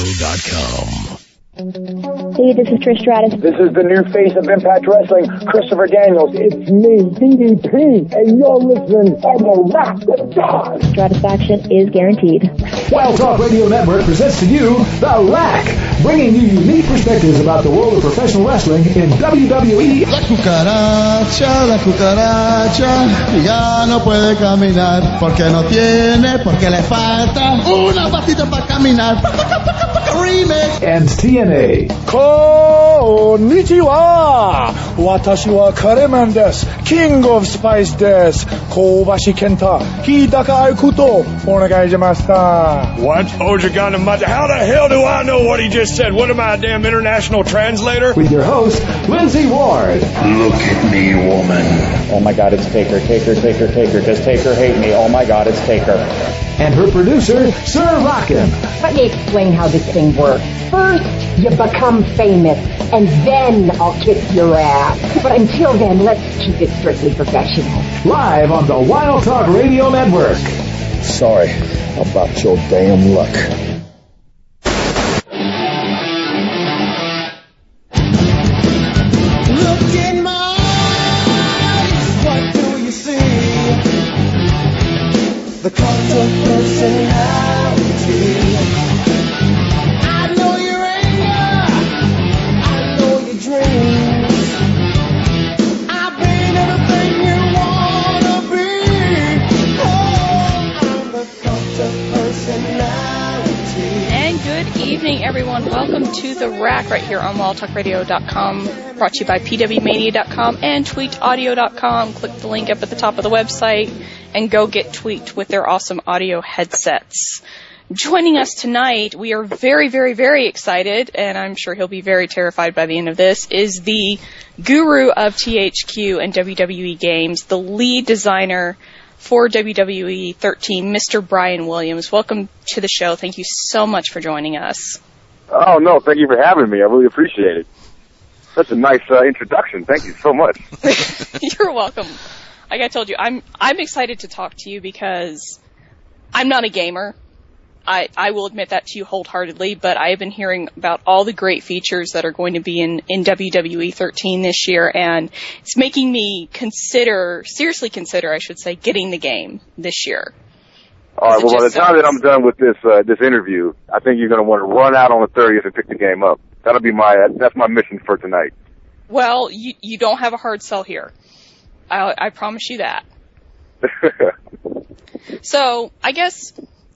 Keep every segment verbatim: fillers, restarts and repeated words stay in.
dot com. Hey, this is Trish Stratus. This is the new face of Impact Wrestling, Christopher Daniels. It's me, D D P, and you're listening on the Rock of God. Stratisfaction is guaranteed. Wild Talk Radio Network presents to you The Rack, bringing you unique perspectives about the world of professional wrestling in W W E. La cucaracha, la cucaracha, ya no puede caminar, porque no tiene, porque le falta una patita para caminar. Remix. And T N A. Konnichiwa! Watashi wa Kareman desu. King of Spice desu. Kobashi Kenta. Hidaka Aikuto. Onegai shimashita. What? Ojagana Maja? How the hell do I know what he just said? What am I, a damn international translator? With your host, Lindsay Ward. Look at me, woman. Oh my God, it's Taker, Taker, Taker, Taker. Does Taker hate me? Oh my God, it's Taker. And her producer, Sir Rockin'. Let me explain how this thing works. First, you become famous, and then I'll kick your ass. But until then, let's keep it strictly professional. Live on the Wild Talk Radio Network. Sorry about your damn luck. Look in my eyes, what do you see? The cult of personality. I know your anger, I know your dreams. I've been everything you wanna be. Oh, I'm the cult of personality. And good evening, everyone. Welcome to The Rack right here on wild talk radio dot com, brought to you by P W mania dot com and tweaked audio dot com. Click the link up at the top of the website and go get Tweaked with their awesome audio headsets. Joining us tonight, we are very, very, very excited, and I'm sure he'll be very terrified by the end of this, is the guru of T H Q and W W E games, the lead designer for W W E thirteen, Mister Brian Williams. Welcome to the show. Thank you so much for joining us. Oh, no, thank you for having me. I really appreciate it. Such a nice uh, introduction. Thank you so much. You're welcome. Like I told you, I'm I'm excited to talk to you because I'm not a gamer. I, I will admit that to you wholeheartedly, but I have been hearing about all the great features that are going to be in, in W W E thirteen this year, and it's making me consider, seriously consider, I should say, getting the game this year. All right, well, by the time that I'm done with this uh, this interview, I think you're going to want to run out on the thirtieth and pick the game up. That'll be my, that's my mission for tonight. Well, you, you don't have a hard sell here. I, I promise you that. So, I guess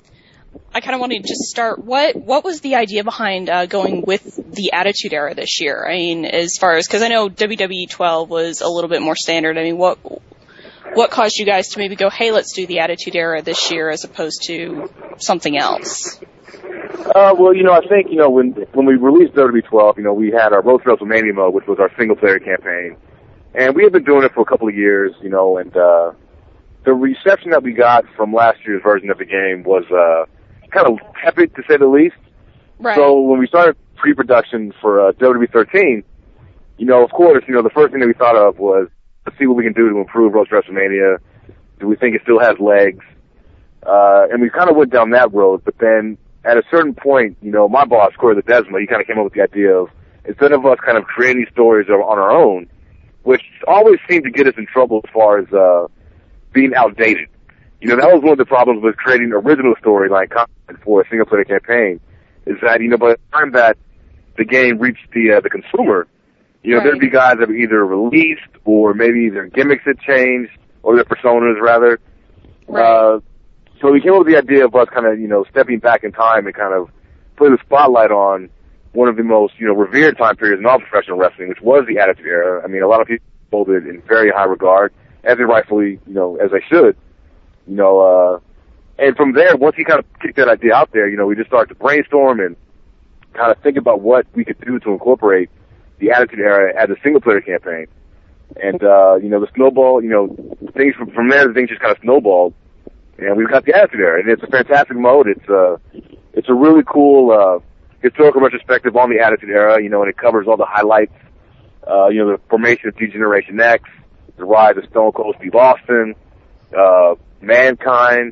I kind of want to just start. What what was the idea behind uh, going with the Attitude Era this year? I mean, as far as, because I know W W E twelve was a little bit more standard. I mean, what what caused you guys to maybe go, hey, let's do the Attitude Era this year as opposed to something else? Uh, well, you know, I think, you know, when when we released W W E twelve, you know, we had our Road to WrestleMania mode, which was our single-player campaign. And we had been doing it for a couple of years, you know, and uh, the reception that we got from last year's version of the game was uh, kind of tepid, to say the least. Right. So when we started pre-production for uh, W W E thirteen, you know, of course, you know, the first thing that we thought of was, let's see what we can do to improve Road to WrestleMania. Do we think it still has legs? Uh, and we kind of went down that road, but then at a certain point, you know, my boss, Corey Ledesma, he kind of came up with the idea of, instead of us kind of creating stories on our own, which always seemed to get us in trouble as far as uh, being outdated. You know, that was one of the problems with creating original storyline content for a single-player campaign, is that, you know, by the time that the game reached the uh, the consumer, you know, right. there'd be guys that were either released or maybe their gimmicks had changed, or their personas, rather. Right. Uh, so we came up with the idea of us kind of, you know, stepping back in time and kind of putting the spotlight on one of the most, you know, revered time periods in all professional wrestling, which was the Attitude Era. I mean, a lot of people hold it in very high regard, as they rightfully, you know, as they should. You know, uh, and from there, once he kind of kicked that idea out there, you know, we just started to brainstorm and kind of think about what we could do to incorporate the Attitude Era as a single-player campaign. And, uh, you know, the snowball, you know, things from, from there, things just kind of snowballed. And we've got the Attitude Era, and it's a fantastic mode. It's, uh, it's a really cool, uh, historical retrospective on the Attitude Era, you know, and it covers all the highlights, uh, you know, the formation of D-Generation X, the rise of Stone Cold Steve Austin, uh, Mankind,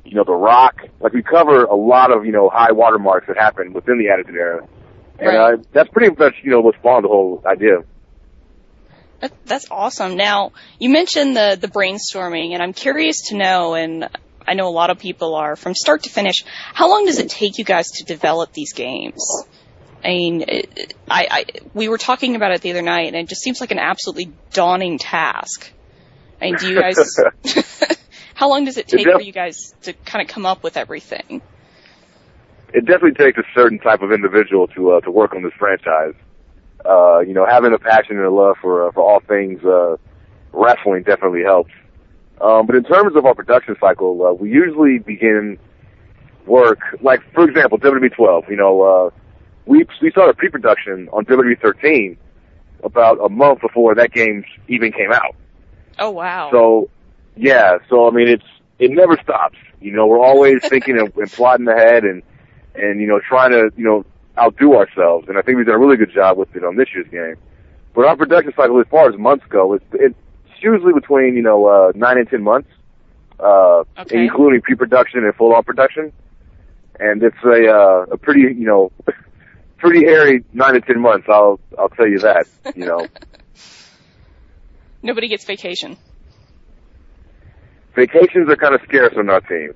you know, The Rock. Like, we cover a lot of, you know, high watermarks that happened within the Attitude Era. And right. uh, that's pretty much, you know, what spawned the whole idea. That, that's awesome. Now, you mentioned the, the brainstorming, and I'm curious to know, and I know a lot of people are, from start to finish, how long does it take you guys to develop these games? I mean, it, I, I we were talking about it the other night, and it just seems like an absolutely daunting task. I mean, do you guys... how long does it take it def- for you guys to kind of come up with everything? It definitely takes a certain type of individual to uh, to work on this franchise. Uh, you know, having a passion and a love for uh, for all things uh, wrestling definitely helps. Um, but in terms of our production cycle, uh, we usually begin work, like, for example, W W E twelve. You know, uh, we we started pre-production on W W E thirteen about a month before that game even came out. Oh, wow. So, yeah, so, I mean, it's it never stops. You know, we're always thinking and, and plotting ahead and, and, you know, trying to, you know, outdo ourselves. And I think we've done a really good job with it on this year's game. But our production cycle, as far as months go, it's, it's usually between, you know, uh, nine and ten months, uh, okay. including pre-production and full-on production. And it's a, uh, a pretty, you know, pretty hairy nine to ten months, I'll, I'll tell you that, you know. Nobody gets vacation. Vacations are kind of scarce on our team.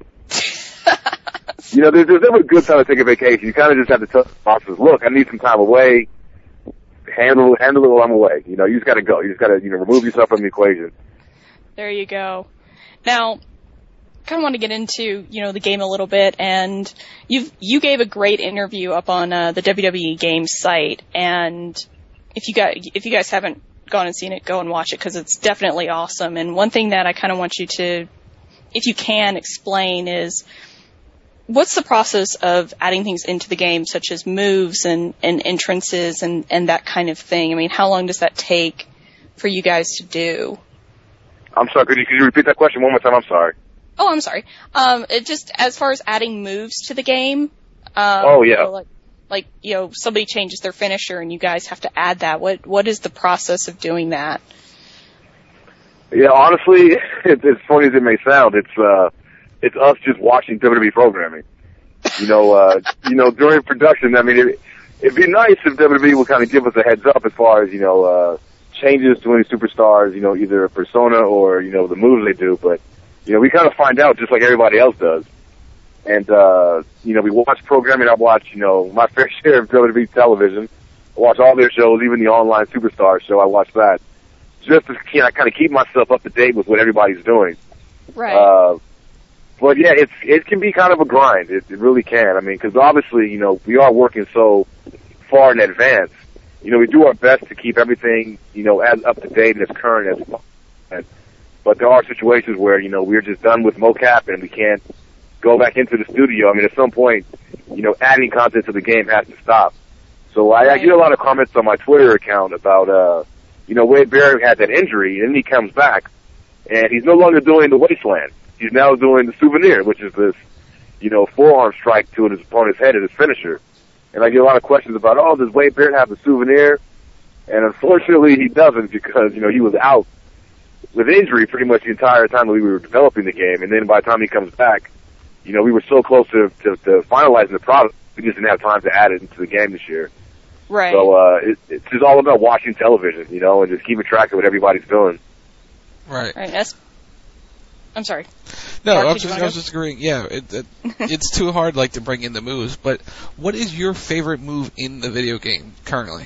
You know, there's, there's never a good time to take a vacation. You kind of just have to tell the bosses, look, I need some time away. Handle, handle it while I'm away. You know, you just got to go. You just got to, you know, remove yourself from the equation. There you go. Now, kind of want to get into, you know, the game a little bit, and you you gave a great interview up on uh, the W W E Games site, and if you got if you guys haven't gone and seen it, go and watch it because it's definitely awesome. And one thing that I kind of want you to, if you can, explain is, what's the process of adding things into the game, such as moves and, and entrances and, and that kind of thing? I mean, how long does that take for you guys to do? I'm sorry, could you, could you repeat that question one more time? I'm sorry. Oh, I'm sorry. Um, it just, as far as adding moves to the game. Um, oh, yeah. You know, like, like, you know, somebody changes their finisher and you guys have to add that. What What is the process of doing that? Yeah, honestly, it's as funny as it may sound, it's, uh, it's us just watching W W E programming. You know, uh, you know, during production, I mean, it, it'd be nice if W W E would kind of give us a heads up as far as, you know, uh, changes to any superstars, you know, either a persona or, you know, the moves they do, but, you know, we kind of find out just like everybody else does. And, uh, you know, we watch programming. I watch, you know, my fair share of W W E television. I watch all their shows, even the online superstar show. I watch that just to you know, kind of keep myself up to date with what everybody's doing. Right. Uh, but yeah, it's, it can be kind of a grind. It, it really can. I mean, cause obviously, you know, we are working so far in advance. You know, we do our best to keep everything, you know, as up to date and as current as possible. But there are situations where, you know, we're just done with mocap and we can't go back into the studio. I mean, at some point, you know, adding content to the game has to stop. So I, I get a lot of comments on my Twitter account about, uh, you know, Wade Barrett had that injury and then he comes back and he's no longer doing the Wasteland. He's now doing the Souvenir, which is this, you know, forearm strike to his opponent's head as his finisher. And I get a lot of questions about, oh, does Wade Barrett have the Souvenir? And unfortunately he doesn't because, you know, he was out with injury pretty much the entire time that we were developing the game. And then by the time he comes back, you know, we were so close to, to, to finalizing the product, we just didn't have time to add it into the game this year. Right. So uh, it, it's just all about watching television, you know, and just keeping track of what everybody's doing. Right. Right. That's, I'm sorry. No, Mark, I was, just, I was just agreeing. Yeah, it, it, it's too hard, like, to bring in the moves. But what is your favorite move in the video game currently?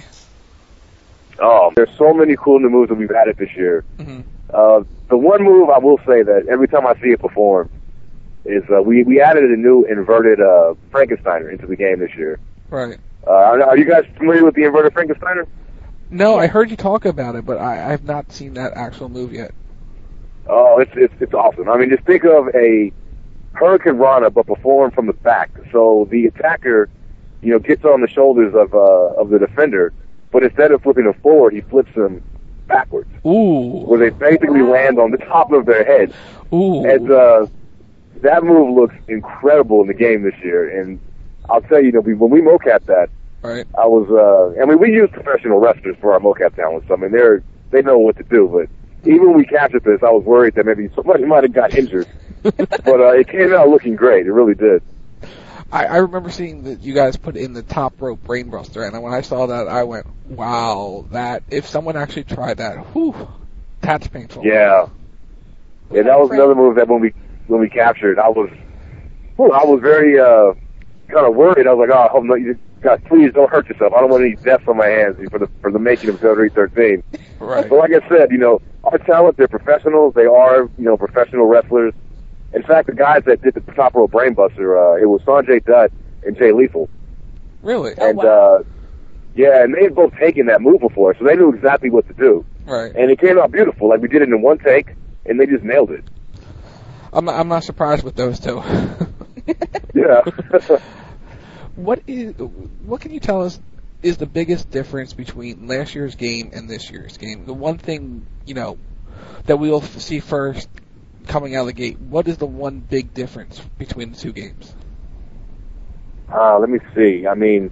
Oh, there's so many cool new moves that we've added this year. Mm-hmm. Uh, the one move I will say that every time I see it perform is uh, we we added a new inverted uh, Frankensteiner into the game this year. Right. Uh, are, are you guys familiar with the inverted Frankensteiner? No, I heard you talk about it, but I, I have not seen that actual move yet. Oh, it's it's it's awesome. I mean, just think of a Hurricane Rana, but performed from the back. So the attacker, you know, gets on the shoulders of uh, of the defender, but instead of flipping them forward, he flips them backwards. Ooh. Where they basically land on the top of their heads. Ooh. And uh, that move looks incredible in the game this year. And I'll tell you, you know, when we mocap that, right. I was, uh, I mean, we use professional wrestlers for our mocap talents. So, I mean, they're, they know what to do, but even when we captured this, I was worried that maybe somebody might have got injured. But uh, it came out looking great. It really did. I, I remember seeing that you guys put in the top rope brainbuster, and when I saw that, I went, wow, that, if someone actually tried that, whew, that's painful. Yeah. Yeah, that was another move that when we when we captured, I was, whew, I was very uh, kind of worried. I was like, oh, I hope not, you guys, please don't hurt yourself. I don't want any deaths on my hands for the for the making of W W E thirteen. Right. But like I said, you know, our talent, they're professionals. They are, you know, professional wrestlers. In fact, the guys that did the top rope brainbuster, uh, it was Sanjay Dutt and Jay Lethal. Really? And, oh, wow. uh, yeah, and they had both taken that move before, so they knew exactly what to do. Right. And it came out beautiful. Like, we did it in one take, and they just nailed it. I'm I'm not surprised with those two. Yeah. What is, what can you tell us is the biggest difference between last year's game and this year's game? The one thing, you know, that we'll see first coming out of the gate, what is the one big difference between the two games? Uh, let me see. I mean,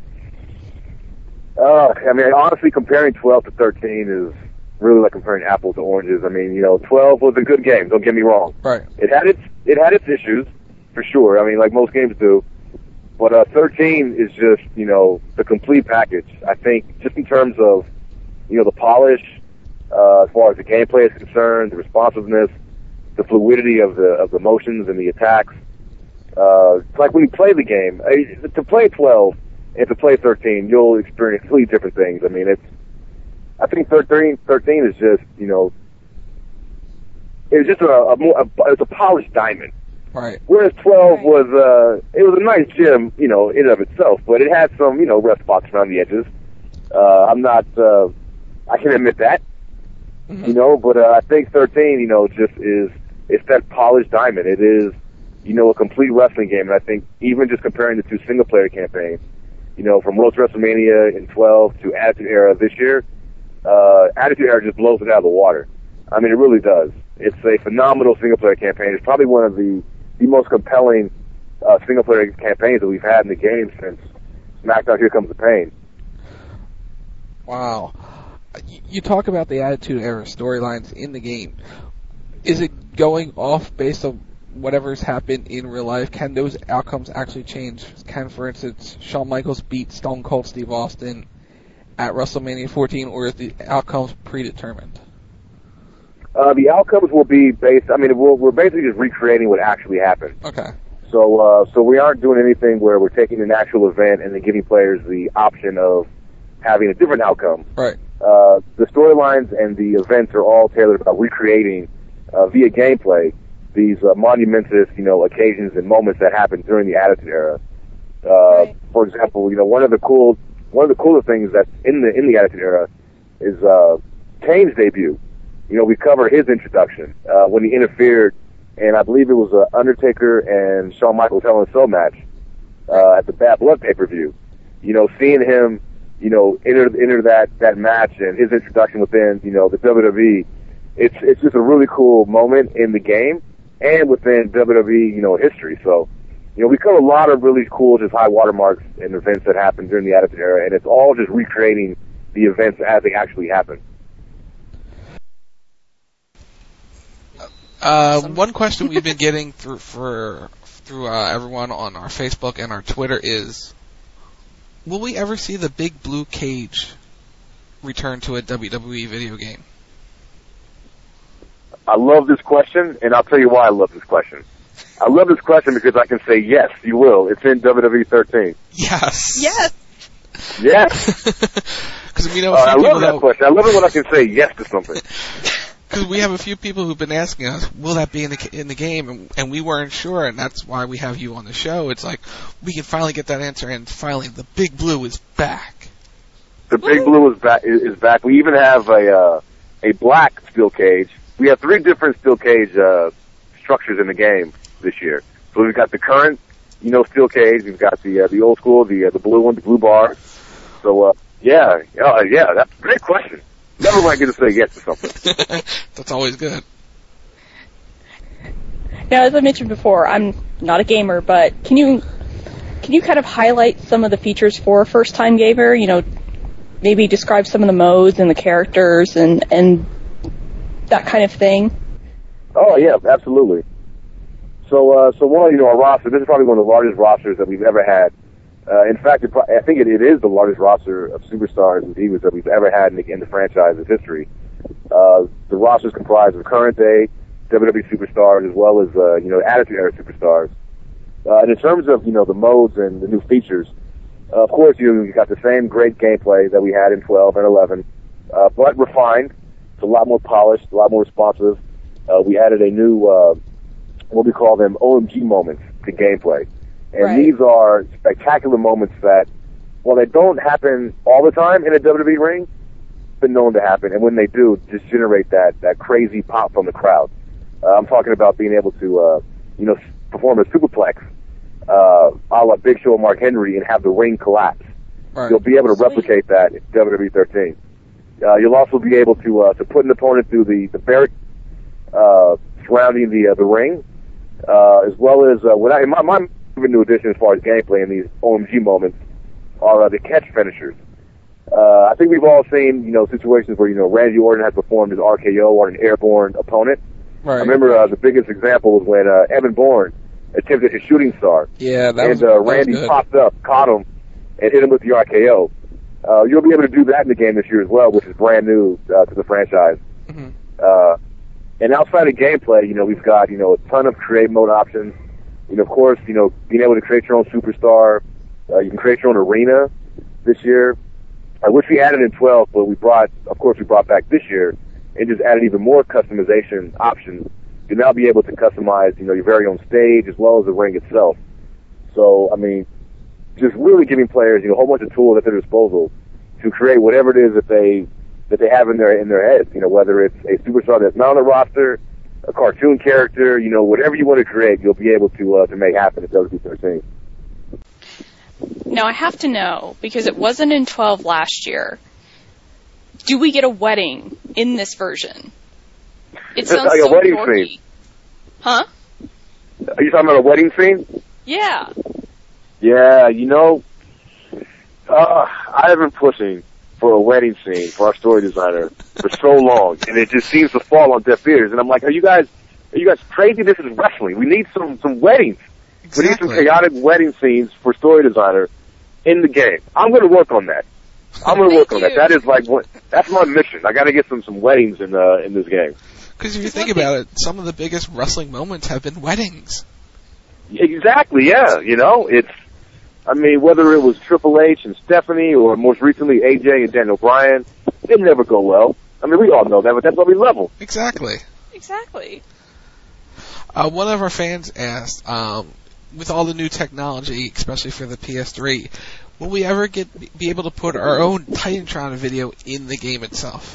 uh, I mean, honestly, comparing twelve to thirteen is really like comparing apples to oranges. I mean, you know, twelve was a good game. Don't get me wrong. Right. It had its it had its issues for sure. I mean, like most games do. But uh, thirteen is just, you know, the complete package. I think just in terms of, you know, the polish, uh, as far as the gameplay is concerned, the responsiveness, the fluidity of the of the motions and the attacks. Uh, it's like when you play the game, I, to play twelve and to play thirteen, you'll experience completely different things. I mean, it's. I think thirteen, thirteen is just, you know, it's just a, a more a, it's a polished diamond. Right. Whereas twelve was uh, it was a nice gym, you know, in and of itself, but it had some, you know, rough spots around the edges. Uh, I'm not, uh, I can admit that, mm-hmm. you know, but uh, I think thirteen, you know, just is it's that polished diamond. It is, you know, a complete wrestling game, and I think even just comparing the two single player campaigns, you know, from Road to WrestleMania in twelve to Attitude Era this year, uh, Attitude Era just blows it out of the water. I mean, it really does. It's a phenomenal single player campaign. It's probably one of the the most compelling uh, single player campaigns that we've had in the game since SmackDown Here Comes the Pain. Wow. You talk about the Attitude Era storylines in the game. Is it going off based on whatever's happened in real life? Can those outcomes actually change? Can, for instance, Shawn Michaels beat Stone Cold Steve Austin at WrestleMania fourteen, or is the outcomes predetermined? Uh, the outcomes will be based, I mean, we're, we're basically just recreating what actually happened. Okay. So, uh, so we aren't doing anything where we're taking an actual event and then giving players the option of having a different outcome. Right. Uh, the storylines and the events are all tailored about recreating, uh, via gameplay, these, uh, monumentous, you know, occasions and moments that happened during the Attitude Era. Uh, right. For example, you know, one of the cool, one of the cooler things that's in the, in the Attitude Era is, uh, Kane's debut. You know, we cover his introduction, uh, when he interfered, and I believe it was uh, Undertaker and Shawn Michaels Hell in a Cell match, uh, at the Bad Blood pay-per-view. You know, seeing him, you know, enter, enter that, that match and his introduction within, you know, the W W E, it's, it's just a really cool moment in the game and within W W E, you know, history. So, you know, we cover a lot of really cool, just high watermarks and events that happened during the Attitude Era, and it's all just recreating the events as they actually happened. Uh, one question we've been getting through for through uh, everyone on our Facebook and our Twitter is, will we ever see the big blue cage return to a W W E video game? I love this question, and I'll tell you why I love this question. I love this question because I can say, yes, you will. It's in W W E thirteen. Yes. Yes. Yes. Because we know uh, I love that that question. I love it when I can say yes to something. Because we have a few people who've been asking us, will that be in the in the game? And, and we weren't sure, and that's why we have you on the show. It's like, we can finally get that answer, and finally, the Big Blue is back. The Big Blue is back. Is back. We even have a uh, a black steel cage. We have three different steel cage uh, structures in the game this year. So we've got the current, you know, steel cage. We've got the uh, the old school, the uh, the blue one, the blue bar. So uh, yeah, uh, yeah, that's a great question. Never want to get to say yes to something. That's always good. Now, as I mentioned before, I'm not a gamer, but can you can you kind of highlight some of the features for a first-time gamer? You know, maybe describe some of the modes and the characters and and that kind of thing? Oh yeah, absolutely. So, uh, so one, you know, our roster. This is probably one of the largest rosters that we've ever had. Uh, in fact, it pro- I think it, it is the largest roster of superstars and divas that we've ever had in the, in the franchise's history. Uh, the roster is comprised of current day W W E superstars as well as, uh, you know, Attitude Era superstars. Uh, and in terms of, you know, the modes and the new features, uh, of course, you know, you got the same great gameplay that we had in twelve and eleven, uh, but refined. It's a lot more polished, a lot more responsive. Uh, we added a new, uh, what we call them, O M G moments to gameplay. And right. these are spectacular moments that, while they don't happen all the time in a W W E ring, been known to happen. And when they do, just generate that, that crazy pop from the crowd. Uh, I'm talking about being able to, uh, you know, perform a superplex, uh, a la Big Show and Mark Henry and have the ring collapse. Right. You'll be able to replicate that in W W E thirteen. Uh, you'll also be able to, uh, to put an opponent through the, the barrier, uh, surrounding the, uh, the ring, uh, as well as, uh, when I, my, my new addition as far as gameplay in these O M G moments are uh, the catch finishers. Uh, I think we've all seen, you know, situations where, you know, Randy Orton has performed his R K O on an airborne opponent. Right. I remember uh, the biggest example was when uh, Evan Bourne attempted his shooting star. Yeah, that and, was, uh, that Randy was good. popped up, caught him, and hit him with the R K O. Uh, you'll be able to do that in the game this year as well, which is brand new uh, to the franchise. Mm-hmm. Uh, and outside of gameplay, you know, we've got, you know, a ton of create mode options. You know, of course, you know, being able to create your own superstar. Uh, you can create your own arena this year, uh, which we added in twelve, but we brought, of course, we brought back this year and just added even more customization options. You'll now be able to customize, you know, your very own stage as well as the ring itself. So, I mean, just really giving players, you know, a whole bunch of tools at their disposal to create whatever it is that they that they have in their in their heads. You know, whether it's a superstar that's not on the roster, a cartoon character, you know, whatever you want to create, you'll be able to uh, to make happen at W W E thirteen. Now, I have to know, because it wasn't in twelve last year, do we get a wedding in this version? It sounds like so a wedding dorky. scene. Huh? Are you talking about a wedding scene? Yeah. Yeah, you know, uh, I have been pushing for a wedding scene for our story designer for so long, and it just seems to fall on deaf ears. And I'm like, are you guys, are you guys crazy? This is wrestling. We need some some weddings. Exactly. We need some chaotic wedding scenes for story designer in the game. I'm going to work on that. I'm going to work on that. That is like what that's my mission. I got to get some some weddings in uh, in this game. Because if you think about it, some of the biggest wrestling moments have been weddings. Exactly. Yeah. You know, it's. I mean, whether it was Triple H and Stephanie or most recently A J and Daniel Bryan, it never go well. I mean, we all know that, but that's what we level. Exactly. Exactly. Uh, one of our fans asked, um, with all the new technology, especially for the P S three, will we ever get be able to put our own Titantron video in the game itself?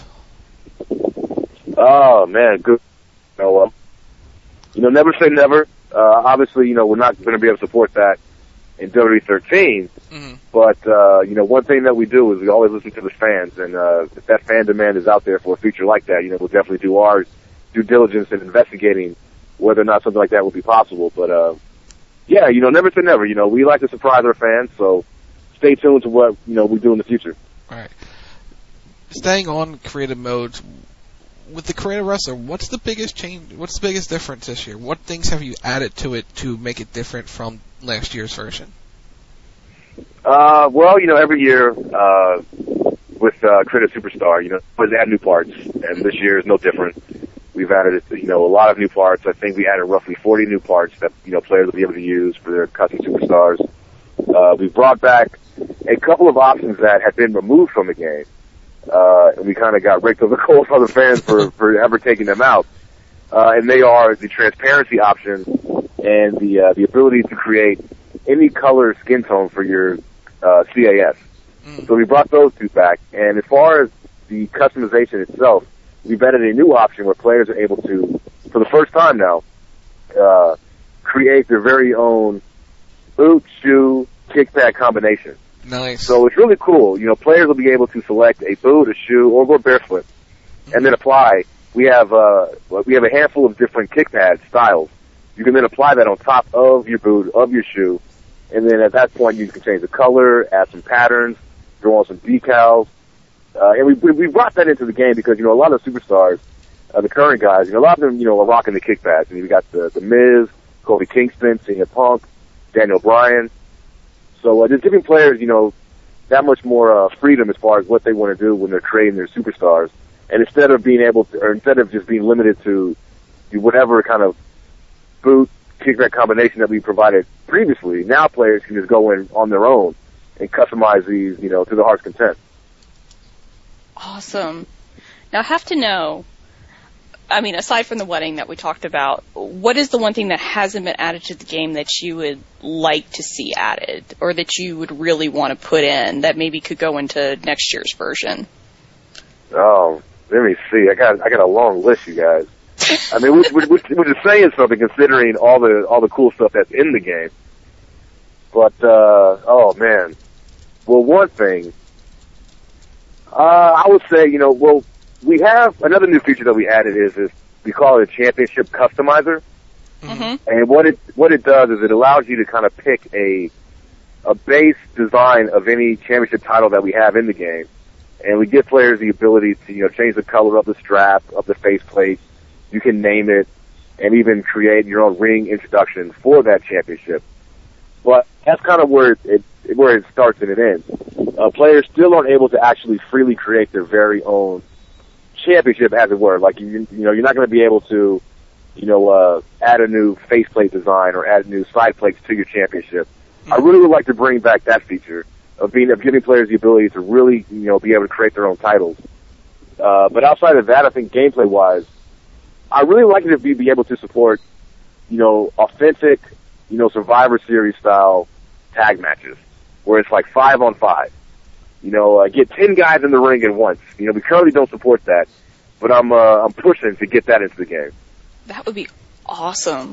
Oh man, good. You know, um, you know, never say never. Uh, obviously, you know, we're not going to be able to support that in W W E thirteen, mm-hmm. but, uh, you know, one thing that we do is we always listen to the fans, and, uh, if that fan demand is out there for a feature like that, you know, we'll definitely do our due diligence in investigating whether or not something like that would be possible, but, uh, yeah, you know, never say never, you know, we like to surprise our fans, so stay tuned to what, you know, we do in the future. Alright. Staying on creative modes, with the Creative Wrestler, what's the biggest change, what's the biggest difference this year? What things have you added to it to make it different from last year's version? Uh, well, you know, every year, uh, with, uh, Creative Superstar, you know, always add new parts, and this year is no different. We've added, you know, a lot of new parts. I think we added roughly forty new parts that, you know, players will be able to use for their custom superstars. Uh, we brought back a couple of options that had been removed from the game. Uh, and we kind of got raked over the coals by the fans for, for ever taking them out. Uh, and they are the transparency option and the, uh, the ability to create any color skin tone for your, uh, C A S. Mm. So we brought those two back. And as far as the customization itself, we've added a new option where players are able to, for the first time now, uh, create their very own boot, shoe, kick pad combination. Nice. So it's really cool. You know, players will be able to select a boot, a shoe, or go barefoot, and then apply. We have uh, we have a handful of different kick pad styles. You can then apply that on top of your boot, of your shoe, and then at that point you can change the color, add some patterns, draw on some decals, uh, and we we brought that into the game because you know a lot of superstars uh, the current guys, you know, a lot of them, you know, are rocking the kick pads. And you've got the, the Miz, Kofi Kingston, C M Punk, Daniel Bryan. So uh, just giving players, you know, that much more uh, freedom as far as what they want to do when they're creating their superstars. And instead of being able to, or instead of just being limited to whatever kind of boot, kickback combination that we provided previously, now players can just go in on their own and customize these, you know, to their heart's content. Awesome. Now I have to know, I mean, aside from the wedding that we talked about, what is the one thing that hasn't been added to the game that you would like to see added, or that you would really want to put in that maybe could go into next year's version? Oh, let me see. I got I got a long list, you guys. I mean, which, which, which is saying something considering all the all the cool stuff that's in the game. But uh, oh man, well, one thing uh, I would say, you know, well. We have another new feature that we added is, is we call it a championship customizer. Mm-hmm. And what it what it does is it allows you to kind of pick a a base design of any championship title that we have in the game, and we give players the ability to, you know, change the color of the strap, of the faceplate. You can name it, and even create your own ring introduction for that championship. But that's kind of where it, it where it starts and it ends. Uh, players still aren't able to actually freely create their very own championship, as it were. Like, you, you know, you're not going to be able to, you know, uh, add a new faceplate design or add new side plates to your championship. Mm-hmm. I really would like to bring back that feature of being, of giving players the ability to really, you know, be able to create their own titles. Uh, but outside of that, I think gameplay-wise, I really like it to be, be able to support, you know, authentic, you know, Survivor Series style tag matches, where it's like five on five. You know, uh, get ten guys in the ring at once. You know, we currently don't support that, but I'm uh, I'm pushing to get that into the game. That would be awesome.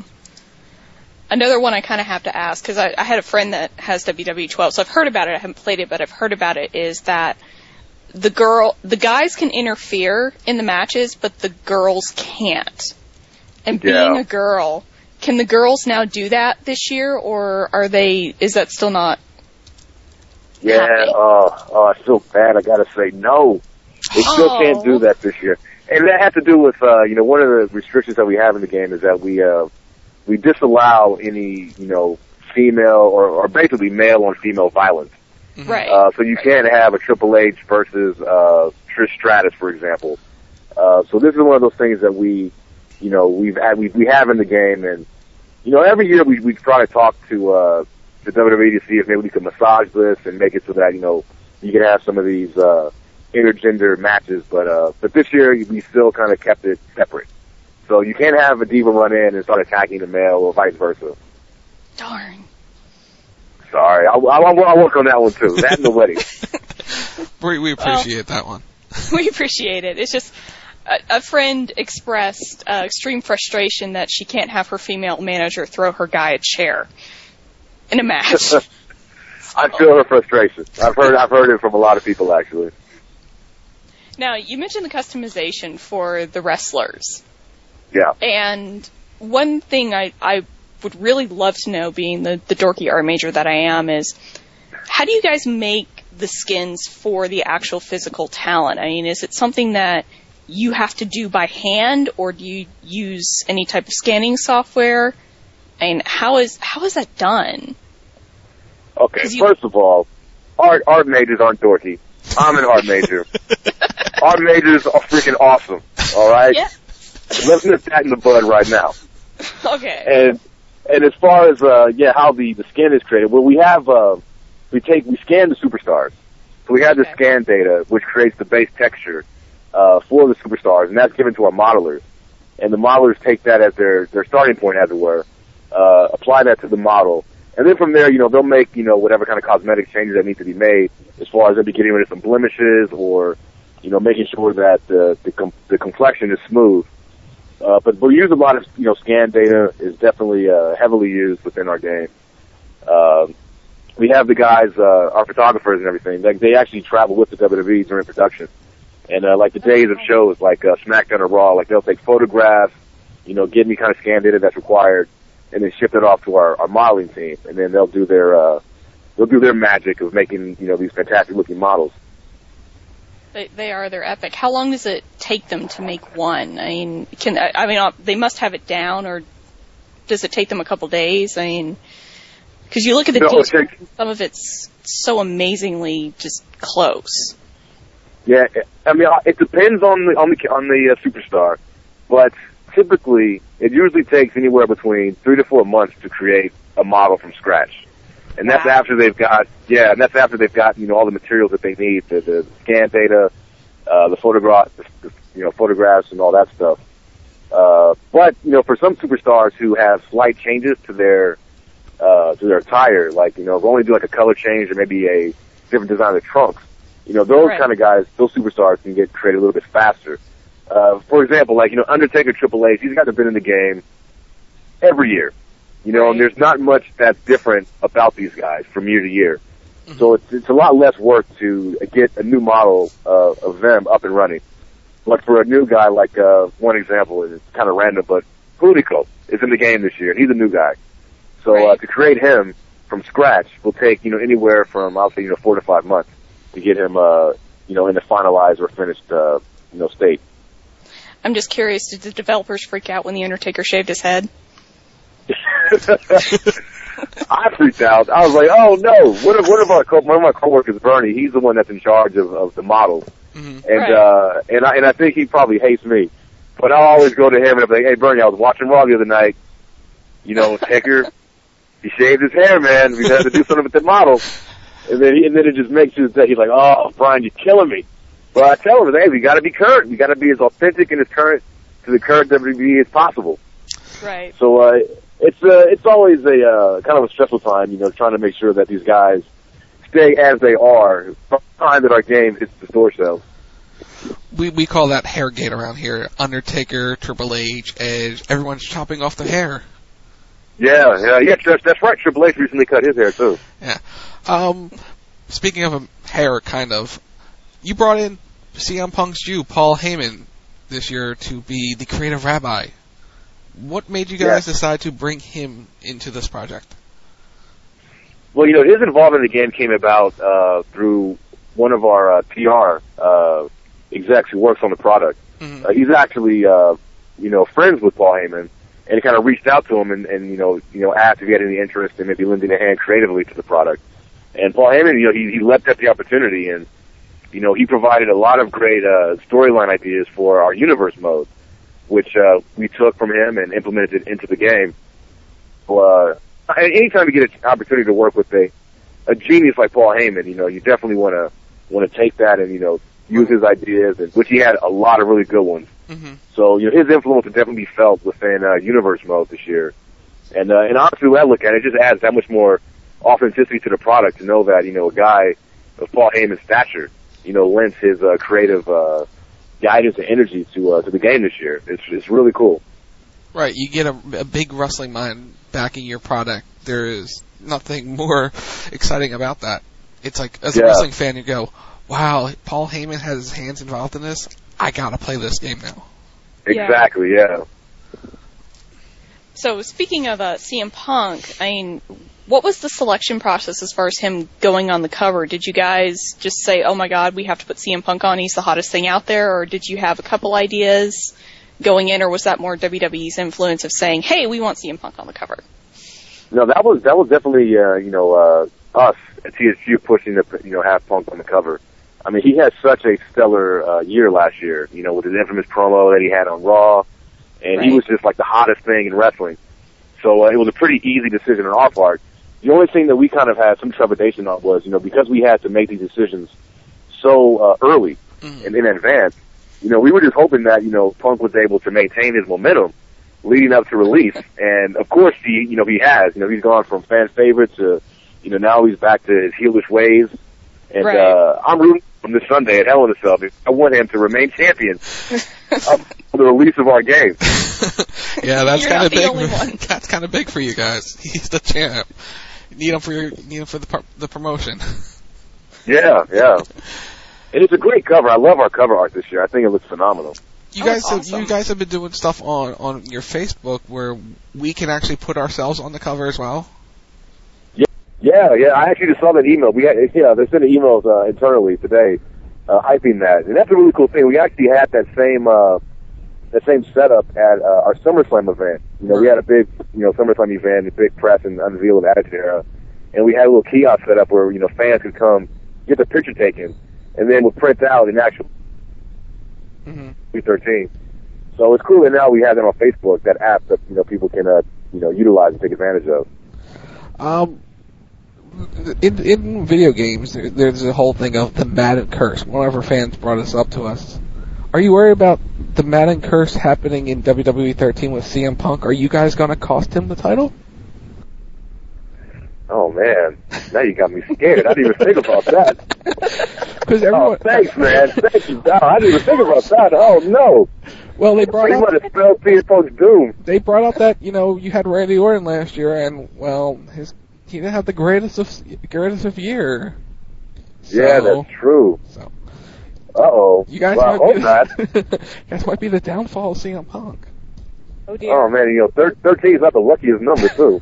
Another one I kind of have to ask, because I, I had a friend that has W W E twelve, so I've heard about it. I haven't played it, but I've heard about it. Is that the girl, the guys can interfere in the matches, but the girls can't. And yeah. being a girl, can the girls now do that this year, or are they? Is that still not? Yeah, uh, oh, I feel bad. I gotta say no. They still oh. can't do that this year. And that has to do with, uh, you know, one of the restrictions that we have in the game is that we, uh, we disallow any, you know, female or, or basically male on female violence. Right. Uh, so you can't have a Triple H versus, uh, Trish Stratus, for example. Uh, so this is one of those things that we, you know, we've had, we, we have in the game. And, you know, every year we, we try to talk to, uh, the W W E to see if maybe we can massage this and make it so that, you know, you can have some of these uh, intergender matches. But uh, but this year we still kind of kept it separate. So you can't have a diva run in and start attacking the male or vice versa. Darn. Sorry, I'll, I'll, I'll work on that one too. That and the wedding. we, we appreciate well, that one. We appreciate it. It's just a, a friend expressed uh, extreme frustration that she can't have her female manager throw her guy a chair in a match. I feel her frustration. I've heard I've heard it from a lot of people, actually. Now, you mentioned the customization for the wrestlers. Yeah. And one thing I, I would really love to know, being the, the dorky art major that I am, is how do you guys make the skins for the actual physical talent? I mean, is it something that you have to do by hand, or do you use any type of scanning software? And how is how is that done? Okay, you, first of all, art art majors aren't dorky. I'm an art major. Art majors are freaking awesome. All right, yeah. Let's nip that in the bud right now. Okay. And and as far as uh, yeah, how the, the skin is created, well, we have uh, we take we scan the superstars, so we have okay. the scan data which creates the base texture uh, for the superstars, and that's given to our modelers, and the modelers take that as their their starting point, as it were. Uh, apply that to the model. And then from there, you know, they'll make, you know, whatever kind of cosmetic changes that need to be made as far as maybe getting rid of some blemishes or, you know, making sure that the, the, com- the complexion is smooth. Uh, but we use a lot of, you know, scan data is definitely, uh, heavily used within our game. Uh, we have the guys, uh, our photographers and everything, like they actually travel with the W W E during production. And, uh, like the days of shows, like, uh, SmackDown or Raw, like they'll take photographs, you know, get any kind of scan data that's required, and then ship it off to our, our modeling team, and then they'll do their uh, they'll do their magic of making, you know, these fantastic looking models. They, they are. They're epic. How long does it take them to make one? I mean, can I mean they must have it down, or does it take them a couple days? I mean, because you look at the no, details, take, some of it's so amazingly just close. Yeah, I mean, it depends on the on the on the uh, superstar, but typically it usually takes anywhere between three to four months to create a model from scratch, and that's wow. after they've got yeah, and that's after they've got you know all the materials that they need, the, the scan data, uh, the photograph, the, you know photographs and all that stuff. Uh, but you know, for some superstars who have slight changes to their uh, to their attire, like you know, if only do like a color change or maybe a different design of the trunks. You know, those right. kind of guys, those superstars can get created a little bit faster. Uh, for example, like, you know, Undertaker, Triple H, these guys have been in the game every year. You know, right. and there's not much that's different about these guys from year to year. Mm-hmm. So it's, it's a lot less work to get a new model uh, of them up and running. But for a new guy, like, uh, one example, and it's kind of random, but Hunico is in the game this year. He's a new guy. So right. uh, to create him from scratch will take, you know, anywhere from, I'll say, you know, four to five months. To get him, uh, you know, in the finalized or finished, uh, you know, state. I'm just curious, did the developers freak out when the Undertaker shaved his head? I freaked out. I was like, oh no! One of one of our co- one of my coworkers, Bernie, he's the one that's in charge of, of the models, mm-hmm. and right. uh, and I and I think he probably hates me, but I'll always go to him and I'm like, hey Bernie, I was watching Raw the other night, you know, Taker, he shaved his hair, man. We had to do something with the model. And then, he, and then it just makes you say, he's like, oh, Brian, you're killing me. But I tell him, hey, we got to be current. We got to be as authentic and as current to the current W W E as possible. Right. So uh, it's uh, it's always a uh, kind of a stressful time, you know, trying to make sure that these guys stay as they are from the time that our game hits the store shelves. We we call that Hairgate around here. Undertaker, Triple H, Edge, everyone's chopping off their hair. Yeah, yeah, yeah. That's, that's right. Triple H recently cut his hair too. Yeah. Um, speaking of hair, kind of, you brought in C M Punk's Jew, Paul Heyman, this year to be the creative rabbi. What made you guys yeah. decide to bring him into this project? Well, you know, his involvement in the game came about uh, through one of our uh, P R uh, execs who works on the product. Mm-hmm. Uh, he's actually, uh, you know, friends with Paul Heyman. And he kind of reached out to him and, and you know, you know, asked if he had any interest in maybe lending a hand creatively to the product. And Paul Heyman, you know, he, he leapt at the opportunity, and you know, he provided a lot of great uh, storyline ideas for our universe mode, which uh, we took from him and implemented it into the game. So, uh, anytime you get an opportunity to work with a a genius like Paul Heyman, you know, you definitely want to want to take that and you know use his ideas, and which he had a lot of really good ones. Mm-hmm. So, you know, his influence would definitely be felt within uh, universe mode this year. And uh, and honestly, when I look at it, it just adds that much more authenticity to the product to know that, you know, a guy of Paul Heyman's stature, you know, lends his uh, creative uh, guidance and energy to uh, to the game this year. It's it's really cool. Right, you get a, a big wrestling mind backing your product. There is nothing more exciting about that. It's like, as a yeah. wrestling fan, you go, wow, Paul Heyman has his hands involved in this. I gotta play this game now. Exactly, yeah. yeah. So, speaking of uh, C M Punk, I mean, what was the selection process as far as him going on the cover? Did you guys just say, oh my god, we have to put C M Punk on, he's the hottest thing out there, or did you have a couple ideas going in, or was that more W W E's influence of saying, hey, we want C M Punk on the cover? No, that was that was definitely, uh, you know, uh, us at T S U pushing to, you know, have Punk on the cover. I mean, he had such a stellar uh, year last year, you know, with his infamous promo that he had on Raw, and right. he was just like the hottest thing in wrestling. So uh, it was a pretty easy decision on our part. The only thing that we kind of had some trepidation on was, you know, because we had to make these decisions so uh, early mm-hmm. and in advance, you know, we were just hoping that, you know, Punk was able to maintain his momentum leading up to release. And, of course, he, you know, he has. You know, he's gone from fan favorite to, you know, now he's back to his heelish ways. And right. uh, I'm rooting for him this Sunday at Hell in a Cell. I want him to remain champion up for the release of our game. Yeah, that's kind of big. That's kind of big for you guys. He's the champ. You need him for your, need him for the the promotion. Yeah, yeah. And it's a great cover. I love our cover art this year. I think it looks phenomenal. You guys, have, awesome. you guys have been doing stuff on on your Facebook where we can actually put ourselves on the cover as well. Yeah, yeah. I actually just saw that email. We had, yeah, they sent emails uh, internally today uh, hyping that. And that's a really cool thing. We actually had that same uh, that same setup at uh, our SummerSlam event. You know, we had a big, you know, SummerSlam event, a big press and unveil of Attitude Era, and we had a little kiosk set up where, you know, fans could come get the picture taken, and then we'll print out an actual mm-hmm. three thirteen. So it's cool that now we have that on Facebook, that app that, you know, people can, uh, you know, utilize and take advantage of. Um, in in video games, there, there's a whole thing of the Madden curse. One of our fans brought this up to us. Are you worried about the Madden curse happening in W W E thirteen with C M Punk? Are you guys going to cost him the title? Oh, man. Now you got me scared. I didn't even think about that. Because everyone... Oh, thanks, man. Thank you. Oh, I didn't even think about that. Oh, no. Well, they brought up... up... spelled C M Punk's doom. They brought up that, you know, you had Randy Orton last year, and, well, his he didn't have the greatest of greatest of year. So, yeah, that's true. So... Uh-oh. You guys, well, might I be hope the, not. you guys might be the downfall of C M Punk. Oh, dear. Oh, man, you know, thir- thirteen is not the luckiest number, too.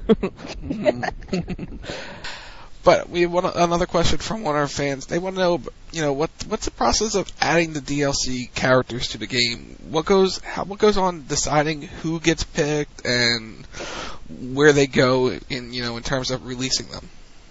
But we have one, another question from one of our fans. They want to know, you know, what what's the process of adding the D L C characters to the game? What goes how, what goes on deciding who gets picked and where they go in, you know, in terms of releasing them?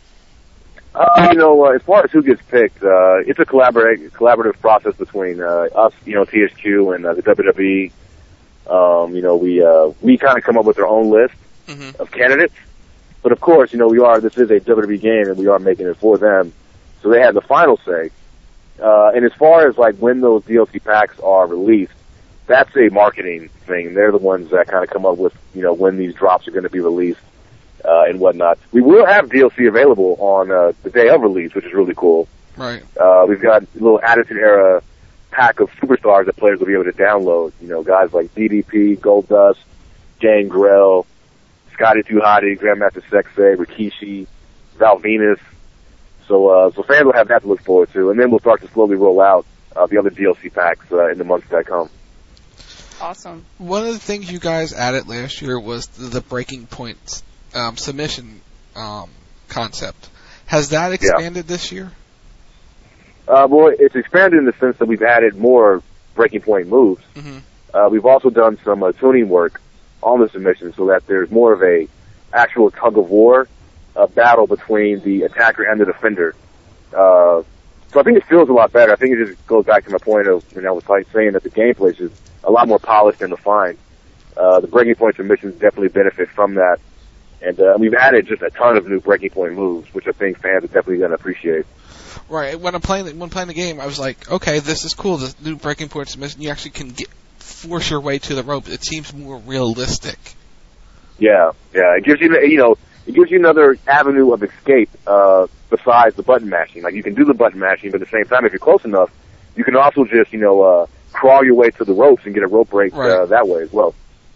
Uh, you know, uh, as far as who gets picked, uh, it's a collaborative collaborative process between uh, us, you know, T H Q and uh, the W W E. Um, you know, we uh, we kind of come up with our own list mm-hmm. of candidates. But of course, you know, we are, this is a W W E game and we are making it for them. So they have the final say. Uh, and as far as like when those D L C packs are released, that's a marketing thing. They're the ones that kind of come up with, you know, when these drops are going to be released, uh, and whatnot. We will have D L C available on, uh, the day of release, which is really cool. Right. Uh, we've got a little Attitude Era pack of superstars that players will be able to download. You know, guys like D D P, Goldust, Gangrel, Scotty Too Hottie, Grandmaster Sexay, Rikishi, Val Venus. So, uh, so fans will have that to look forward to, and then we'll start to slowly roll out uh, the other D L C packs uh, in the months that come. Awesome. One of the things you guys added last year was the, the breaking points um, submission um, concept. Has that expanded yeah. this year? Uh, well, it's expanded in the sense that we've added more breaking point moves. Mm-hmm. Uh, we've also done some uh, tuning work on the submission so that there's more of a actual tug of war uh, battle between the attacker and the defender. Uh, so I think it feels a lot better. I think it just goes back to my point of, you know, I was like saying that the gameplay is just a lot more polished and refined. Uh, the breaking point submissions definitely benefit from that. And uh, we've added just a ton of new breaking point moves, which I think fans are definitely going to appreciate. Right. When I'm playing, when playing the game, I was like, okay, this is cool. This new breaking point submission, you actually can get force your way to the rope. It seems more realistic. Yeah, yeah. It gives you, you know, it gives you another avenue of escape uh, besides the button mashing. Like you can do the button mashing, but at the same time, if you're close enough, you can also just, you know, uh, crawl your way to the ropes and get a rope break right. uh, that way as well.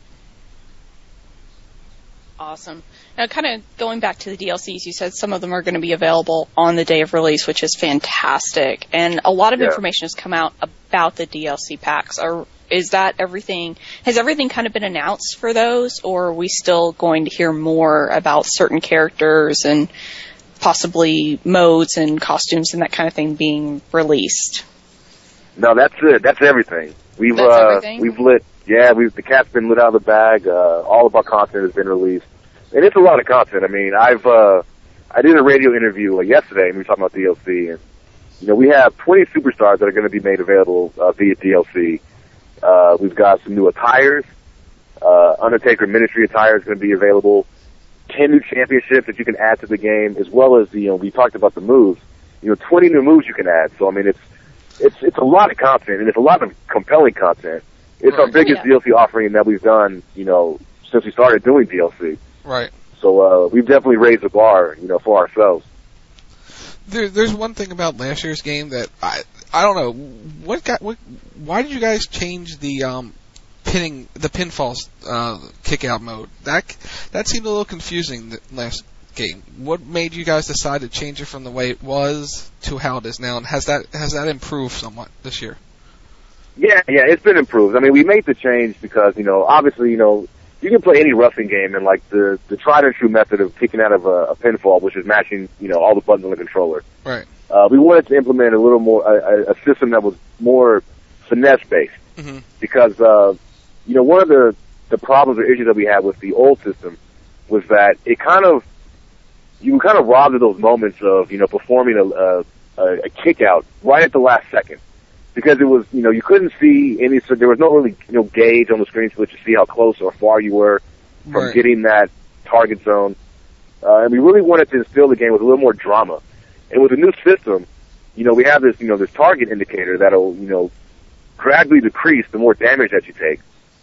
Awesome. Now, kind of going back to the D L Cs, you said some of them are going to be available on the day of release, which is fantastic. And a lot of yeah. information has come out about the D L C packs. Are, is that everything? Has everything kind of been announced for those, or are we still going to hear more about certain characters and possibly modes and costumes and that kind of thing being released? No, that's it. That's everything. We've that's uh, everything? we've lit. Yeah, we've the cat's been lit out of the bag. Uh, all of our content has been released. And it's a lot of content. I mean, I've, uh, I did a radio interview uh, yesterday, and we were talking about D L C, and, you know, we have twenty superstars that are going to be made available uh, via D L C. Uh, we've got some new attires. Uh, Undertaker Ministry attire is going to be available. ten new championships that you can add to the game, as well as, you know, we talked about the moves. You know, twenty new moves you can add. So, I mean, it's, it's, it's a lot of content, and it's a lot of compelling content. It's our biggest yeah. D L C offering that we've done, you know, since we started doing D L C. Right. So uh, we've definitely raised the bar, you know, for ourselves. There, there's one thing about last year's game that I I don't know what got what why did you guys change the um pinning the pinfall uh, kick out mode? That that seemed a little confusing the last game. What made you guys decide to change it from the way it was to how it is now, and has that has that improved somewhat this year? Yeah, yeah, it's been improved. I mean, we made the change because, you know, obviously, you know, you can play any wrestling game, and like the the tried and true method of kicking out of a, a pinfall, which is matching, you know, all the buttons on the controller. Right. Uh, we wanted to implement a little more a, a system that was more finesse based, mm-hmm. because uh, you know, one of the the problems or issues that we had with the old system was that it kind of you were kind of robbed of those moments of, you know, performing a a, a kick out right at the last second. Because it was, you know, you couldn't see any, so there was no really, you know, gauge on the screen to let you see how close or far you were from right. getting that target zone. Uh, and we really wanted to instill the game with a little more drama. And with the new system, you know, we have this, you know, this target indicator that'll, you know, gradually decrease the more damage that you take.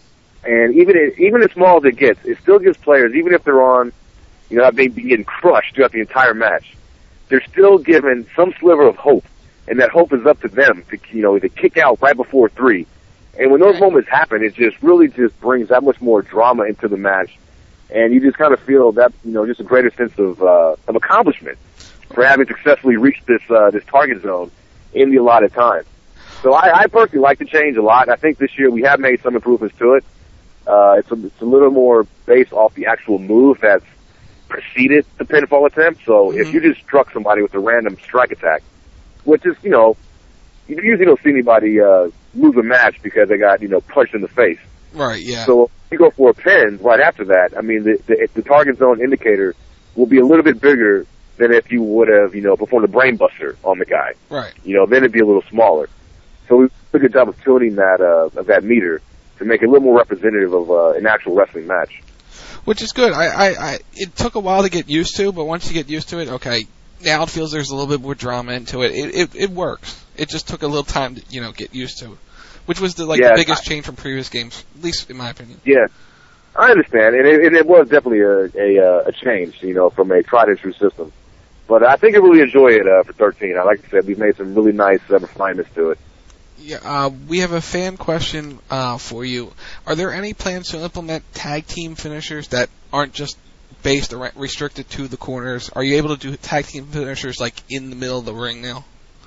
And even even as small as it gets, it still gives players, even if they're on, you know, they've been getting crushed throughout the entire match, they're still given some sliver of hope. And that hope is up to them to, you know, to kick out right before three. And when those moments happen, it just really just brings that much more drama into the match. And you just kind of feel that, you know, just a greater sense of, uh, of accomplishment for having successfully reached this, uh, this target zone in the allotted time. So I, I personally like the change a lot. I think this year we have made some improvements to it. Uh, it's a, it's a little more based off the actual move that's preceded the pinfall attempt. So mm-hmm. if you just struck somebody with a random strike attack, which is, you know, you usually don't see anybody uh, lose a match because they got, you know, punched in the face. Right, yeah. So if you go for a pin right after that, I mean, the, the, the target zone indicator will be a little bit bigger than if you would have, you know, performed a brain buster on the guy. Right. You know, then it'd be a little smaller. So we did a good job of tuning that, uh, of that meter to make it a little more representative of uh, an actual wrestling match. Which is good. I, I, I, it took a while to get used to, but once you get used to it, okay, now it feels there's a little bit more drama into it. It, it, it works. It just took a little time to, you know, get used to, which was the like yeah, the biggest I, change from previous games, at least in my opinion. Yeah, I understand, and it, and it was definitely a, a a change, you know, from a tried and true system. But I think I really enjoy it uh, for thirteen. I like I said, we've made some really nice uh, refinements to it. Yeah, uh, we have a fan question uh, for you. Are there any plans to implement tag team finishers that aren't just based or restricted to the corners? Are you able to do tag team finishers like in the middle of the ring now?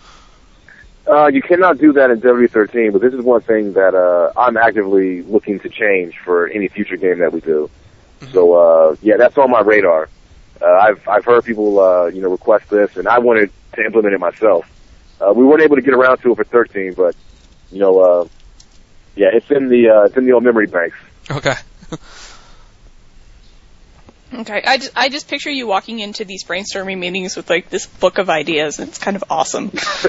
Uh, you cannot do that in W thirteen, but this is one thing that uh, I'm actively looking to change for any future game that we do. Mm-hmm. So uh, yeah, that's on my radar. Uh, I've I've heard people uh, you know request this, and I wanted to implement it myself. Uh, we weren't able to get around to it for thirteen, but you know, uh, yeah, it's in the uh, it's in the old memory banks. Okay. Okay, I just, I just picture you walking into these brainstorming meetings with, like, this book of ideas, and it's kind of awesome.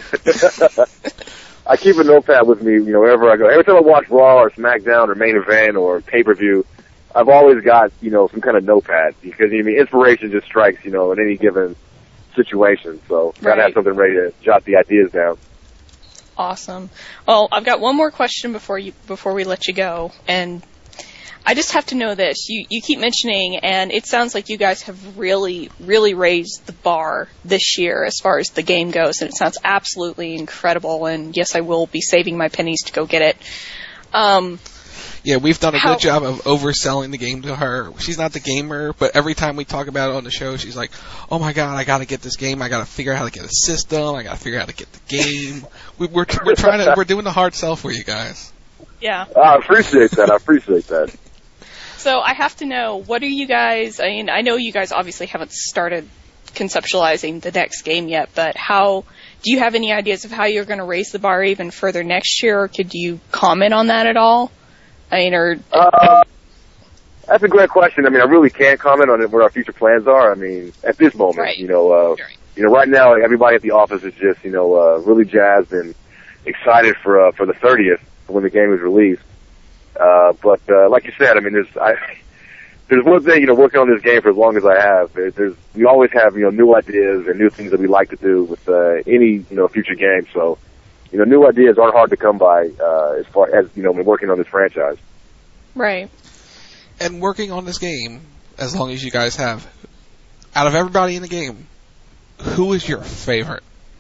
I keep a notepad with me, you know, wherever I go. Every time I watch Raw or SmackDown or Main Event or pay-per-view, I've always got, you know, some kind of notepad, because, I mean, inspiration just strikes, you know, in any given situation, so right. Gotta have something ready to jot the ideas down. Awesome. Well, I've got one more question before you before we let you go, and I just have to know this. You you keep mentioning, and it sounds like you guys have really, really raised the bar this year as far as the game goes, and it sounds absolutely incredible, and yes, I will be saving my pennies to go get it. Um, yeah, we've done a how, good job of overselling the game to her. She's not the gamer, but every time we talk about it on the show, she's like, oh my god, I gotta get this game, I gotta figure out how to get a system, I gotta figure out how to get the game. we, we're, we're trying to, we're doing the hard sell for you guys. Yeah. I appreciate that, I appreciate that. So I have to know, what are you guys, I mean, I know you guys obviously haven't started conceptualizing the next game yet, but how, do you have any ideas of how you're going to raise the bar even further next year, or could you comment on that at all? I mean, or... Uh, that's a great question. I mean, I really can't comment on it, what our future plans are. I mean, at this moment, right. you know, uh, right. you know, right now, everybody at the office is just, you know, uh, really jazzed and excited for, uh, for the thirtieth, when the game is released. Uh, but, uh, like you said, I mean, there's, I, there's one thing, you know, working on this game for as long as I have, there's, there's, we always have, you know, new ideas and new things that we like to do with, uh, any, you know, future game. So, you know, new ideas aren't hard to come by, uh, as far as, you know, when working on this franchise. Right. And working on this game, as long as you guys have, out of everybody in the game, who is your favorite?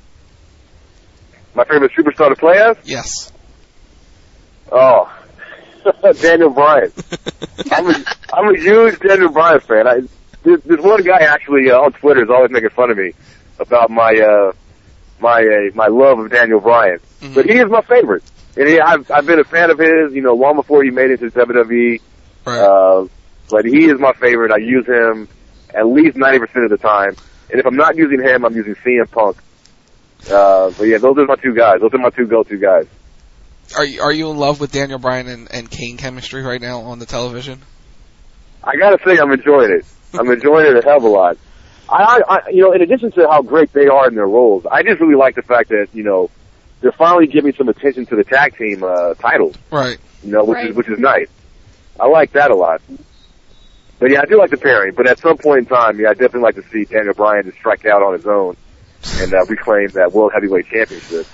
My favorite superstar to play as? Yes. Oh. Daniel Bryan. I'm a, I'm a huge Daniel Bryan fan. I, there's, there's one guy actually uh, on Twitter is always making fun of me about my uh, my uh, my love of Daniel Bryan, mm-hmm. but he is my favorite. And he, I've I've been a fan of his, you know, long before he made it to W W E. Right. Uh, but he is my favorite. I use him at least ninety percent of the time. And if I'm not using him, I'm using C M Punk. Uh, but yeah, those are my two guys. Those are my two go-to guys. Are you, are you in love with Daniel Bryan and, and Kane chemistry right now on the television? I gotta say, I'm enjoying it. I'm enjoying it a hell of a lot. I, I, you know, in addition to how great they are in their roles, I just really like the fact that, you know, they're finally giving some attention to the tag team, uh, titles. Right. You know, which right. is, which is nice. I like that a lot. But yeah, I do like the pairing, but at some point in time, yeah, I definitely like to see Daniel Bryan just strike out on his own and, uh, reclaim that World Heavyweight Championship.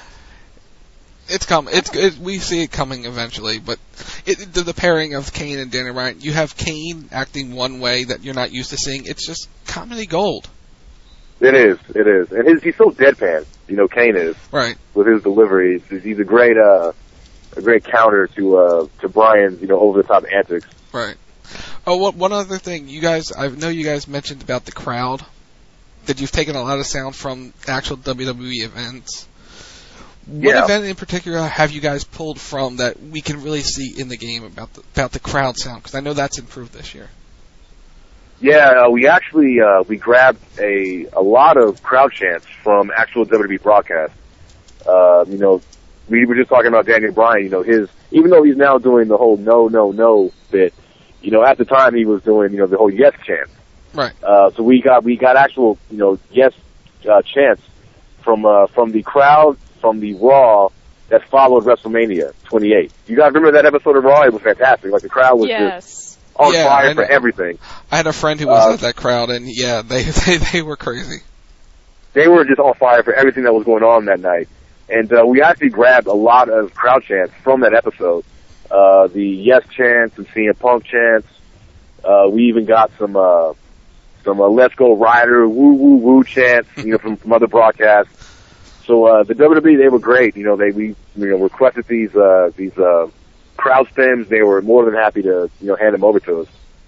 It's coming. It's it, we see it coming eventually, but it, the, the pairing of Kane and Daniel Bryan, you have Kane acting one way that you're not used to seeing. It's just comedy gold. It is. It is, and his, he's so deadpan. You know, Kane is right with his delivery. He's, he's a great, uh, a great counter to uh, to Bryan's, you know, over the top antics. Right. Oh, what, one other thing, you guys. I know you guys mentioned about the crowd. That you've taken a lot of sound from actual W W E events. What yeah. event in particular have you guys pulled from that we can really see in the game about the, about the crowd sound? Because I know that's improved this year. Yeah, uh, we actually uh, we grabbed a a lot of crowd chants from actual W W E broadcasts. Uh, you know, we were just talking about Daniel Bryan. You know, his even though he's now doing the whole no no no bit, you know, at the time he was doing you know the whole yes chant. Right. Uh, so we got we got actual you know yes uh, chants from uh, from the crowd. From the Raw that followed WrestleMania twenty-eight. You guys remember that episode of Raw? It was fantastic. Like, the crowd was yes. just on yeah, fire for everything. I had a friend who was uh, at that crowd, and yeah, they, they they were crazy. They were just on fire for everything that was going on that night. And uh, we actually grabbed a lot of crowd chants from that episode. Uh, the Yes chants and C M Punk chants. Uh, we even got some uh, some uh, Let's Go Ryder, woo woo woo chants, you know, from, from other broadcasts. So uh, the W W E, they were great. You know, they we you know requested these uh, these uh, crowd stems. They were more than happy to you know hand them over to us.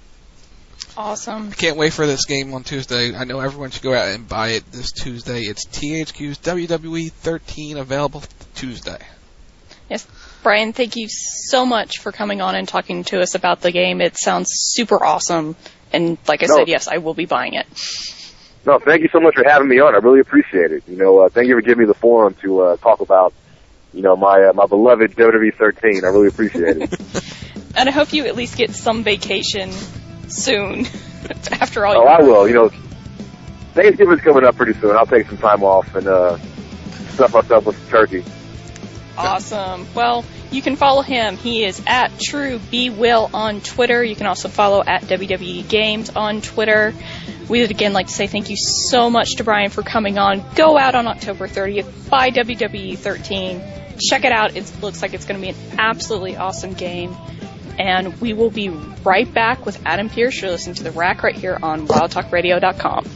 Awesome. I can't wait for this game on Tuesday. I know everyone should go out and buy it this Tuesday. It's T H Q's W W E thirteen, available Tuesday. Yes. Brian, thank you so much for coming on and talking to us about the game. It sounds super awesome. And like I no. said, yes, I will be buying it. No, thank you so much for having me on. I really appreciate it. You know, uh, thank you for giving me the forum to uh, talk about, you know, my uh, my beloved W W E thirteen. I really appreciate it. And I hope you at least get some vacation soon after all. Oh, your I will. You know, Thanksgiving's coming up pretty soon. I'll take some time off and uh, stuff myself with some turkey. Awesome. Well, you can follow him. He is at True B Will on Twitter. You can also follow at W W E Games on Twitter. We would again like to say thank you so much to Brian for coming on. Go out on October thirtieth, buy W W E thirteen. Check it out. It looks like it's going to be an absolutely awesome game. And we will be right back with Adam Pearce. You're listening to The Rack right here on wild talk radio dot com.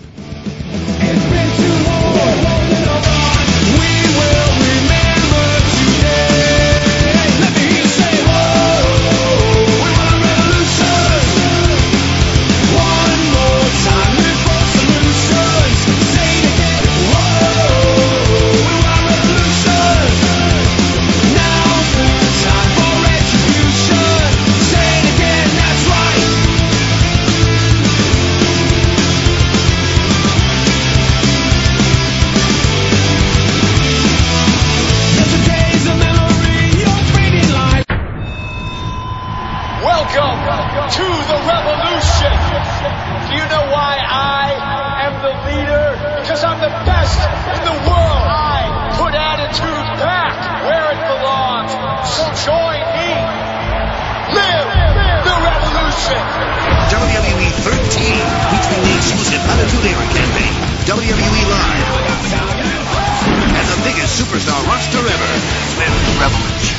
To the revolution. Do you know why I am the leader? Because I'm the best in the world. I put attitude back where it belongs. So join me. Live the revolution. W W E thirteen, featuring the exclusive Attitude Era campaign, W W E Live, and the biggest superstar roster ever. Live the revolution.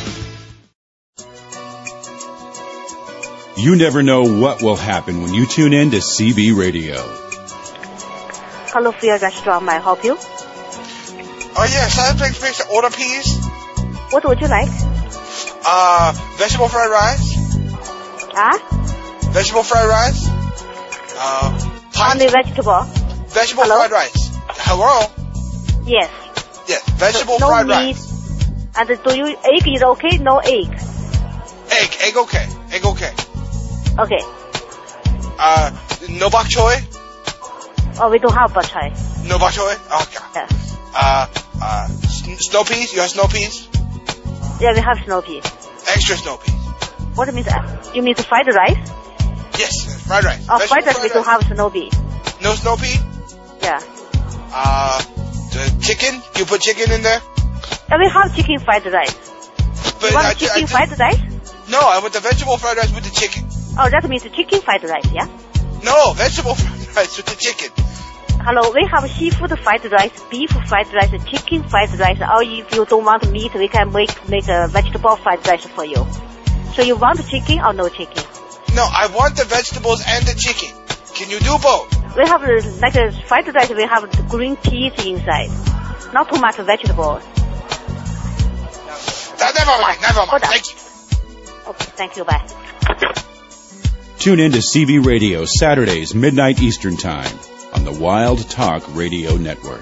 You never know what will happen when you tune in to C B Radio. Hello, Fiat Restaurant. May I help you? Oh, yes. I please please order, please. What would you like? Uh, vegetable fried rice. Huh? Vegetable fried rice. Uh, Only vegetable. Vegetable Hello? fried rice. Hello? Yes. Yes, vegetable so, no fried meat. rice. And do you, egg is okay? No egg. Egg, egg okay. Egg okay. Okay. Uh, no bok choy? Oh, we don't have bok choy. No bok choy? Okay. Yes. Uh, uh, snow peas? You have snow peas? Yeah, we have snow peas. Extra snow peas. What means? You mean the fried rice? Yes, fried rice. Oh, Vegetable fried rice we don't have snow pea. No snow pea? Yeah. Uh, the chicken? You put chicken in there? Yeah, we have chicken fried rice. But you want I, chicken I, fried rice? No, I want the vegetable fried rice with the chicken. Oh, that means chicken fried rice, yeah? No, vegetable fried rice with the chicken. Hello, we have seafood fried rice, beef fried rice, chicken fried rice. Or if you don't want meat, we can make make a vegetable fried rice for you. So you want chicken or no chicken? No, I want the vegetables and the chicken. Can you do both? We have uh, like a fried rice. We have the green peas inside, not too much vegetables. No, never mind, never mind. Thank you. Okay, thank you. Bye. Tune in to C B Radio Saturdays, midnight Eastern Time on the Wild Talk Radio Network.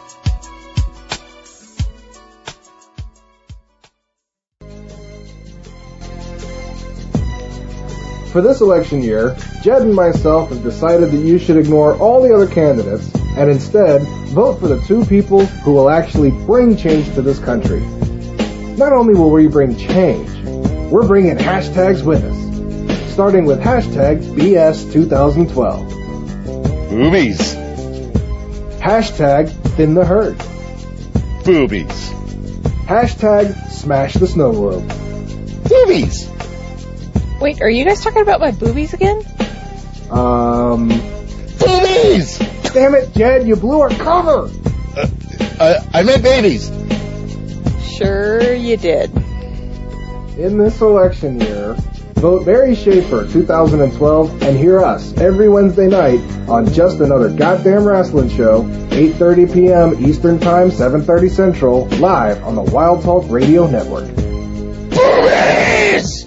For this election year, Jed and myself have decided that you should ignore all the other candidates and instead vote for the two people who will actually bring change to this country. Not only will we bring change, we're bringing hashtags with us, starting with hashtag B S twenty twelve. Boobies. Hashtag thin the herd. Boobies. Hashtag smash the snow globe. Boobies. Wait, are you guys talking about my boobies again? Um... Boobies! Damn it, Jed, you blew our cover! Uh, uh, I meant babies. Sure you did. In this election year, vote Barry Schaefer two thousand twelve and hear us every Wednesday night on Just Another Goddamn Wrestling Show, eight thirty p.m. Eastern Time, seven thirty Central, live on the Wild Talk Radio Network. Boobies!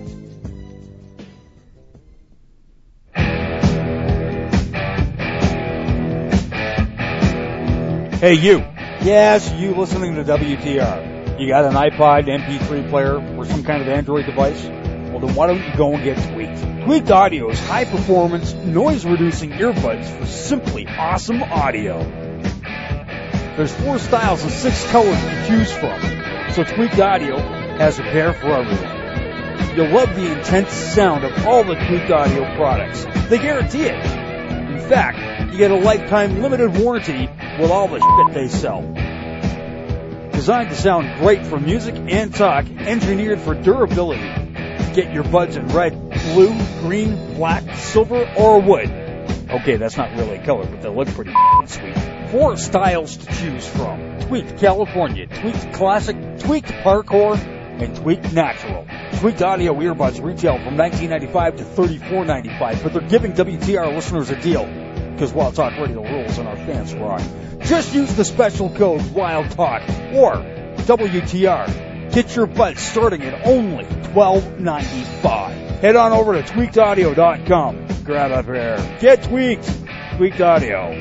Hey, you. Yes, you listening to W T R. You got an iPod, M P three player, or some kind of Android device? Well, then why don't you go and get Tweaked? Tweaked Audio's high-performance, noise-reducing earbuds for simply awesome audio. There's four styles and six colors to choose from, so Tweaked Audio has a pair for everyone. You'll love the intense sound of all the Tweaked Audio products. They guarantee it. In fact, you get a lifetime limited warranty with all the shit they sell. Designed to sound great for music and talk, engineered for durability. Get your buds in red, blue, green, black, silver, or wood. Okay, that's not really a color, but they look pretty sweet. Four styles to choose from. Tweaked California, Tweaked Classic, Tweaked Parkour, and Tweaked Natural. Tweaked Audio earbuds retail from nineteen ninety-five dollars to thirty-four ninety-five, but they're giving W T R listeners a deal. Because Wild Talk Radio rules and our fans rock. Just use the special code Wild Talk or W T R. Get your buds starting at only twelve ninety-five. Head on over to tweaked audio dot com. Grab a pair. Get tweaked. Tweaked Audio.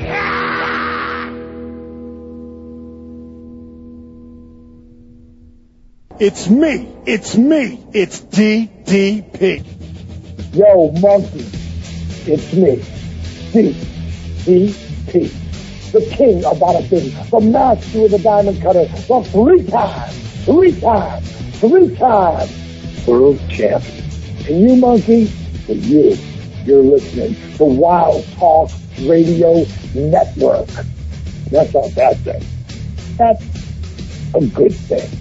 It's me. It's me. It's D D P. Yo, monkey. It's me. D D P. The king of bada bing. The master of the diamond cutter. The three times. Three times. Three times. World champion. And you, monkey, for you, you're listening to Wild Talk Radio Network. That's not a bad thing. That's a good thing.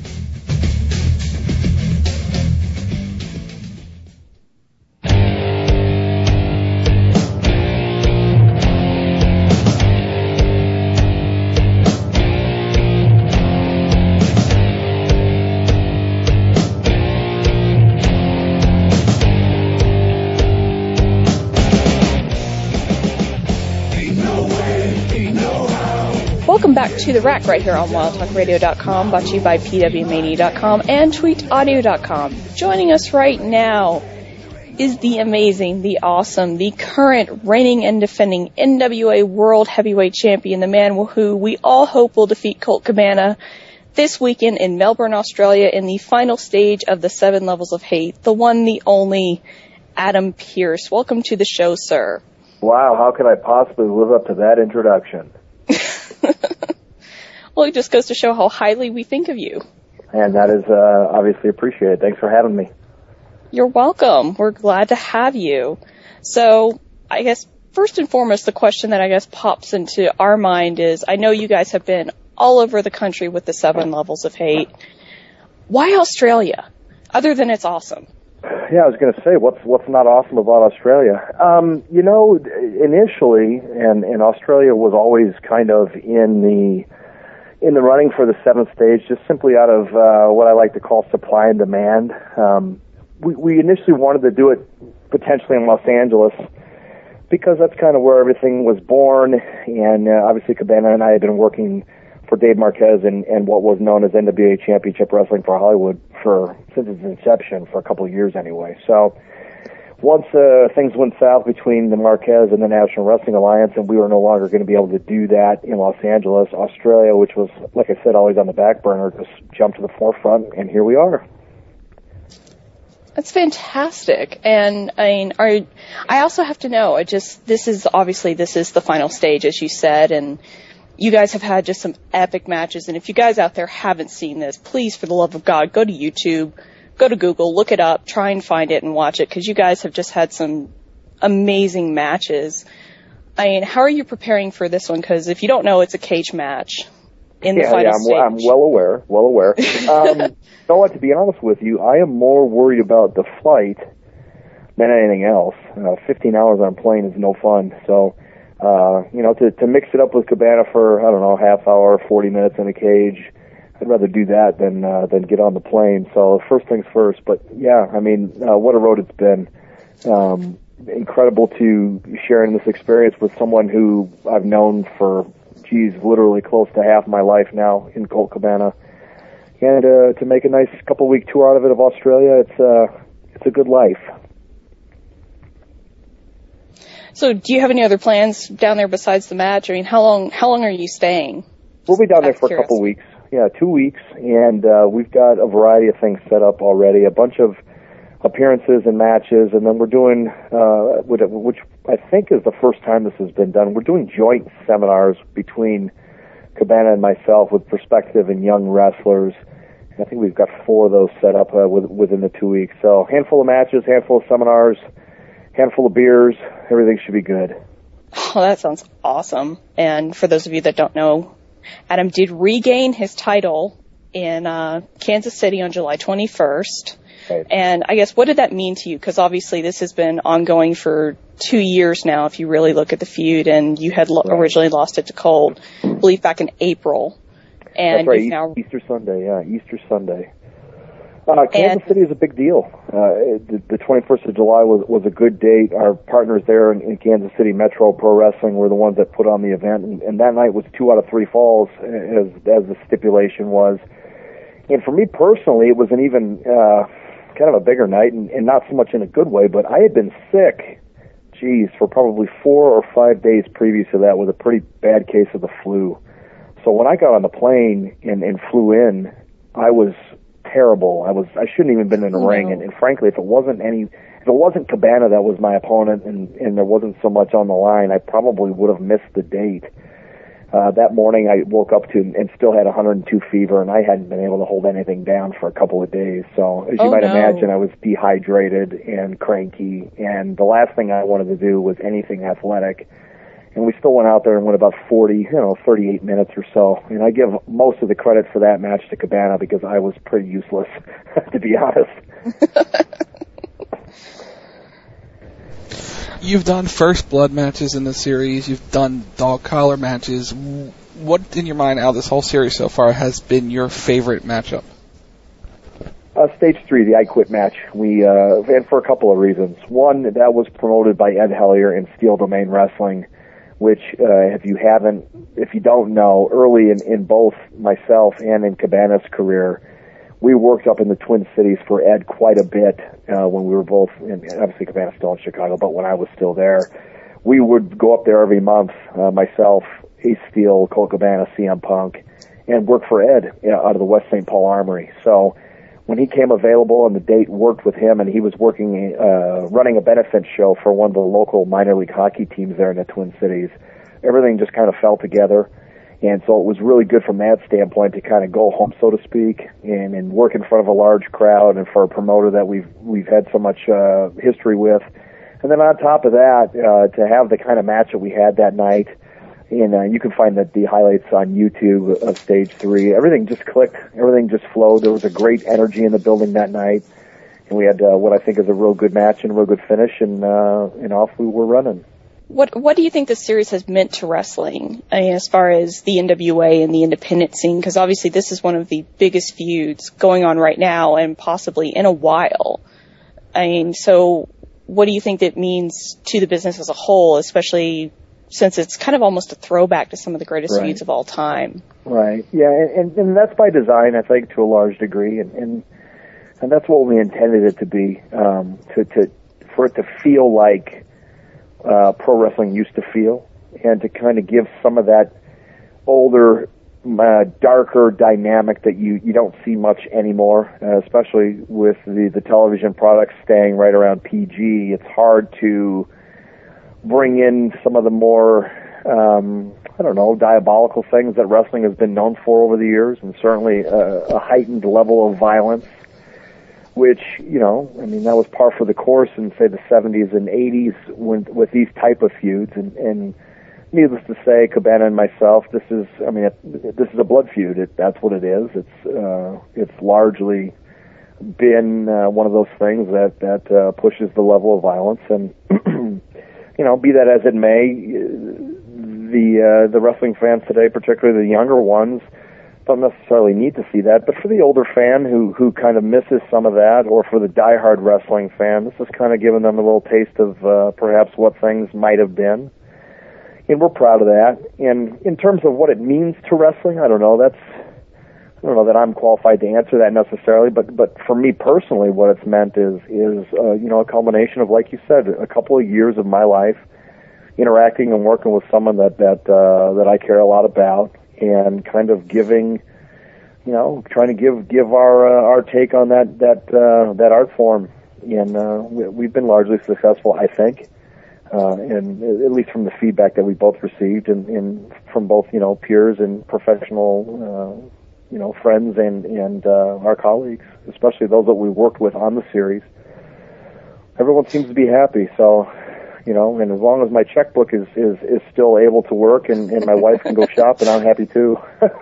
Welcome back to The Rack right here on wild talk radio dot com, brought to you by P W mania dot com and tweaked audio dot com. Joining us right now is the amazing, the awesome, the current reigning and defending N W A World Heavyweight Champion, the man who we all hope will defeat Colt Cabana this weekend in Melbourne, Australia in the final stage of the Seven Levels of Hate, the one, the only, Adam Pearce. Welcome to the show, sir. Wow, how could I possibly live up to that introduction? Well, it just goes to show how highly we think of you. And that is uh, obviously appreciated. Thanks for having me. You're welcome. We're glad to have you. So, I guess, first and foremost, the question that I guess pops into our mind is, I know you guys have been all over the country with the seven levels of hate. Why Australia? Other than it's awesome. Yeah, I was going to say, what's what's not awesome about Australia? Um, you know, initially, and, and Australia was always kind of in the in the running for the seventh stage, just simply out of uh, what I like to call supply and demand. Um, we, we initially wanted to do it potentially in Los Angeles because that's kind of where everything was born, and uh, obviously Cabana and I had been working for Dave Marquez and, and what was known as N W A Championship Wrestling for Hollywood for since its inception, for a couple of years anyway. So once uh, things went south between the Marquez and the National Wrestling Alliance, and we were no longer going to be able to do that in Los Angeles, Australia, which was, like I said, always on the back burner, just jumped to the forefront, and here we are. That's fantastic. And I mean, are, I also have to know, I just, this is obviously, this is the final stage, as you said, and you guys have had just some epic matches. And if you guys out there haven't seen this, please, for the love of God, go to YouTube, go to Google, look it up, try and find it and watch it, because you guys have just had some amazing matches. I mean, how are you preparing for this one? Because if you don't know, it's a cage match in the yeah, final yeah, I'm, stage. I'm well aware, well aware. Um, you know what, to be honest with you, I am more worried about the fight than anything else. Uh, fifteen hours on a plane is no fun, so... Uh, you know, to, to mix it up with Cabana for, I don't know, half hour, forty minutes in a cage, I'd rather do that than, uh, than get on the plane. So first things first, but yeah, I mean, uh, what a road it's been. Um, incredible to sharing this experience with someone who I've known for, geez, literally close to half my life now in Colt Cabana. And, uh, to make a nice couple week tour out of it of Australia, it's, uh, it's a good life. So, do you have any other plans down there besides the match? I mean, how long how long are you staying? We'll be down there for a couple weeks. Yeah, two weeks, and uh, we've got a variety of things set up already. A bunch of appearances and matches, and then we're doing, uh, which I think is the first time this has been done. We're doing joint seminars between Cabana and myself with prospective and young wrestlers. I think we've got four of those set up uh, within the two weeks. So, handful of matches, handful of seminars. Handful of beers, everything should be good. Oh, that sounds awesome. And for those of you that don't know, Adam did regain his title in uh, Kansas City on July twenty-first. Right. And I guess, what did that mean to you? Because obviously this has been ongoing for two years now, if you really look at the feud, and you had lo- right. originally lost it to Colt, I believe back in April. And That's right, you've now... Easter Sunday, yeah, Easter Sunday. Uh, Kansas and, City is a big deal. Uh, the, the twenty-first of July was, was a good date. Our partners there in, in Kansas City, Metro Pro Wrestling, were the ones that put on the event, and, and that night was two out of three falls, as, as the stipulation was. And for me personally, it was an even uh, kind of a bigger night, and, and not so much in a good way, but I had been sick, geez, for probably four or five days previous to that with a pretty bad case of the flu. So when I got on the plane and, and flew in, I was... terrible. I was. I shouldn't even been in the oh, ring, and, and frankly, if it wasn't any, if it wasn't Cabana that was my opponent, and, and there wasn't so much on the line, I probably would have missed the date. Uh, that morning, I woke up to and still had one hundred two fever, and I hadn't been able to hold anything down for a couple of days. So, as you oh, might no. imagine, I was dehydrated and cranky, and the last thing I wanted to do was anything athletic. And we still went out there and went about forty, you know, thirty-eight minutes or so. And I give most of the credit for that match to Cabana because I was pretty useless, to be honest. You've done first blood matches in the series. You've done dog collar matches. What, in your mind, out of this whole series so far, has been your favorite matchup? Uh, stage three, the I Quit match. We, uh, and for a couple of reasons. One, that was promoted by Ed Hellier in Steel Domain Wrestling, which, uh, if you haven't, if you don't know, early in, in both myself and in Cabana's career, we worked up in the Twin Cities for Ed quite a bit, uh, when we were both, in, obviously Cabana's still in Chicago, but when I was still there, we would go up there every month, uh, myself, Ace Steel, Colt Cabana, C M Punk, and work for Ed, you know, out of the West Saint Paul Armory. So, when he came available and the date worked with him, and he was working, uh, running a benefit show for one of the local minor league hockey teams there in the Twin Cities, everything just kind of fell together. And so it was really good from that standpoint to kind of go home, so to speak, and, and work in front of a large crowd, and for a promoter that we've we've had so much uh, history with. And then on top of that, uh, to have the kind of match that we had that night, and uh, you can find the, the highlights on YouTube of Stage three. Everything just clicked. Everything just flowed. There was a great energy in the building that night. And we had uh, what I think is a real good match and a real good finish, and, uh, and off we were running. What What do you think this series has meant to wrestling, I mean, as far as the N W A and the independent scene? Because obviously this is one of the biggest feuds going on right now and possibly in a while. I mean, so what do you think that means to the business as a whole, especially since it's kind of almost a throwback to some of the greatest Right. feuds of all time? Right. Yeah, and, and that's by design, I think, to a large degree, and and, and that's what we intended it to be, um, to, to for it to feel like uh, pro wrestling used to feel, and to kind of give some of that older, uh, darker dynamic that you, you don't see much anymore, uh, especially with the, the television products staying right around P G. It's hard to bring in some of the more, um, I don't know, diabolical things that wrestling has been known for over the years, and certainly a, a heightened level of violence, which, you know, I mean, that was par for the course in, say, the seventies and eighties when, with these type of feuds. And, and needless to say, Cabana and myself, this is, I mean, it, this is a blood feud. It, that's what it is. It's, uh, it's largely been uh, one of those things that, that uh, pushes the level of violence. And, you know, be that as it may, the uh, the wrestling fans today, particularly the younger ones, don't necessarily need to see that. But for the older fan who who kind of misses some of that, or for the diehard wrestling fan, this is kind of giving them a little taste of uh, perhaps what things might have been. And we're proud of that. And in terms of what it means to wrestling, I don't know. That's I don't know that I'm qualified to answer that necessarily, but but for me personally, what it's meant is is uh, you know, a culmination of, like you said, a couple of years of my life interacting and working with someone that that uh, that I care a lot about, and kind of giving, you know, trying to give give our uh, our take on that that uh, that art form, and uh, we, we've been largely successful, I think, uh, and at least from the feedback that we both received, and, and from both, you know, peers and professional. Uh, you know, friends and, and, uh, our colleagues, especially those that we worked with on the series. Everyone seems to be happy, so, you know, and as long as my checkbook is, is, is still able to work and, and my wife can go shop, and I'm happy too.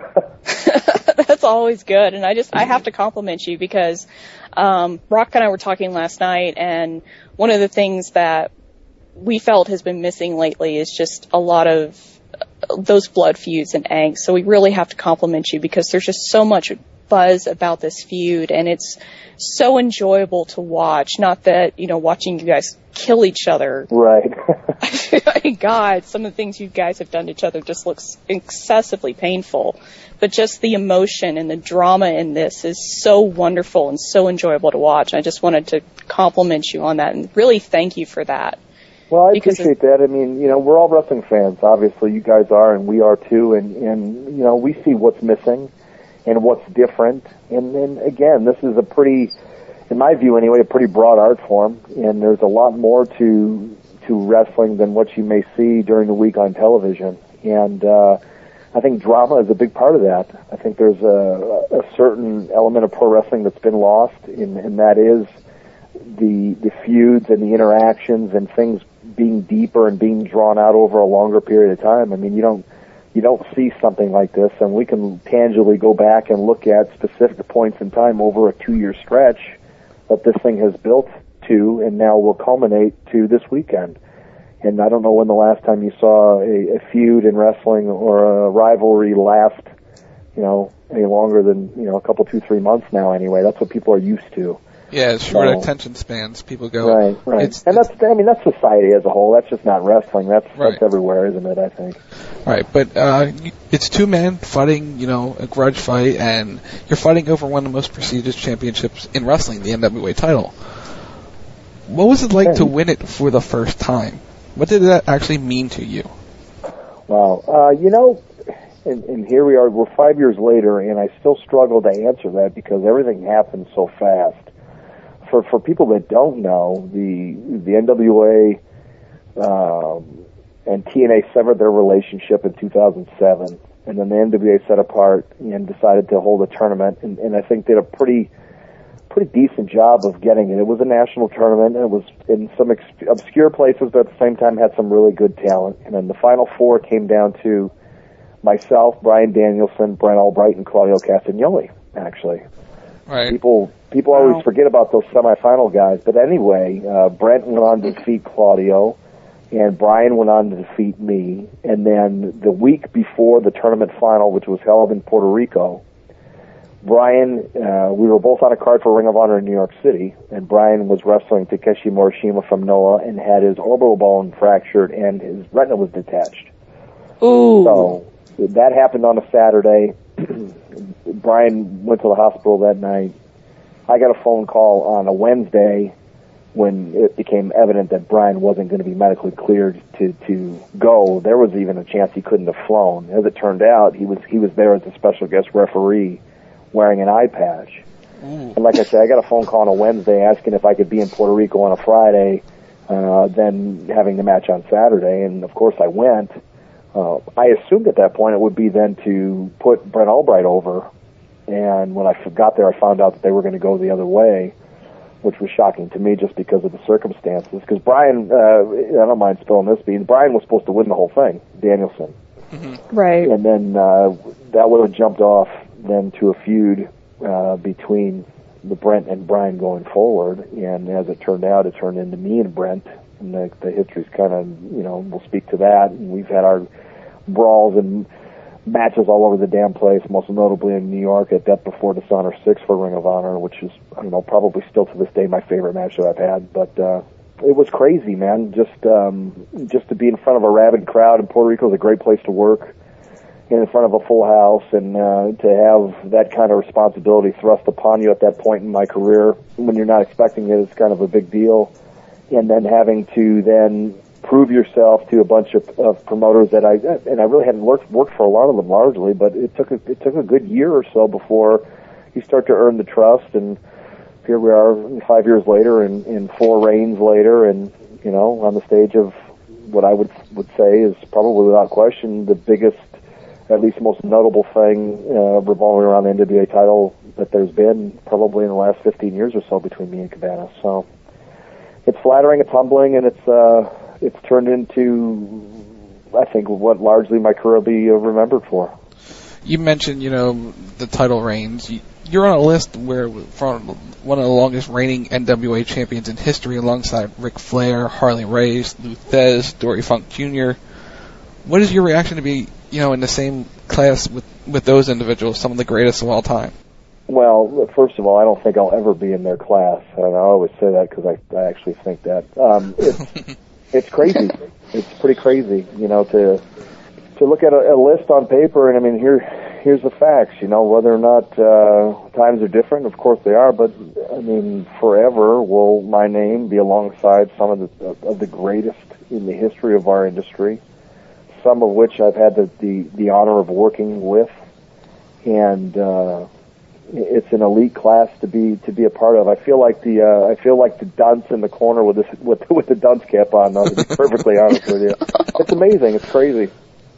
That's always good. And I just, I have to compliment you because, um, Brock and I were talking last night, and one of the things that we felt has been missing lately is just a lot of those blood feuds and angst. So we really have to compliment you because there's just so much buzz about this feud, and it's so enjoyable to watch. Not that, you know, watching you guys kill each other. Right. I mean, God, some of the things you guys have done to each other just looks excessively painful. But just the emotion and the drama in this is so wonderful and so enjoyable to watch. I just wanted to compliment you on that and really thank you for that. Well, I appreciate that. I mean, you know, we're all wrestling fans. Obviously, you guys are, and we are too. And, and you know, we see what's missing and what's different. And then, again, this is a pretty, in my view anyway, a pretty broad art form. And there's a lot more to to wrestling than what you may see during the week on television. And uh, I think drama is a big part of that. I think there's a, a certain element of pro wrestling that's been lost, and, and that is the the feuds and the interactions and things being deeper and being drawn out over a longer period of time. I mean, you don't you don't see something like this, and we can tangibly go back and look at specific points in time over a two-year stretch that this thing has built to, and now will culminate to this weekend. And I don't know when the last time you saw a, a feud in wrestling or a rivalry last, you know, any longer than, you know, a couple, two, three months now anyway. That's what people are used to. Yeah, it's short So- attention spans. People go, Right, right. It's, and that's, I mean, that's society as a whole. That's just not wrestling. That's, Right. that's everywhere, isn't it, I think? Right, but uh, it's two men fighting, you know, a grudge fight, and you're fighting over one of the most prestigious championships in wrestling, the N W A title. What was it like to win it for the first time? What did that actually mean to you? Wow. Uh, you know, And, and here we are, we're five years later, and I still struggle to answer that because everything happened so fast. For for people that don't know, the the N W A um, and T N A severed their relationship in two thousand seven, and then the N W A set apart and decided to hold a tournament, and, and I think did a pretty pretty decent job of getting it. It was a national tournament, and it was in some ex- obscure places, but at the same time had some really good talent. And then the Final Four came down to myself, Bryan Danielson, Brent Albright, and Claudio Castagnoli, actually. Right. People people wow. always forget about those semifinal guys. But anyway, uh, Brent went on to defeat Claudio, and Bryan went on to defeat me. And then the week before the tournament final, which was held in Puerto Rico, Bryan, uh, we were both on a card for Ring of Honor in New York City, and Bryan was wrestling Takeshi Morishima from Noah and had his orbital bone fractured and his retina was detached. Ooh. So that happened on a Saturday. Bryan went to the hospital that night. I got a phone call on a Wednesday when it became evident that Bryan wasn't going to be medically cleared to, to go. There was even a chance he couldn't have flown. As it turned out, he was he was there as a special guest referee wearing an eye patch. Mm. And like I said, I got a phone call on a Wednesday asking if I could be in Puerto Rico on a Friday, uh, then having the match on Saturday, and of course I went. Uh, I assumed at that point it would be then to put Brent Albright over, and when I got there I found out that they were going to go the other way, which was shocking to me just because of the circumstances. Because Bryan, uh, I don't mind spilling this beans, Bryan was supposed to win the whole thing, Danielson. Mm-hmm. Right. And then uh, that would have jumped off then to a feud uh, between the Brent and Bryan going forward, and as it turned out, it turned into me and Brent, and the, the history's kind of, you know, we'll speak to that, and we've had our brawls and matches all over the damn place, most notably in New York at Death Before Dishonor six for Ring of Honor, which is, I don't know, probably still to this day my favorite match that I've had, but uh, it was crazy, man, just um, just to be in front of a rabid crowd, and Puerto Rico is a great place to work, in front of a full house, and uh, to have that kind of responsibility thrust upon you at that point in my career when you're not expecting it is kind of a big deal. And then having to then prove yourself to a bunch of, of promoters that I, and I really hadn't worked, worked for a lot of them largely, but it took a, it took a good year or so before you start to earn the trust, and here we are five years later and, and four reigns later, and, you know, on the stage of what I would, would say is probably without question the biggest, at least most notable thing uh, revolving around the N W A title that there's been probably in the last fifteen years or so between me and Cabana. So it's flattering, it's humbling, and it's uh, it's turned into, I think, what largely my career will be remembered for. You mentioned, you know, the title reigns. You're on a list where from one of the longest reigning N W A champions in history, alongside Ric Flair, Harley Race, Lou Thesz, Dory Funk Junior What is your reaction to be, you know, in the same class with, with those individuals, some of the greatest of all time? Well, first of all, I don't think I'll ever be in their class, and I always say that because I, I actually think that. Um, it's, it's crazy. It's pretty crazy, you know, to to look at a, a list on paper, and I mean, here here's the facts, you know, whether or not uh, times are different, of course they are, but, I mean, forever will my name be alongside some of the, of the greatest in the history of our industry, some of which I've had the, the, the honor of working with, and uh, it's an elite class to be to be a part of. I feel like the uh, I feel like the dunce in the corner with this with with the dunce cap on. Though, to be perfectly honest with you, it's amazing. It's crazy.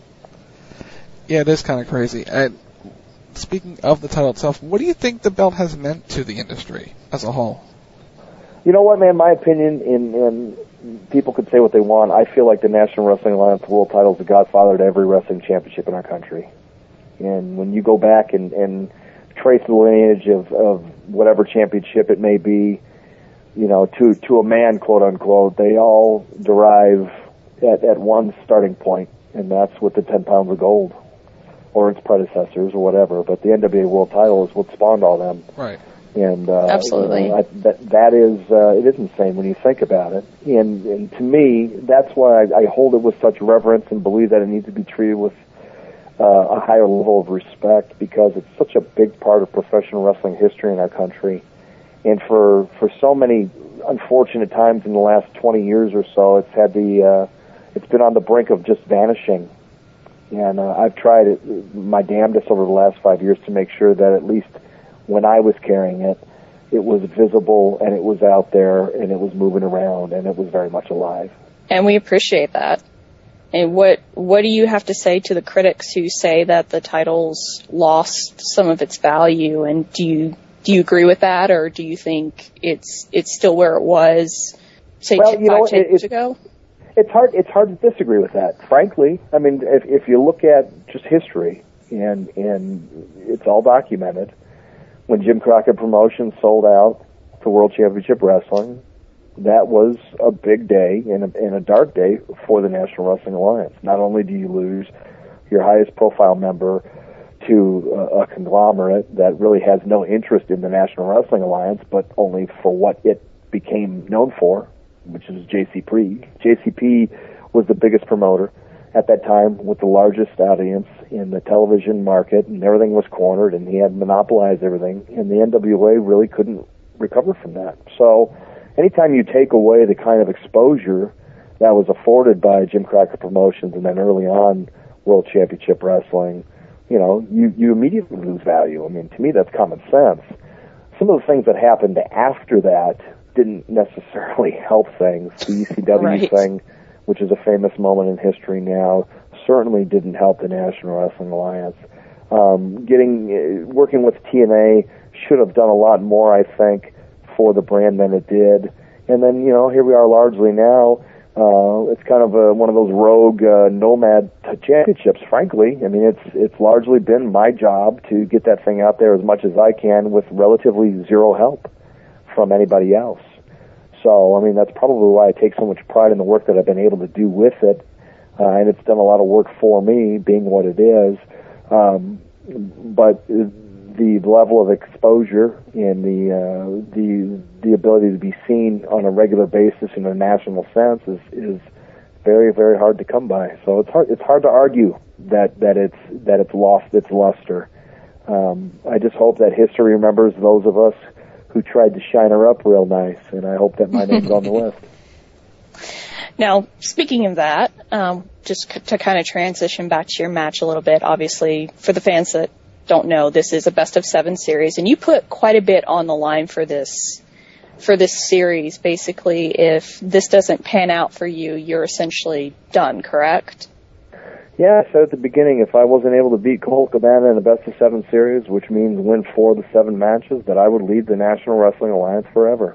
Yeah, it is kind of crazy. And speaking of the title itself, what do you think the belt has meant to the industry as a whole? You know what, man? My opinion, in, in people could say what they want. I feel like the National Wrestling Alliance World Title is the godfather to every wrestling championship in our country. And when you go back and, and trace the lineage of, of whatever championship it may be, you know, to to a man, quote unquote, they all derive at, at one starting point, and that's with the ten pounds of gold, or its predecessors, or whatever. But the N W A World Title is what spawned all them. Right. And uh, absolutely, you know, I, that that is uh, it is insane when you think about it. And, and to me, that's why I, I hold it with such reverence and believe that it needs to be treated with uh, a higher level of respect, because it's such a big part of professional wrestling history in our country. And for for so many unfortunate times in the last twenty years or so, it's had the uh, it's been on the brink of just vanishing. And uh, I've tried it, my damnedest over the last five years to make sure that at least when I was carrying it, it was visible and it was out there and it was moving around and it was very much alive. And we appreciate that. And what what do you have to say to the critics who say that the title's lost some of its value? And do you do you agree with that, or do you think it's it's still where it was, say, well, five, you know, ten it, years it, ago? It's hard. It's hard to disagree with that, frankly. I mean, if if you look at just history, and and it's all documented, when Jim Crockett Promotions sold out to World Championship Wrestling, that was a big day and a, and a dark day for the National Wrestling Alliance. Not only do you lose your highest profile member to a, a conglomerate that really has no interest in the National Wrestling Alliance, but only for what it became known for, which is J C P. J C P was the biggest promoter at that time with the largest audience in the television market, and everything was cornered, and he had monopolized everything, and the N W A really couldn't recover from that. So anytime you take away the kind of exposure that was afforded by Jim Crockett Promotions and then early on World Championship Wrestling, you know, you, you immediately lose value. I mean, to me, that's common sense. Some of the things that happened after that didn't necessarily help things. The E C W right. thing, which is a famous moment in history now, certainly didn't help the National Wrestling Alliance. Um, getting, working with T N A should have done a lot more, I think, for the brand than it did. And then, you know, here we are largely now. Uh, it's kind of a, one of those rogue uh, nomad championships, frankly. I mean, it's it's largely been my job to get that thing out there as much as I can with relatively zero help from anybody else. So, I mean, that's probably why I take so much pride in the work that I've been able to do with it. Uh, and it's done a lot of work for me, being what it is. Um, but the level of exposure and the uh, the the ability to be seen on a regular basis in a national sense is, is very, very hard to come by. So it's hard it's hard to argue that, that it's that it's lost its luster. Um, I just hope that history remembers those of us who tried to shine her up real nice, and I hope that my name's on the list. Now, speaking of that, um, just c- to kind of transition back to your match a little bit, obviously, for the fans that don't know, this is a best of seven series, and you put quite a bit on the line for this for this series. Basically, if this doesn't pan out for you, you're essentially done, correct? Yeah, I said at the beginning, if I wasn't able to beat Colt Cabana in a best of seven series, which means win four of the seven matches, that I would lead the National Wrestling Alliance forever.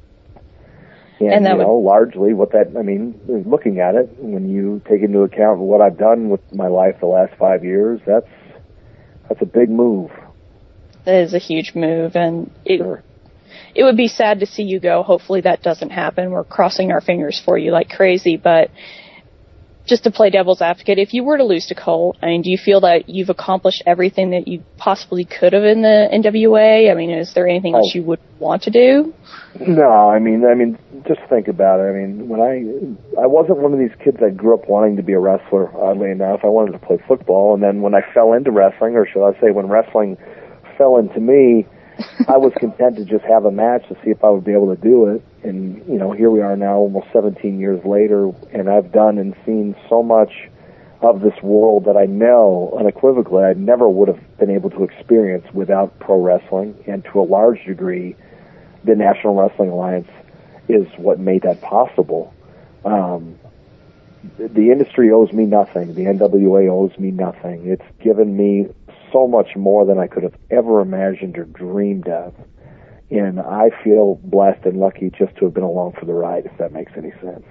And, and that you know, would... largely what that, I mean, looking at it, when you take into account what I've done with my life the last five years, that's that's a big move. That is a huge move, and it, sure. it would be sad to see you go. Hopefully that doesn't happen. We're crossing our fingers for you like crazy, but just to play devil's advocate, if you were to lose to Colt, I mean, do you feel that you've accomplished everything that you possibly could have in the N W A? I mean, is there anything oh. else you would want to do? No, I mean, I mean, just think about it. I mean, when I, I wasn't one of these kids that grew up wanting to be a wrestler, oddly enough. I wanted to play football, and then when I fell into wrestling, or should I say when wrestling fell into me, I was content to just have a match to see if I would be able to do it. And, you know, here we are now almost seventeen years later, and I've done and seen so much of this world that I know unequivocally I never would have been able to experience without pro wrestling, and to a large degree, the National Wrestling Alliance is what made that possible. Um, the industry owes me nothing. The N W A owes me nothing. It's given me so much more than I could have ever imagined or dreamed of. And I feel blessed and lucky just to have been along for the ride, if that makes any sense.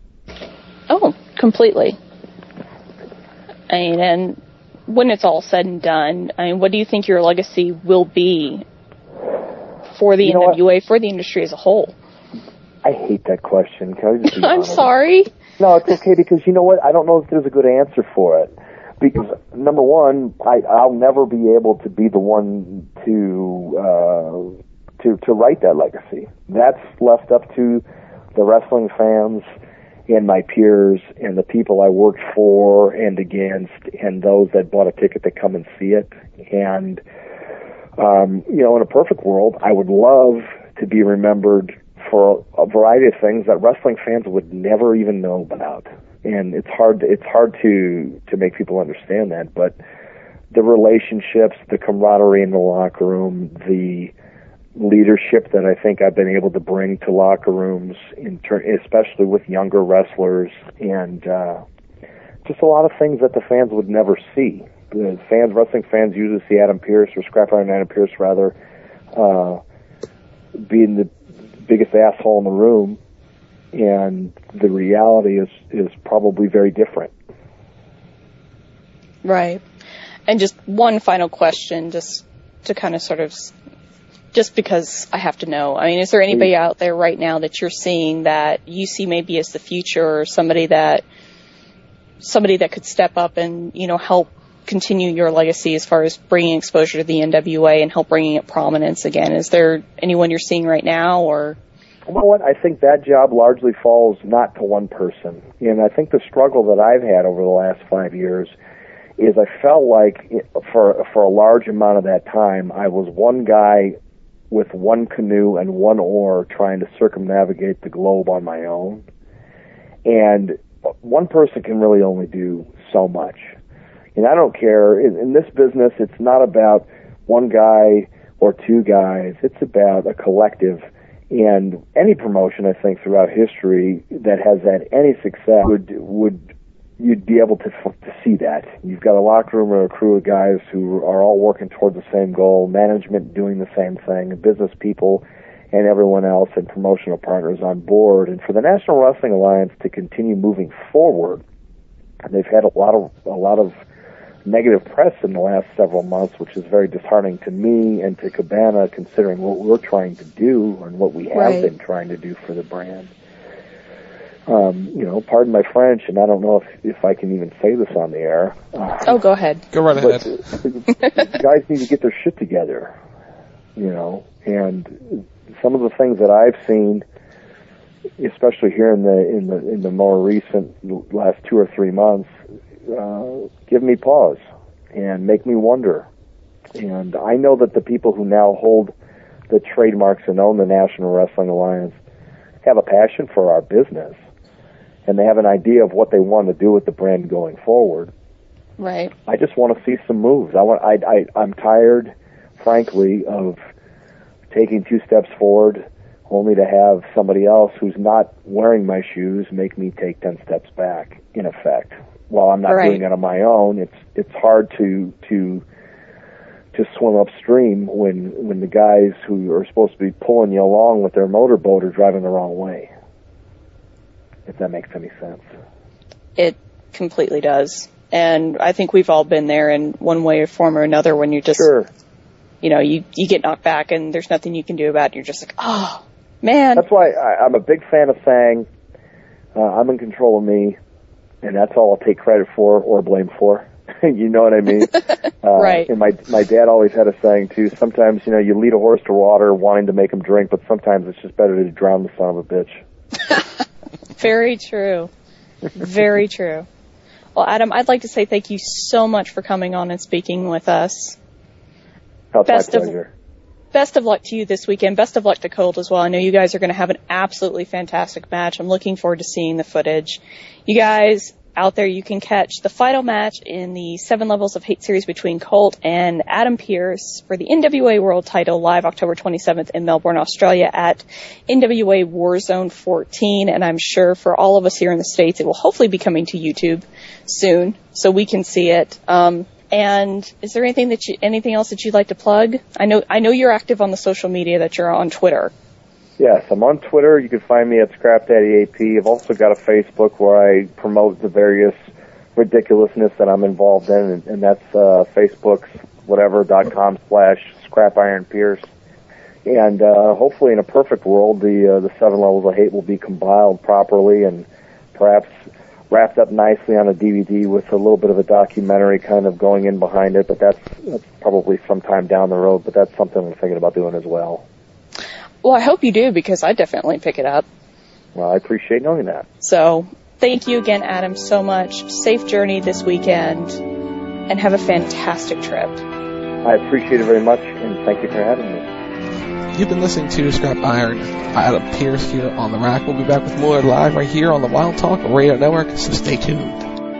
Oh, completely. I mean, and when it's all said and done, I mean, what do you think your legacy will be for the you N W A, for the industry as a whole? I hate that question. Can I just be I'm honest? sorry. No, it's okay, because you know what? I don't know if there's a good answer for it. Because, number one, I, I'll never be able to be the one to, uh, to, to write that legacy. That's left up to the wrestling fans and my peers and the people I worked for and against and those that bought a ticket to come and see it. And, um, you know, in a perfect world, I would love to be remembered for a variety of things that wrestling fans would never even know about. and it's hard. It's hard to to make people understand that. But the relationships, the camaraderie in the locker room, the leadership that I think I've been able to bring to locker rooms, in ter- especially with younger wrestlers, and uh, just a lot of things that the fans would never see. The fans, wrestling fans, usually see Adam Pearce or Scrap Iron Adam Pearce rather, uh, being the biggest asshole in the room, and the reality is is probably very different. Right. And just one final question, just to kind of sort of. Just because I have to know. I mean, is there anybody out there right now that you're seeing that you see maybe as the future, or somebody that somebody that could step up and, you know, help continue your legacy as far as bringing exposure to the N W A and help bringing it prominence again? Is there anyone you're seeing right now, or? You know what? I think that job largely falls not to one person. And I think the struggle that I've had over the last five years is I felt like for for a large amount of that time, I was one guy with one canoe and one oar trying to circumnavigate the globe on my own. And one person can really only do so much. And I don't care. In, in this business, it's not about one guy or two guys. It's about a collective. And any promotion, I think, throughout history that has had any success would would you'd be able to to see that. You've got a locker room or a crew of guys who are all working toward the same goal, management doing the same thing, and business people and everyone else and promotional partners on board. And for the National Wrestling Alliance to continue moving forward, they've had a lot of a lot of negative press in the last several months, which is very disheartening to me and to Cabana, considering what we're trying to do and what we have right. been trying to do for the brand. Um, you know, pardon my French, and I don't know if, if I can even say this on the air. Uh, oh, go ahead. Go right ahead. Guys need to get their shit together, you know, and some of the things that I've seen, especially here in the in the in the more recent last two or three months, uh, give me pause and make me wonder. And I know that the people who now hold the trademarks and own the National Wrestling Alliance have a passion for our business, and they have an idea of what they want to do with the brand going forward. Right. I just want to see some moves. I want. I, I I'm tired, frankly, of taking two steps forward only to have somebody else who's not wearing my shoes make me take ten steps back. In effect, while I'm not right. doing it on my own, it's it's hard to to to swim upstream when when the guys who are supposed to be pulling you along with their motorboat are driving the wrong way. If that makes any sense. It completely does. And I think we've all been there in one way or form or another when you're just, sure. you know, you, you get knocked back and there's nothing you can do about it. You're just like, oh, man. That's why I, I'm a big fan of saying, uh, I'm in control of me, and that's all I'll take credit for or blame for. You know what I mean? Uh, right. And my my dad always had a saying, too, sometimes, you know, you lead a horse to water wanting to make him drink, but sometimes it's just better to drown the son of a bitch. Very true. Very true. Well, Adam, I'd like to say thank you so much for coming on and speaking with us. Oh, best my pleasure. Of, best of luck to you this weekend. Best of luck to Colt as well. I know you guys are going to have an absolutely fantastic match. I'm looking forward to seeing the footage. You guys out there, you can catch the final match in the Seven Levels of Hate series between Colt and Adam Pearce for the N W A World title live October twenty-seventh in Melbourne, Australia at N W A Warzone fourteen. And I'm sure for all of us here in the States, it will hopefully be coming to YouTube soon so we can see it. Um, and is there anything that you, anything else that you'd like to plug? I know, I know you're active on the social media, that you're on Twitter. Yes, I'm on Twitter. You can find me at Scrap Daddy A P. I've also got a Facebook where I promote the various ridiculousness that I'm involved in, and, and that's uh, Facebook's whatever dot com slash Scrap Iron Pearce. And uh, hopefully, in a perfect world, the uh, the seven levels of hate will be compiled properly and perhaps wrapped up nicely on a D V D with a little bit of a documentary kind of going in behind it. But that's, that's probably sometime down the road. But that's something I'm thinking about doing as well. Well, I hope you do, because I definitely pick it up. Well, I appreciate knowing that. So, thank you again, Adam, so much. Safe journey this weekend, and have a fantastic trip. I appreciate it very much, and thank you for having me. You've been listening to Scrap Iron. Adam Pierce here on The Rack. We'll be back with more live right here on the Wild Talk Radio Network, so stay tuned.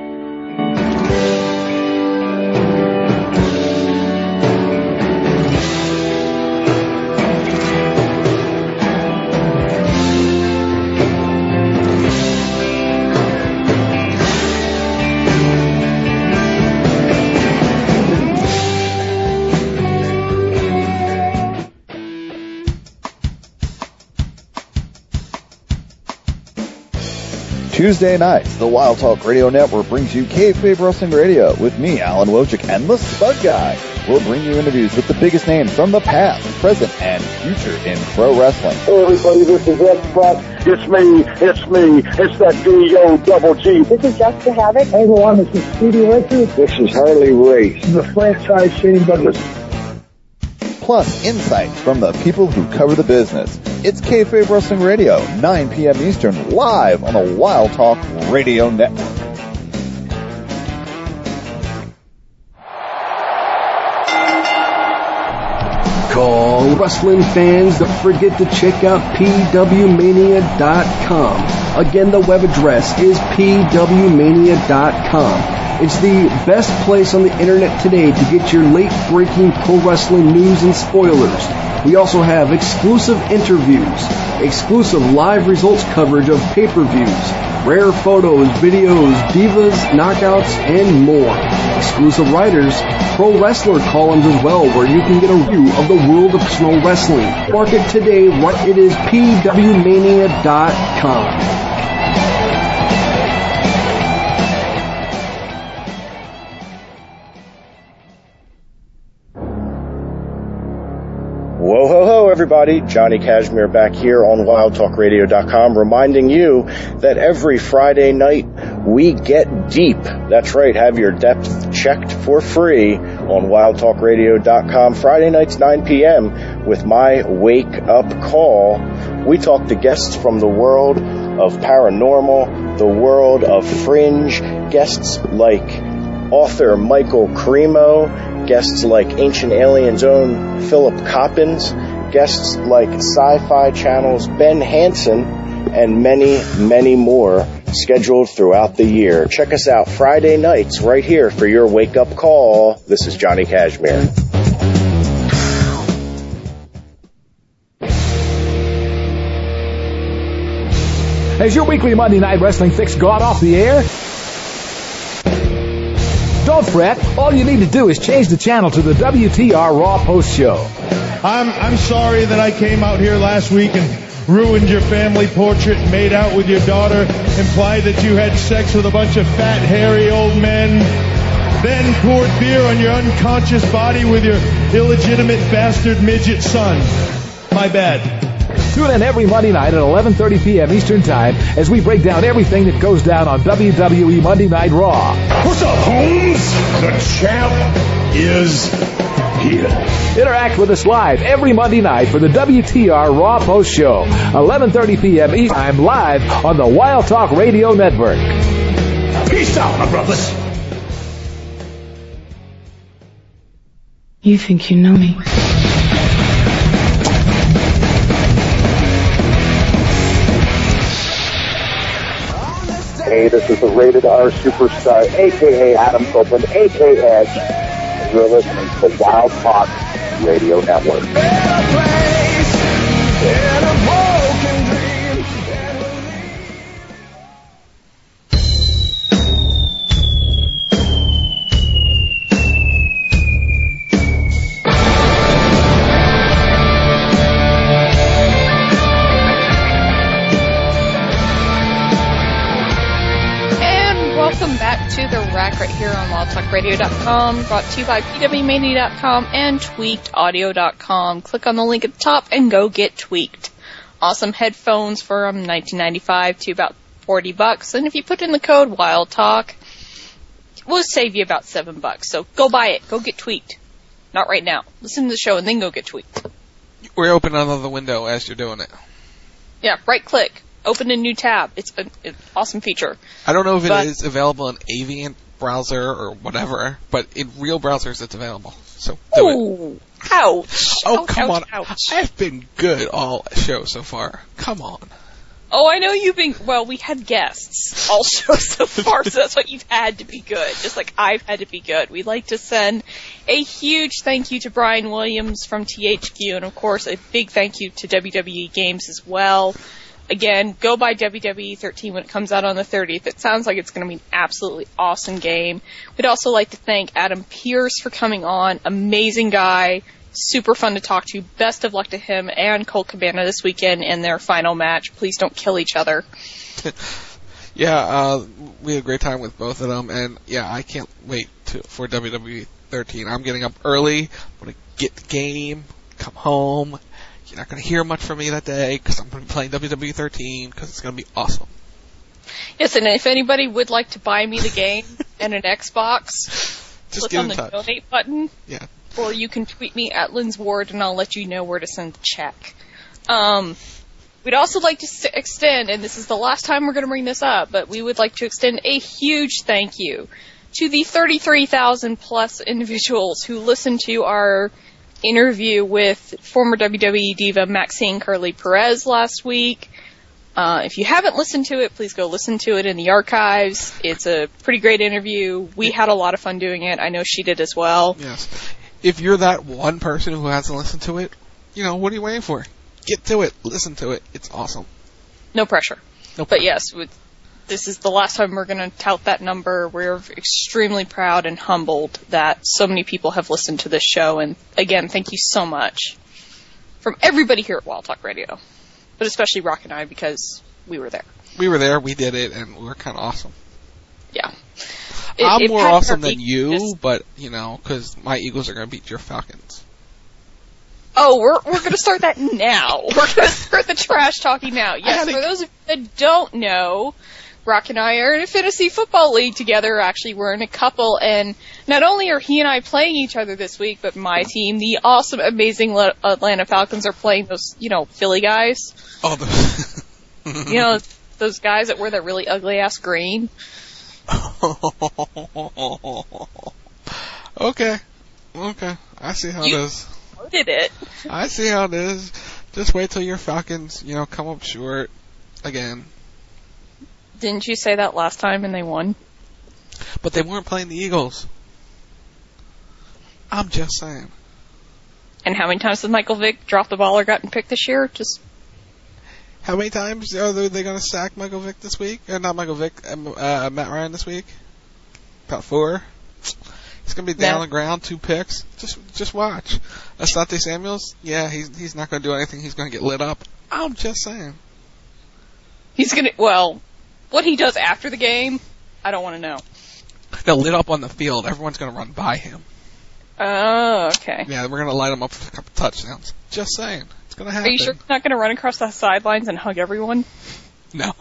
Tuesday nights, the Wild Talk Radio Network brings you Kayfabe Wrestling Radio with me, Alan Wojcik, and the Spud Guy. We'll bring you interviews with the biggest names from the past, present, and future in pro wrestling. Hey everybody, this is X-Pac. It's me, it's me, it's that D O double G. This is Jessica Havoc. Hey everyone, this is Speedy Richards. This is Harley Race. The franchise Shane Douglas. Plus, insights from the people who cover the business. It's Kayfabe Wrestling Radio, nine p.m. Eastern, live on the Wild Talk Radio Network. Call wrestling fans, don't forget to check out P W Mania dot com. Again, the web address is P W Mania dot com. It's the best place on the internet today to get your late-breaking pro wrestling news and spoilers. We also have exclusive interviews, exclusive live results coverage of pay-per-views, rare photos, videos, divas, knockouts, and more. Exclusive writers, pro wrestler columns as well, where you can get a view of the world of professional wrestling. Mark it today, right? It is P W Mania dot com. Whoa, ho, ho, everybody. Johnny Cashmere back here on Wild Talk Radio dot com, reminding you that every Friday night we get deep. That's right, have your depth checked for free on Wild Talk Radio dot com. Friday nights, nine p.m. with my Wake Up Call. We talk to guests from the world of paranormal, the world of fringe, guests like author Michael Cremo, guests like Ancient Alien's own Philip Coppins, guests like Sci-Fi Channel's Ben Hansen, and many, many more scheduled throughout the year. Check us out Friday nights right here for your wake-up call. This is Johnny Cashmere. Has your weekly Monday Night Wrestling fix gone off the air? Don't fret. All you need to do is change the channel to the W T R Raw Post Show. I'm I'm sorry that I came out here last week and ruined your family portrait, made out with your daughter, implied that you had sex with a bunch of fat, hairy old men, then poured beer on your unconscious body with your illegitimate bastard midget son. My bad. Tune in every Monday night at eleven thirty p.m. Eastern Time as we break down everything that goes down on W W E Monday Night Raw. What's up, Holmes? The champ is here. Interact with us live every Monday night for the W T R Raw Post Show, eleven thirty p.m. Eastern Time, live on the Wild Talk Radio Network. Peace out, my brothers. You think you know me? Hey, this is the Rated R Superstar, a k a. Adam Copeland, a k a. Edge, and you're listening to the Wild Talk Radio Network. To the Rack right here on Wild Talk Radio dot com, brought to you by P W Mania dot com and Tweaked Audio dot com. Click on the link at the top and go get tweaked. Awesome headphones from nineteen ninety-five to about forty bucks, and if you put in the code Wild Talk, we'll save you about seven bucks. So go buy it. Go get tweaked. Not right now. Listen to the show and then go get tweaked. We're opening another window as you're doing it. Yeah, right click. Open a new tab. It's an, an awesome feature. I don't know if it but, is available in Aviant browser or whatever, but in real browsers it's available. So do ooh, it. Ouch. Oh, ouch, come ouch, on. Ouch. I've been good all show so far. Come on. Oh, I know you've been, well, we had guests all show so far, so that's why you've had to be good, just like I've had to be good. We'd like to send a huge thank you to Brian Williams from T H Q, and of course a big thank you to W W E Games as well. Again, go buy W W E thirteen when it comes out on the thirtieth. It sounds like it's going to be an absolutely awesome game. We'd also like to thank Adam Pearce for coming on. Amazing guy. Super fun to talk to. Best of luck to him and Colt Cabana this weekend in their final match. Please don't kill each other. yeah, uh, we had a great time with both of them, and yeah, I can't wait to, for W W E thirteen. I'm getting up early. I'm going to get the game, come home. You're not going to hear much from me that day because I'm going to be playing W W E thirteen because it's going to be awesome. Yes, and if anybody would like to buy me the game and an Xbox, just click get on in the touch. donate button. Yeah. Or you can tweet me at Lynn's Ward, and I'll let you know where to send the check. Um, we'd also like to s- extend, and this is the last time we're going to bring this up, but we would like to extend a huge thank you to the thirty-three thousand plus individuals who listened to our interview with former W W E diva Maxine Curly Perez last week. Uh, if you haven't listened to it, please go listen to it in the archives. It's a pretty great interview. We had a lot of fun doing it. I know she did as well. Yes. If you're that one person who hasn't listened to it, you know, what are you waiting for? Get to it. Listen to it. It's awesome. No pressure. No but yes, with, this is the last time we're going to tout that number. We're extremely proud and humbled that so many people have listened to this show. And again, thank you so much from everybody here at Wild Talk Radio, but especially Rock and I because we were there. We were there. We did it, and we were kind of awesome. Yeah. It, I'm it more passed awesome our than you, but, you know, because my Eagles are going to beat your Falcons. Oh, we're we're going to start that now. We're going to start the trash talking now. Yes, for those of you that don't know, Rock and I are in a fantasy football league together. Actually, we're in a couple, and not only are he and I playing each other this week, but my team, the awesome, amazing Atlanta Falcons, are playing those, you know, Philly guys. Oh, the you know, those guys that wear that really ugly-ass green. okay. Okay. I see how you it is. Did it. I see how it is. Just wait till your Falcons, you know, come up short again. Didn't you say that last time and they won? But they weren't playing the Eagles. I'm just saying. And how many times did Michael Vick drop the ball or gotten picked this year? Just How many times are they going to sack Michael Vick this week? Or not Michael Vick, uh, Matt Ryan this week? About four? He's going to be down no. on the ground, two picks. Just just watch. Asante Samuels, yeah, he's he's not going to do anything. He's going to get lit up. I'm just saying. He's going to, well, what he does after the game, I don't want to know. No, lit up on the field. Everyone's going to run by him. Oh, okay. Yeah, we're going to light him up for a couple touchdowns. Just saying. It's going to happen. Are you sure he's not going to run across the sidelines and hug everyone? No.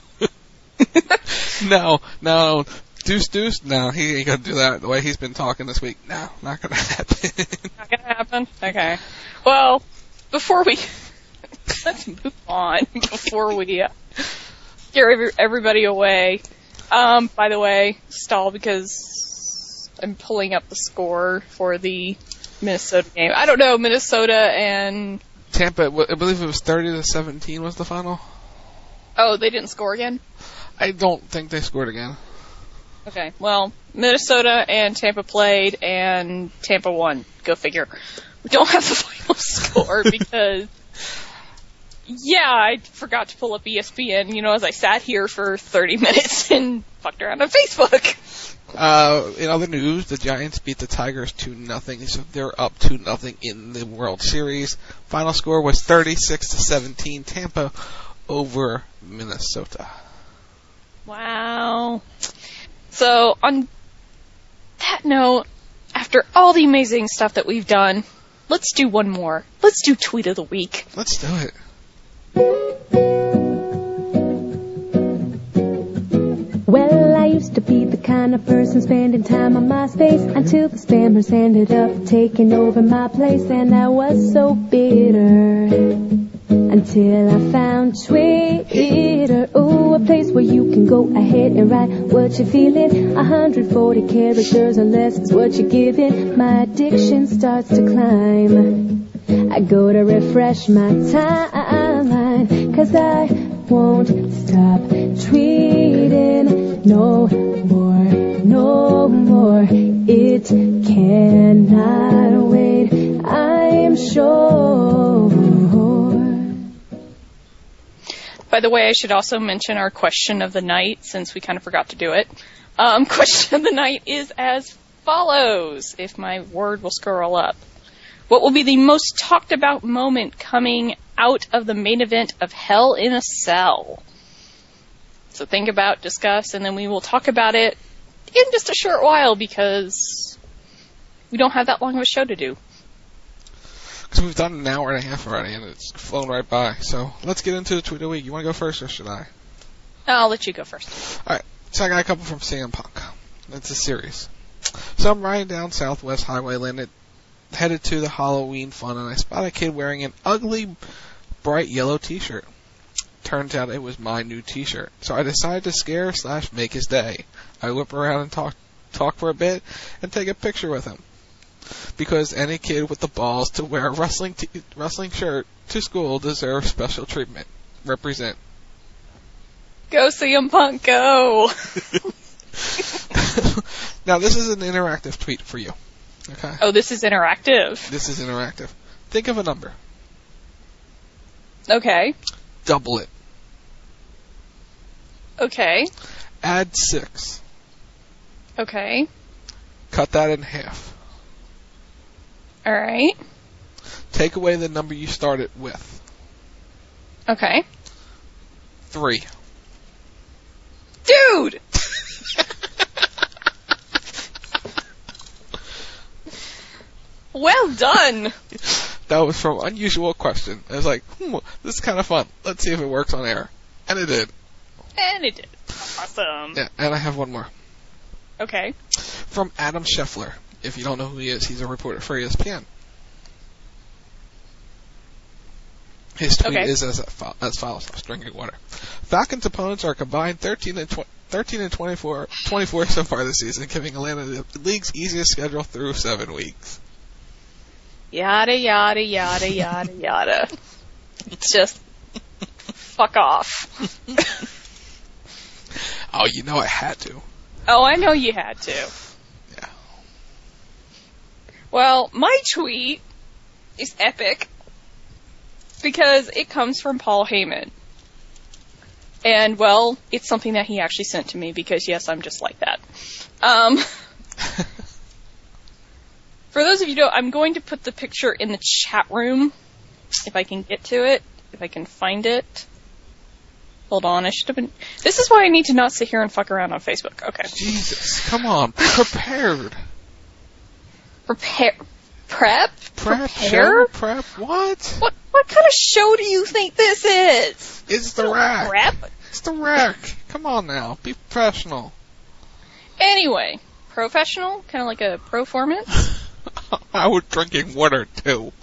no, no. Deuce Deuce? No, he ain't going to do that the way he's been talking this week. No, not going to happen. Not going to happen? Okay. Well, before we... let's move on before we uh, get every, everybody away. Um, by the way, stall because I'm pulling up the score for the Minnesota game. I don't know, Minnesota and... Tampa, I believe it was thirty to seventeen was the final. Oh, they didn't score again? I don't think they scored again. Okay, well, Minnesota and Tampa played, and Tampa won. Go figure. We don't have the final score because, yeah, I forgot to pull up E S P N, you know, as I sat here for thirty minutes and fucked around on Facebook. Uh, in other news, the Giants beat the Tigers two nothing, so they're up two nothing in the World Series. Final score was thirty-six to seventeen, Tampa over Minnesota. Wow. So, on that note, after all the amazing stuff that we've done, let's do one more. Let's do Tweet of the Week. Let's do it. Well, I used to be the kind of person spending time on MySpace until the spammers ended up taking over my place, and I was so bitter until I found Twitter. Ooh, place where you can go ahead and write what you're feeling. one hundred forty characters or less is what you're giving. My addiction starts to climb. I go to refresh my timeline, 'cause I won't stop tweeting no more, no more. It cannot wait, I am sure. By the way, I should also mention our question of the night, since we kind of forgot to do it. Um, question of the night is as follows, if my word will scroll up. What will be the most talked about moment coming out of the main event of Hell in a Cell? So think about, discuss, and then we will talk about it in just a short while, because we don't have that long of a show to do. Because we've done an hour and a half already, and it's flown right by. So let's get into the tweet of the week. You want to go first, or should I? I'll let you go first. Alright, so I got a couple from C M Punk. It's a series. So I'm riding down Southwest Highway, landed, headed to the Halloween fun, and I spot a kid wearing an ugly, bright yellow t-shirt. Turns out it was my new t-shirt. So I decided to scare slash make his day. I whip around and talk, talk for a bit, and take a picture with him. Because any kid with the balls to wear a wrestling t- wrestling shirt to school deserves special treatment. Represent. Go C M Punk, go! Now this is an interactive tweet for you. Okay. Oh, this is interactive. This is interactive. Think of a number. Okay. Double it. Okay. Add six. Okay. Cut that in half. Alright. Take away the number you started with. Okay. Three. Dude! Well done! That was from Unusual Question. I was like, hmm, this is kind of fun. Let's see if it works on air. And it did. And it did. Awesome. Yeah, and I have one more. Okay. From Adam Scheffler. If you don't know who he is, he's a reporter for E S P N. His tweet okay. is as, as follows. I was drinking water. Falcons' opponents are combined thirteen and twenty-four, twenty-four so far this season, giving Atlanta the league's easiest schedule through seven weeks. Yada, yada, yada, yada, yada. Just fuck off. Oh, you know I had to. Oh, I know you had to. Yeah. Well, my tweet is epic because it comes from Paul Heyman. And, well, it's something that he actually sent to me because, yes, I'm just like that. Um, for those of you who don't, I'm going to put the picture in the chat room, if I can get to it, if I can find it. Hold on, I should have been... This is why I need to not sit here and fuck around on Facebook. Okay. Jesus, come on, prepared. Prepare... Prep? Prep? Prepare? Prep? What? What What kind of show do you think this is? It's the rack. Prep? It's the rack. Come on now, be professional. Anyway, professional? Kind of like a performance? I was drinking water, too.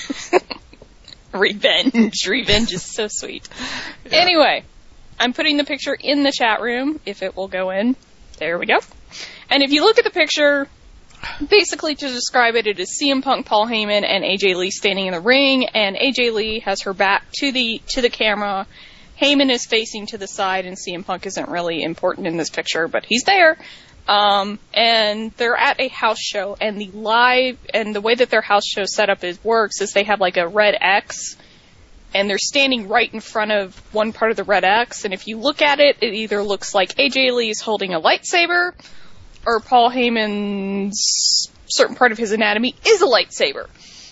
Revenge. Revenge is so sweet. Yeah. Anyway, I'm putting the picture in the chat room, if it will go in. There we go. And if you look at the picture, basically to describe it, it is C M Punk, Paul Heyman, and A J Lee standing in the ring, and A J Lee has her back to the to the camera. Heyman is facing to the side, and C M Punk isn't really important in this picture, but he's there. Um, and they're at a house show, and the live, and the way that their house show setup is works is they have like a red X, and they're standing right in front of one part of the red X, and if you look at it, it either looks like A J Lee is holding a lightsaber, or Paul Heyman's certain part of his anatomy is a lightsaber.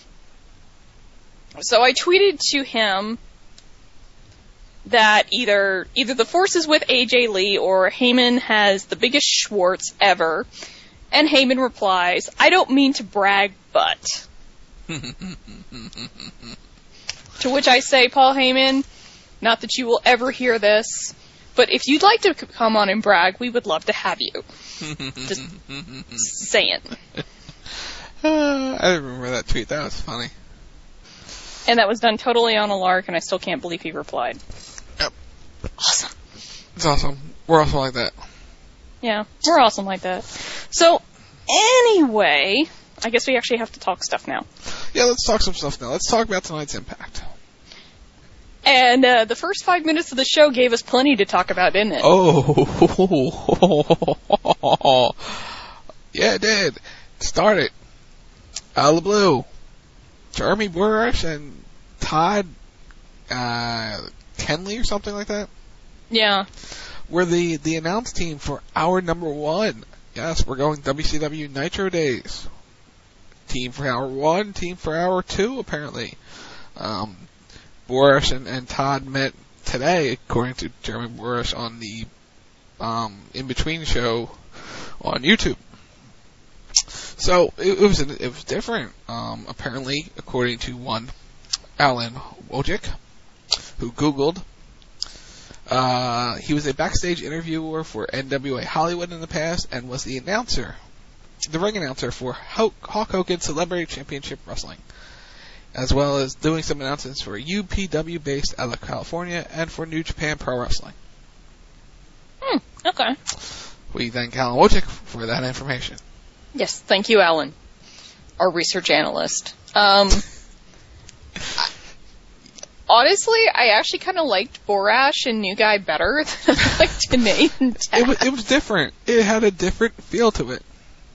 So I tweeted to him that either either the Force is with A J Lee or Heyman has the biggest Schwartz ever. And Heyman replies, I don't mean to brag, but... To which I say, Paul Heyman, not that you will ever hear this, but if you'd like to come on and brag, we would love to have you. Just saying. Uh, I remember that tweet. That was funny. And that was done totally on a lark, and I still can't believe he replied. Yep. Awesome. It's awesome. We're awesome like that. Yeah, we're awesome like that. So, anyway, I guess we actually have to talk stuff now. Yeah, let's talk some stuff now. Let's talk about tonight's Impact. And uh, the first five minutes of the show gave us plenty to talk about, didn't it? Oh, yeah, it did. Started out of the blue. Jeremy Borash and Todd uh, Kenley or something like that. Yeah. We're the, the announce team for hour number one. Yes, we're going W C W Nitro Days. Team for hour one, team for hour two, apparently. Um, Borash and, and Todd met today, according to Jeremy Borash, on the um, In-Between show on YouTube. So, it, it was it was different. Um, apparently, according to one Alan Wojcik, who Googled, Uh, he was a backstage interviewer for N W A Hollywood in the past and was the announcer, the ring announcer for Hulk, Hulk Hogan Celebrity Championship Wrestling, as well as doing some announcements for U P W based out of California and for New Japan Pro Wrestling. Hmm, okay. We thank Alan Wojcik for that information. Yes, thank you, Alan, our research analyst. Um... Honestly, I actually kind of liked Borash and New Guy better than I liked Tanay and Taz. It was, it was different. It had a different feel to it.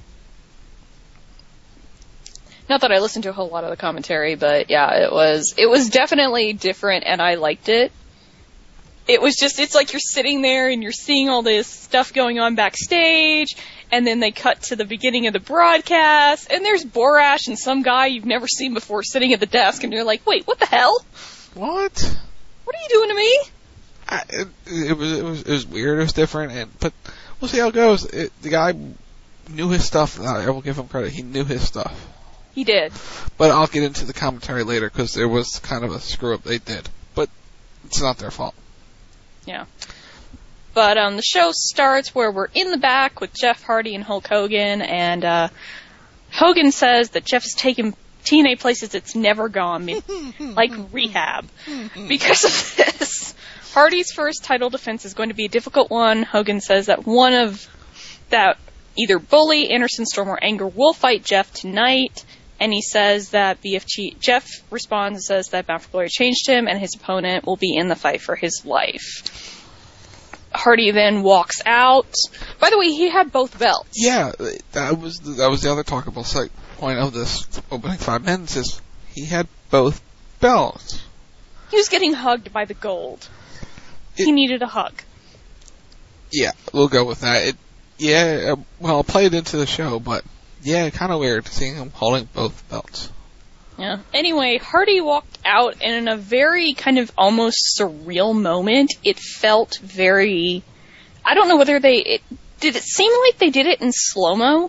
Not that I listened to a whole lot of the commentary, but yeah, it was it was definitely different, and I liked it. It was just, it's like you're sitting there and you're seeing all this stuff going on backstage, and then they cut to the beginning of the broadcast, and there's Borash and some guy you've never seen before sitting at the desk, and you're like, wait, what the hell? What? What are you doing to me? I, it, it was it was it was weird. It was different, and but we'll see how it goes. It, the guy knew his stuff. I will give him credit. He knew his stuff. He did. But I'll get into the commentary later because there was kind of a screw up they did. But it's not their fault. Yeah. But um, the show starts where we're in the back with Jeff Hardy and Hulk Hogan, and uh, Hogan says that Jeff has taken T N A places it's never gone, like rehab. Because of this, Hardy's first title defense is going to be a difficult one. Hogan says that one of that either Bully, Anderson, Storm, or Anger will fight Jeff tonight. And he says that B F G Jeff responds and says that Bound for Glory changed him, and his opponent will be in the fight for his life. Hardy then walks out. By the way, he had both belts. Yeah, that was the, that was the other talkable site point of this opening five minutes is he had both belts. He was getting hugged by the Gold. It, he needed a hug. Yeah, we'll go with that. It, yeah, well, play it into the show, but yeah, kind of weird seeing him holding both belts. Yeah. Anyway, Hardy walked out, and in a very kind of almost surreal moment, it felt very... I don't know whether they... It, did it seem like they did it in slow-mo?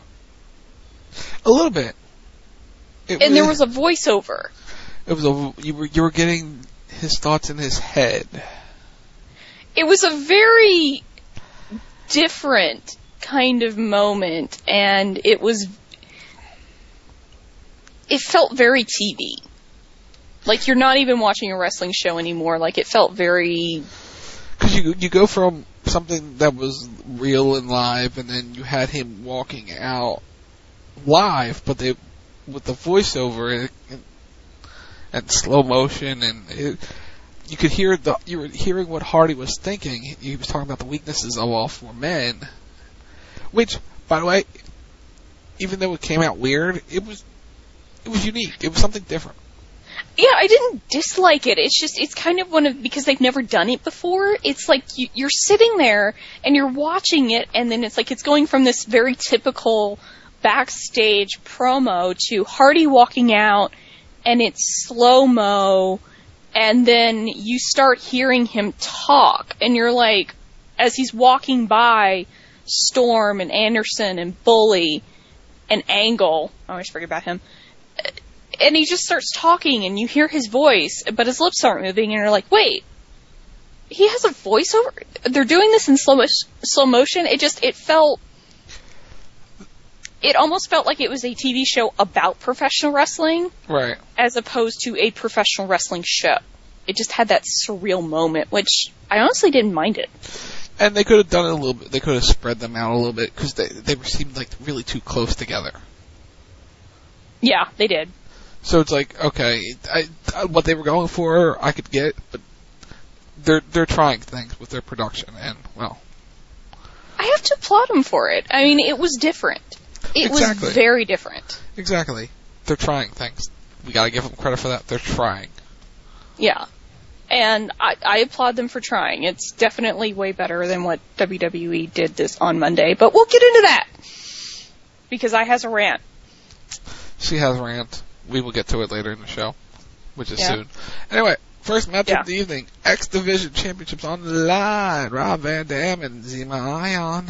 A little bit. It and was, there was a voiceover. It was a... You were, you were getting his thoughts in his head. It was a very different kind of moment, and it was... It felt very T V. Like you're not even watching a wrestling show anymore. Like it felt very... Because you, you go from something that was real and live, and then you had him walking out live, but they with the voiceover and, and slow motion, and it, you could hear the you were hearing what Hardy was thinking. He was talking about the weaknesses of all four men, which, by the way, even though it came out weird, it was it was unique. It was something different. Yeah, I didn't dislike it. It's just, it's kind of one of, because they've never done it before, it's like you, you're sitting there and you're watching it, and then it's like it's going from this very typical backstage promo to Hardy walking out, and it's slow-mo, and then you start hearing him talk, and you're like, as he's walking by Storm and Anderson and Bully and Angle, I always forget about him, and he just starts talking, and you hear his voice, but his lips aren't moving, and you're like, wait, he has a voiceover? They're doing this in slow, mo- slow motion? It just, it felt, it almost felt like it was a T V show about professional wrestling. Right. As opposed to a professional wrestling show. It just had that surreal moment, which I honestly didn't mind it. And they could have done it a little bit. They could have spread them out a little bit because they they seemed like really too close together. Yeah, they did. So it's like, okay, I, I, what they were going for, I could get, but they're they're trying things with their production, and well, I have to applaud them for it. I mean, it was different. It exactly. was very different. Exactly. They're trying things. We gotta give them credit for that. They're trying. Yeah. And I, I applaud them for trying. It's definitely way better than what W W E did this on Monday, but we'll get into that. Because I has a rant. She has a rant. We will get to it later in the show, which is yeah. soon. Anyway, first match yeah. of the evening, X Division Championships on the line. Rob Van Dam and Zema Ion.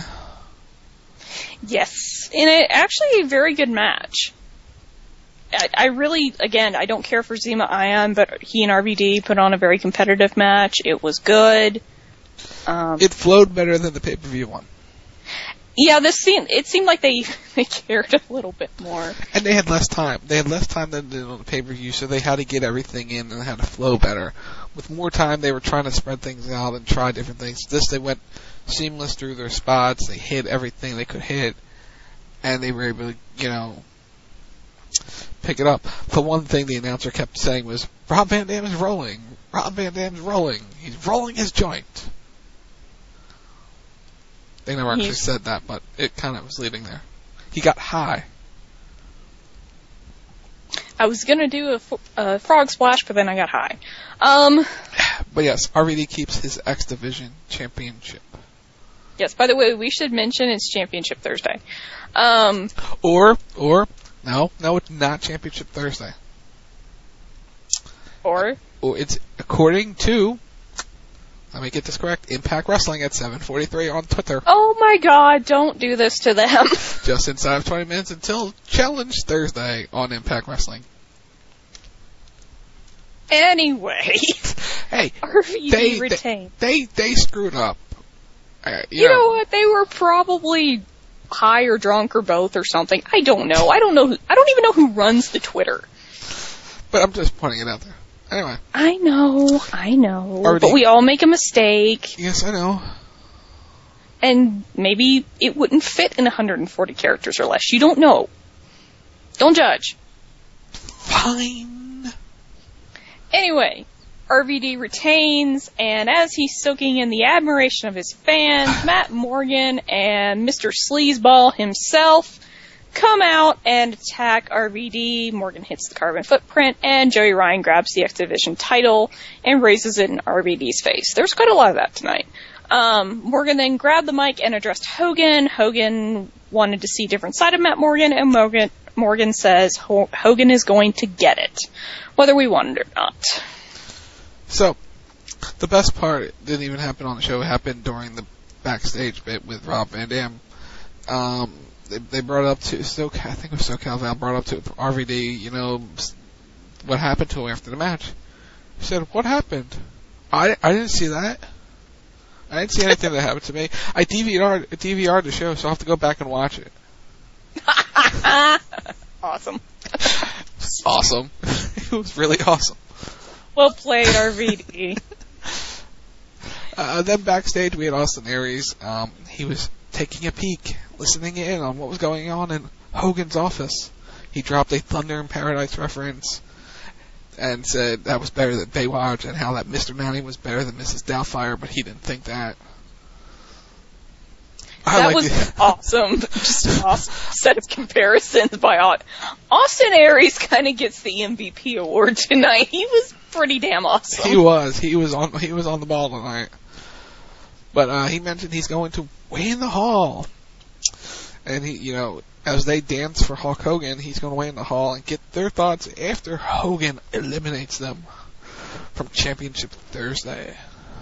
Yes, and it actually a very good match. I, I really, again, I don't care for Zema Ion, but he and R V D put on a very competitive match. It was good. Um, it flowed better than the pay-per-view one. Yeah, this seemed, it seemed like they, they cared a little bit more. And they had less time. They had less time than they did on the pay-per-view, so they had to get everything in and had to flow better. With more time, they were trying to spread things out and try different things. This, they went seamless through their spots. They hit everything they could hit, and they were able to, you know, pick it up. The one thing the announcer kept saying was, Rob Van Dam is rolling. Rob Van Dam's rolling. He's rolling his joint. They never actually He's, said that, but it kind of was leading there. He got high. I was going to do a, a frog splash, but then I got high. Um, but yes, R V D keeps his X Division championship. Yes, by the way, we should mention it's Championship Thursday. Um, or, or, no, no, it's not Championship Thursday. Or? Or it's according to, let me get this correct, Impact Wrestling at seven forty-three on Twitter. Oh my god, don't do this to them. Just inside of twenty minutes until Challenge Thursday on Impact Wrestling. Anyway. Hey, R V D they, retained. They, they, they screwed up. Uh, you, you know, know what? They were probably high or drunk or both or something. I don't know. I don't know. Who, I don't even know who runs the Twitter. But I'm just pointing it out there. Anyway. I know. I know. R V D. But we all make a mistake. Yes, I know. And maybe it wouldn't fit in one hundred forty characters or less. You don't know. Don't judge. Fine. Anyway. R V D retains, and as he's soaking in the admiration of his fans, Matt Morgan and Mister Sleazeball himself come out and attack R V D. Morgan hits the carbon footprint, and Joey Ryan grabs the X Division title and raises it in R V D's face. There's quite a lot of that tonight. Um, Morgan then grabbed the mic and addressed Hogan. Hogan wanted to see a different side of Matt Morgan, and Morgan, Morgan says Ho- Hogan is going to get it, whether we want it or not. So, the best part didn't even happen on the show. It happened during the backstage bit with Rob Van Dam. Um, they, they brought up to SoCal, I think it was SoCal Val, brought up to R V D, you know, what happened to him after the match. He said, what happened? I, I didn't see that. I didn't see anything that happened to me. I D V R'd, D V R'd the show, so I'll have to go back and watch it. Awesome. Awesome. It was really awesome. Well played, R V D. uh, then backstage, we had Austin Aries. Um, he was taking a peek, listening in on what was going on in Hogan's office. He dropped a Thunder in Paradise reference and said that was better than Baywatch, and how that Mister Manning was better than Missus Doubtfire, but he didn't think that. I that like was the- awesome. Just an awesome set of comparisons by Austin Aries. Kind of gets the M V P award tonight. He was pretty damn awesome. He was. He was on. He was on the ball tonight. But uh, he mentioned he's going to Way in the Hall, and he, you know, as they dance for Hulk Hogan, he's going to Way in the Hall and get their thoughts after Hogan eliminates them from Championship Thursday.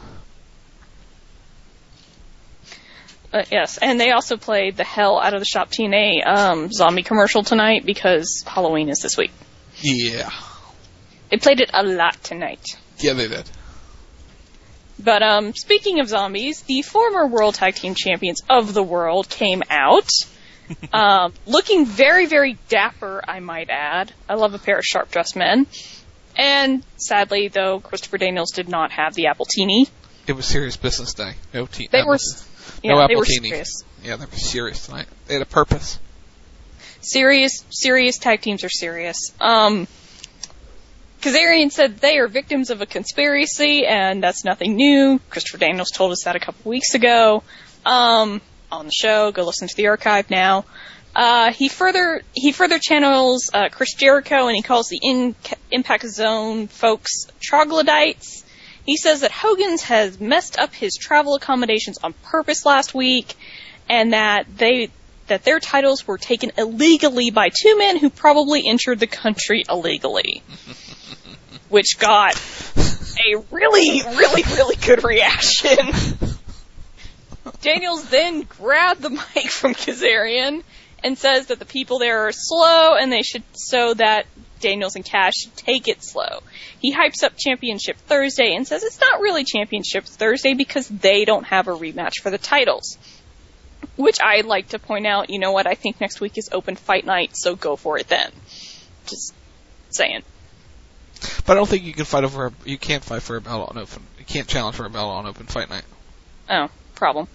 Uh, yes, and they also played the hell out of the Shop T N A um, zombie commercial tonight because Halloween is this week. Yeah. They played it a lot tonight. Yeah, they did. But um, speaking of zombies, the former World Tag Team Champions of the world came out, um, looking very, very dapper, I might add. I love a pair of sharp-dressed men. And sadly, though, Christopher Daniels did not have the Appletini. It was serious business day. No tea. They no, were, no yeah, they were appletini. serious. Yeah, they were serious tonight. They had a purpose. Serious, serious tag teams are serious. Um, Kazarian said they are victims of a conspiracy, and that's nothing new. Christopher Daniels told us that a couple weeks ago um, on the show. Go listen to the archive now. Uh, he further he further channels uh, Chris Jericho, and he calls the in- Impact Zone folks troglodytes. He says that Hogan's has messed up his travel accommodations on purpose last week, and that they that their titles were taken illegally by two men who probably entered the country illegally, which got a really, really, really good reaction. Daniels then grabbed the mic from Kazarian and says that the people there are slow, and they should so that Daniels and Cash should take it slow. He hypes up Championship Thursday and says it's not really Championship Thursday because they don't have a rematch for the titles. Which I'd like to point out, you know what, I think next week is open fight night, so go for it then. Just saying. But I don't think you can fight over a, you can't fight for a belt on open, you can't challenge for a belt on open fight night. Oh, problem.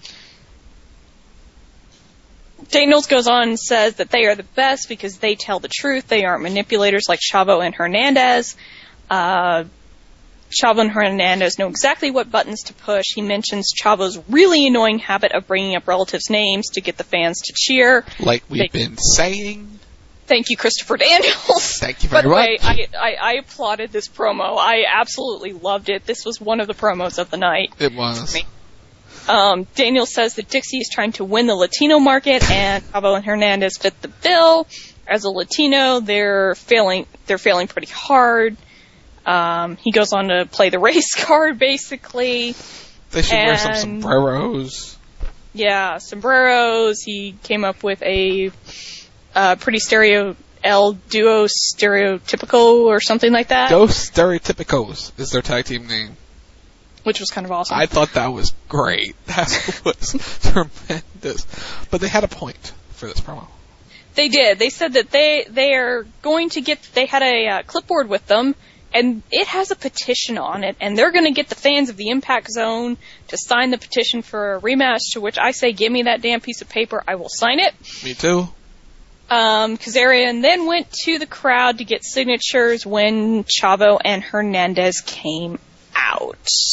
Daniels goes on and says that they are the best because they tell the truth. They aren't manipulators like Chavo and Hernandez. Uh, Chavo and Hernandez know exactly what buttons to push. He mentions Chavo's really annoying habit of bringing up relatives' names to get the fans to cheer. Like we've they, been saying. Thank you, Christopher Daniels. Thank you very much. By the way, I, I, I applauded this promo. I absolutely loved it. This was one of the promos of the night. It was. Um, Daniel says that Dixie is trying to win the Latino market, and Chavo and Hernandez fit the bill. As a Latino, they're failing. They're failing pretty hard. Um, he goes on to play the race card, basically. They should and, wear some sombreros. Yeah, sombreros. He came up with a uh, pretty stereo El Duo Stereotypical or something like that. Dos Stereotypicos is their tag team name. Which was kind of awesome. I thought that was great. That was tremendous. But they had a point for this promo. They did. They said that they they are going to get. They had a uh, clipboard with them, and it has a petition on it, and they're going to get the fans of the Impact Zone to sign the petition for a rematch. To which I say, give me that damn piece of paper. I will sign it. Me too. Um, Kazarian then went to the crowd to get signatures when Chavo and Hernandez came out.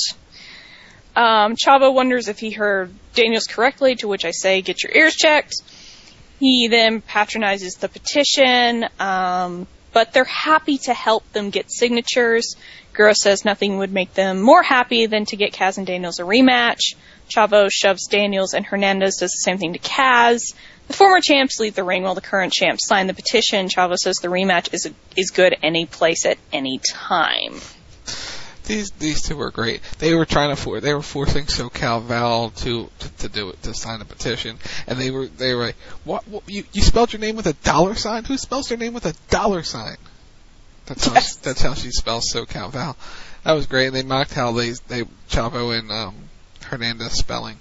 Um, Chavo wonders if he heard Daniels correctly, to which I say, get your ears checked. He then patronizes the petition, um, but they're happy to help them get signatures. Guerrero says nothing would make them more happy than to get Kaz and Daniels a rematch. Chavo shoves Daniels, and Hernandez does the same thing to Kaz. The former champs leave the ring while the current champs sign the petition. Chavo says the rematch is is good any place at any time. These these two were great. They were trying to for they were forcing SoCal Val to, to to do it to sign a petition, and they were they were like, what, what you you spelled your name with a dollar sign? Who spells their name with a dollar sign? That's how yes. she, that's how she spells SoCal Val. That was great. And they mocked how they they Chavo and um, Hernandez spelling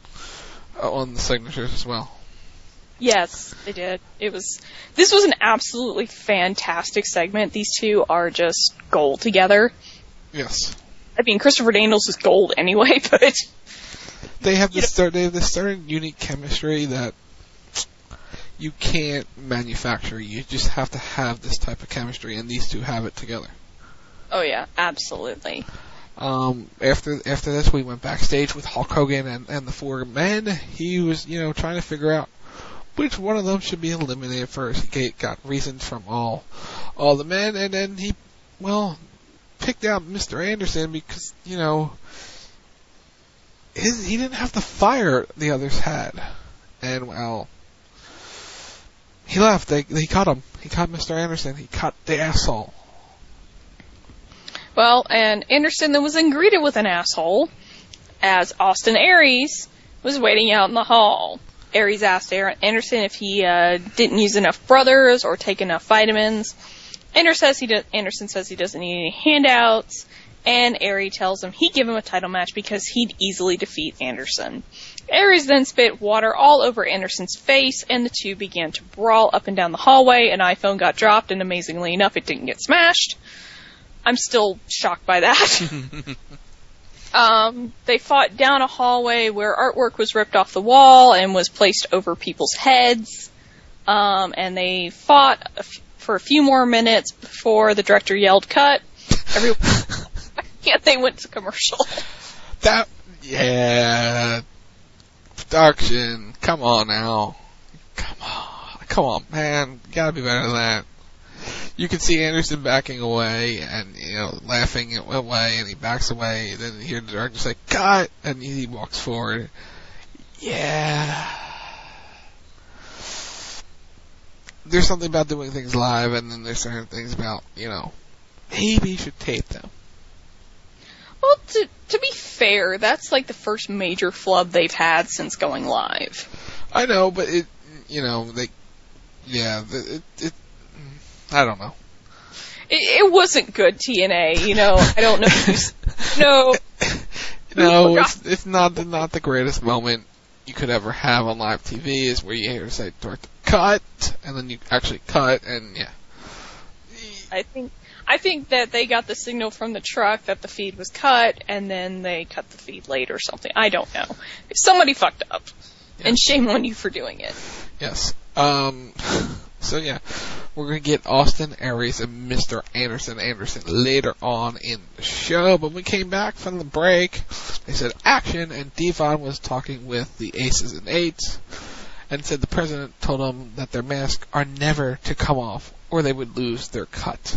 on the signatures as well. Yes, they did. It was this was an absolutely fantastic segment. These two are just gold together. Yes. I mean, Christopher Daniels is gold anyway, but they have this they have this certain unique chemistry that you can't manufacture. You just have to have this type of chemistry, and these two have it together. Oh yeah, absolutely. Um, after after this, we went backstage with Hulk Hogan and, and the four men. He was, you know, trying to figure out which one of them should be eliminated first. He got reasons from all all the men, and then he, well, picked out Mister Anderson because, you know, his, he didn't have the fire the others had. And, well, he left. They, he caught him. He caught Mister Anderson. He caught the asshole. Well, and Anderson then was then greeted with an asshole as Austin Aries was waiting out in the hall. Aries asked Anderson if he uh, didn't use enough brothers or take enough vitamins. Anderson says he, do- Anderson says he doesn't need any handouts, and Aries tells him he'd give him a title match because he'd easily defeat Anderson. Aries then spit water all over Anderson's face, and the two began to brawl up and down the hallway. An iPhone got dropped, and amazingly enough, it didn't get smashed. I'm still shocked by that. Um, they fought down a hallway where artwork was ripped off the wall and was placed over people's heads. Um, and they fought a f- for a few more minutes before the director yelled, "Cut!" Everyone, yeah, they went to commercial. That, yeah, production. Come on now, come on, come on, man. You gotta be better than that. You can see Anderson backing away and, you know, laughing away, and he backs away. Then you hear the director say, "Cut!" and he walks forward. Yeah. There's something about doing things live, and then there's certain things about, you know, maybe you should tape them. Well, to, to be fair, that's like the first major flub they've had since going live. I know, but it, you know, they, yeah, it, it I don't know. It, it wasn't good T N A, you know. I don't know. Who's, no, no, it's it's not the not the greatest moment you could ever have on live T V. Is where you hear say director cut, and then you actually cut, and yeah. I think I think that they got the signal from the truck that the feed was cut, and then they cut the feed late or something. I don't know. Somebody fucked up, yeah. And shame on you for doing it. Yes. Um. So yeah, we're going to get Austin Aries and Mister Anderson Anderson later on in the show. But when we came back from the break, they said action, and Devon was talking with the Aces and Eights, and said the president told them that their masks are never to come off, or they would lose their cut.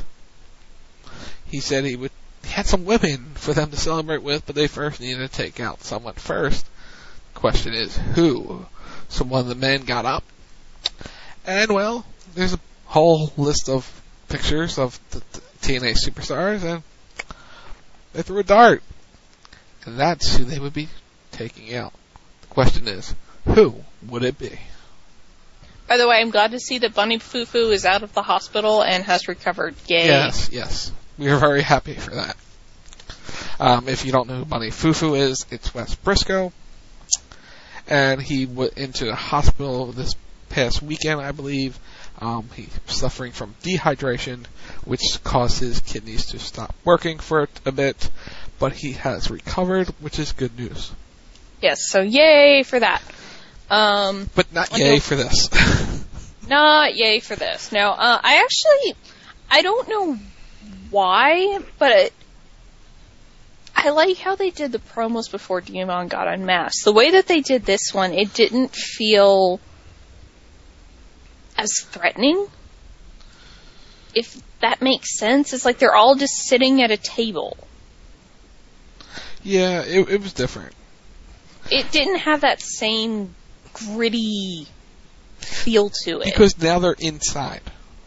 He said he would he had some women for them to celebrate with, but they first needed to take out someone first. The question is, who? So one of the men got up, and well, there's a whole list of pictures of the, the T N A superstars, and they threw a dart. And that's who they would be taking out. The question is, who would it be? By the way, I'm glad to see that Bunny Fufu is out of the hospital and has recovered. Yay. Yes, yes. We are very happy for that. Um, if you don't know who Bunny Fufu is, it's Wes Briscoe. And he went into the hospital this past weekend, I believe. Um, he's suffering from dehydration, which caused his kidneys to stop working for a bit, but he has recovered, which is good news. Yes, so yay for that. Um, but not yay for this. Not yay for this. Now, uh, I actually, I don't know why, but it, I like how they did the promos before Demon got unmasked. The way that they did this one, it didn't feel as threatening, if that makes sense. It's like they're all just sitting at a table. Yeah, it, it was different. It didn't have that same gritty feel to it. Because now they're inside.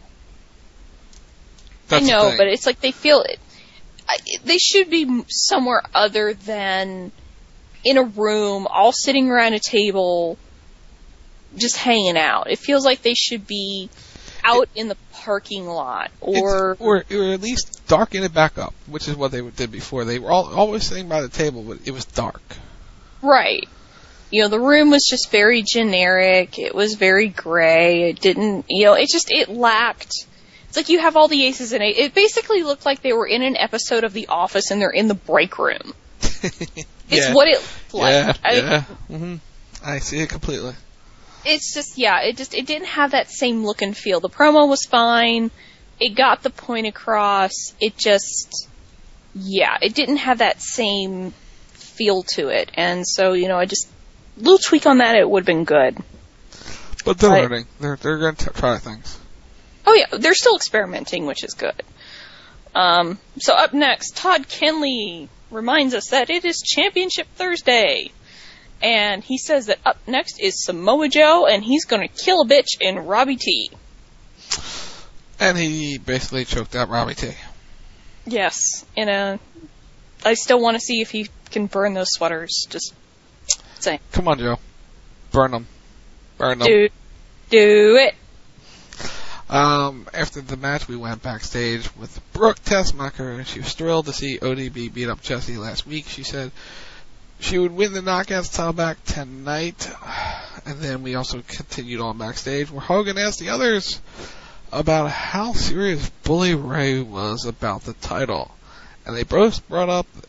That's I know, but it's like they feel it. I, they should be somewhere other than in a room, all sitting around a table, just hanging out. It feels like they should be out it, in the parking lot, or, or or at least darken it back up, which is what they did before. They were all, always sitting by the table, but it was dark. Right. You know, the room was just very generic. It was very gray. It didn't, you know, it just, it lacked. It's like you have all the aces in it. It basically looked like they were in an episode of The Office and they're in the break room. It's yeah. what it looked like. Yeah, I, yeah. Mm-hmm. I see it completely. It's just, yeah, it just, it didn't have that same look and feel. The promo was fine. It got the point across. It just, yeah, it didn't have that same feel to it. And so, you know, I just, a little tweak on that, it would have been good. But they're but, learning. They're, they're going to try things. Oh yeah, they're still experimenting, which is good. Um, so up next, Todd Kenley reminds us that it is Championship Thursday. And he says that up next is Samoa Joe, and he's going to kill a bitch in Robbie T. And he basically choked out Robbie T. Yes. And uh, I still want to see if he can burn those sweaters. Just saying. Come on, Joe. Burn them. Burn them. Do, do it. Um, after the match, we went backstage with Brooke Tessmacher, and she was thrilled to see O D B beat up Jessie last week. She said she would win the Knockouts title back tonight. And then we also continued on backstage where Hogan asked the others about how serious Bully Ray was about the title. And they both brought up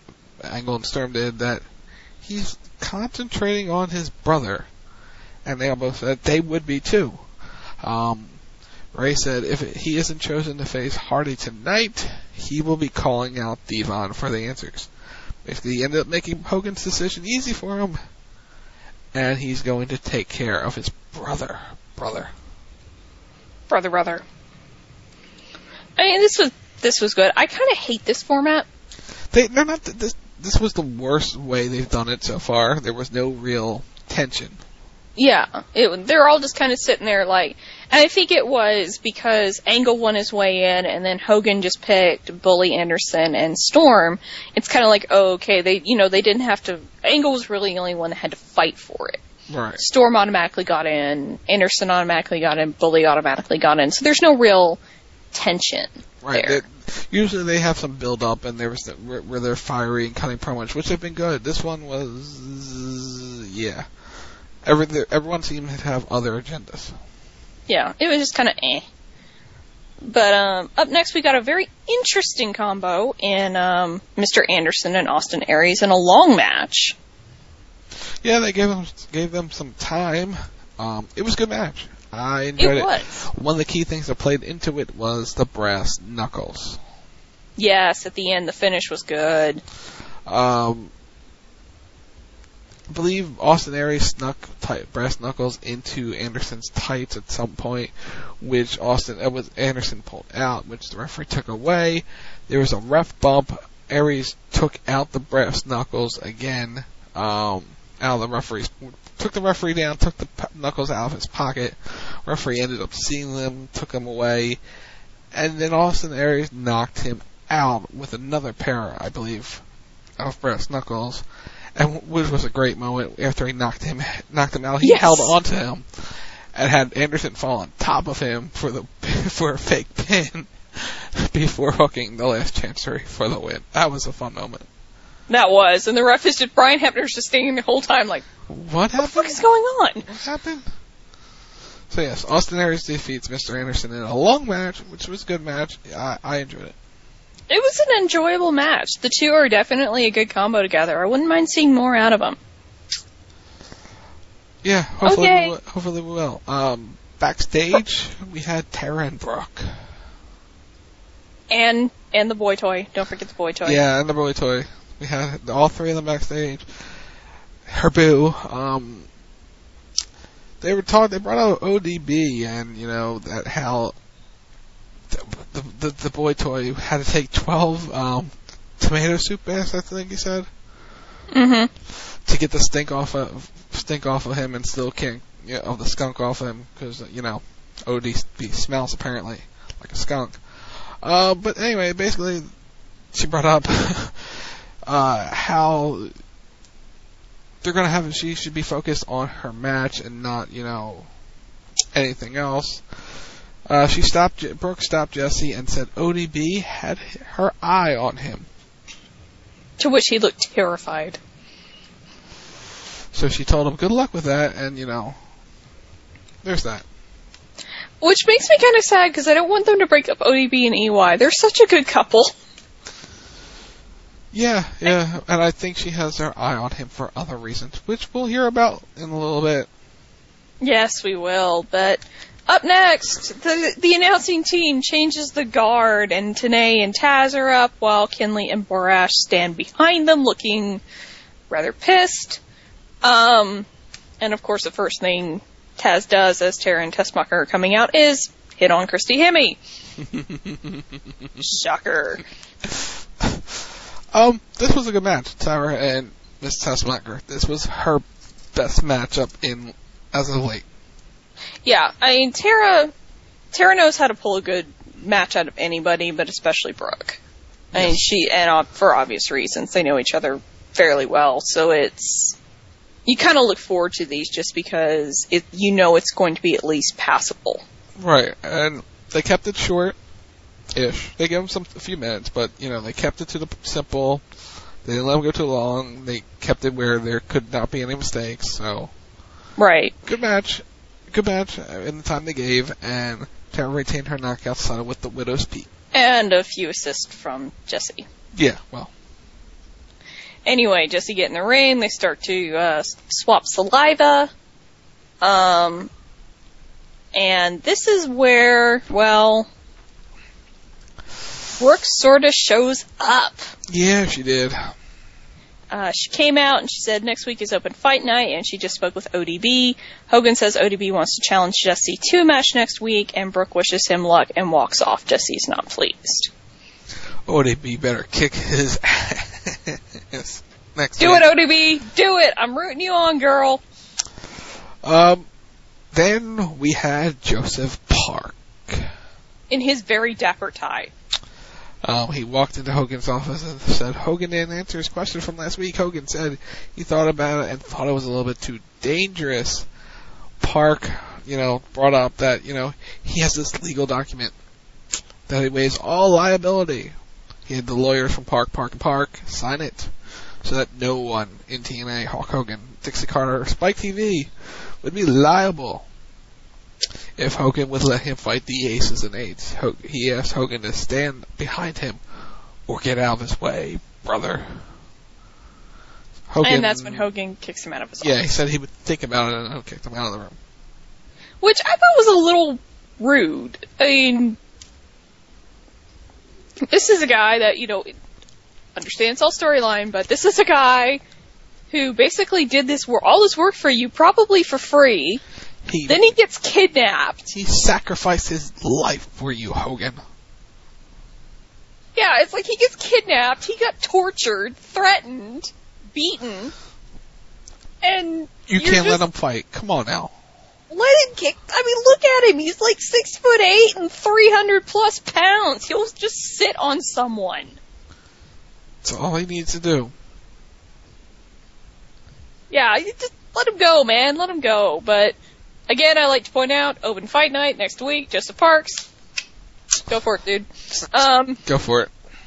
Angle and Storm did, that he's concentrating on his brother. And they almost said they would be too. Um, Ray said if he isn't chosen to face Hardy tonight, he will be calling out Devon for the answers. Basically, he ended up making Hogan's decision easy for him, and he's going to take care of his brother. Brother. Brother, brother. I mean, this was this was good. I kind of hate this format. They, they're not. This this was the worst way they've done it so far. There was no real tension. Yeah, it, they're all just kind of sitting there like, and I think it was because Angle won his way in, and then Hogan just picked Bully, Anderson, and Storm. It's kind of like, oh, okay, they, you know, they didn't have to. Angle was really the only one that had to fight for it. Right. Storm automatically got in, Anderson automatically got in, Bully automatically got in. So there's no real tension right. there. They, usually they have some build up, and there was the, where, where they're fiery and cutting promos, which have been good. This one was, yeah. Every, everyone seemed to have other agendas. Yeah, it was just kind of eh. But um, up next, we got a very interesting combo in um, Mister Anderson and Austin Aries in a long match. Yeah, they gave them gave them some time. Um, it was a good match. I enjoyed it. It was. One of the key things that played into it was the brass knuckles. Yes, at the end, the finish was good. Um, I believe Austin Aries snuck tight, brass knuckles into Anderson's tights at some point, which Austin uh, was Anderson pulled out, which the referee took away. There was a ref bump. Aries took out the brass knuckles again. Um, out of the referee's took the referee down, took the p- knuckles out of his pocket. Referee ended up seeing them, took them away, and then Austin Aries knocked him out with another pair, I believe, of brass knuckles. And which was a great moment after he knocked him knocked him out. He yes. held on to him and had Anderson fall on top of him for the for a fake pin before hooking the last chancery for the win. That was a fun moment. That was, and the ref is just Brian Hebner's just standing the whole time like, what happened? What the fuck is going on? What happened? So yes, Austin Aries defeats Mister Anderson in a long match, which was a good match. I, I enjoyed it. It was an enjoyable match. The two are definitely a good combo together. I wouldn't mind seeing more out of them. Yeah, hopefully, okay. we, hopefully we will. Um, backstage, we had Tara and Brooke. And and the boy toy. Don't forget the boy toy. Yeah, and the boy toy. We had all three of them backstage. Her boo. Um, they were taught. They brought out O D B, and you know that how the the, the, the boy toy had to take twelve um, tomato soup baths. I think he said. Mm-hmm. To get the stink off of stink off of him, and still can't you know, of the skunk off of him because you know O D B smells apparently like a skunk. Uh, but anyway, basically, she brought up uh, how they're gonna have. She should be focused on her match and not, you know, anything else. Uh, she stopped. Brooke stopped Jesse and said O D B had her eye on him. To which he looked terrified. So she told him, "Good luck with that," and you know, there's that. Which makes me kind of sad because I don't want them to break up O D B and E Y. They're such a good couple. Yeah, yeah, and I think she has her eye on him for other reasons, which we'll hear about in a little bit. Yes, we will, but up next, the, the announcing team changes the guard, and Tenay and Taz are up, while Kinley and Borash stand behind them, looking rather pissed. Um, and of course the first thing Taz does as Tara and Tessmacher are coming out is hit on Christy Hemme. Shocker. Um, this was a good match, Tara and Miss Tessmacher. This was her best matchup in as of late. Yeah, I mean Tara, Tara knows how to pull a good match out of anybody, but especially Brooke. Yes. I mean, she and uh, for obvious reasons, they know each other fairly well, so it's you kind of look forward to these just because it you know it's going to be at least passable. Right, and they kept it short. Ish. They gave him some a few minutes, but you know they kept it to the simple. They didn't let him go too long. They kept it where there could not be any mistakes. So, right, good match, good match in the time they gave, and Tara retained her knockout title with the Widow's Peak and a few assists from Jesse. Yeah, well, Anyway, Jesse get in the ring. They start to uh, swap saliva. Um, and this is where, well, Brooke sort of shows up. Yeah, she did. Uh, she came out and she said next week is open fight night, and she just spoke with O D B. Hogan says O D B wants to challenge Jesse to a match next week, and Brooke wishes him luck and walks off. Jesse's not pleased. O D B better kick his ass next Do week. it, O D B! Do it! I'm rooting you on, girl! Um, then we had Joseph Park. In his very dapper tie. Um, he walked into Hogan's office and said Hogan didn't answer his question from last week. Hogan said he thought about it and thought it was a little bit too dangerous. Park, you know, brought up that, you know, he has this legal document that he waives all liability. He had the lawyers from Park, Park, and Park sign it so that no one in T N A, Hulk Hogan, Dixie Carter, or Spike T V would be liable if Hogan would let him fight the Aces and Eights. He asked Hogan to stand behind him or get out of his way, brother. Hogan, and that's when Hogan kicks him out of his office. Yeah, he said he would think about it and kicked him out of the room. Which I thought was a little rude. I mean, this is a guy that, you know, understands all storyline, but this is a guy who basically did this, all this work for you, probably for free. He, then he gets kidnapped. He sacrificed his life for you, Hogan. Yeah, it's like he gets kidnapped, he got tortured, threatened, beaten, and you can't just, let him fight. Come on now. Let him kick. I mean, look at him. He's like six foot eight and three hundred plus pounds. He'll just sit on someone. That's all he needs to do. Yeah, you just let him go, man. Let him go. But again, I like to point out, open fight night next week. Joseph Parks. Go for it, dude. Um, Go for it.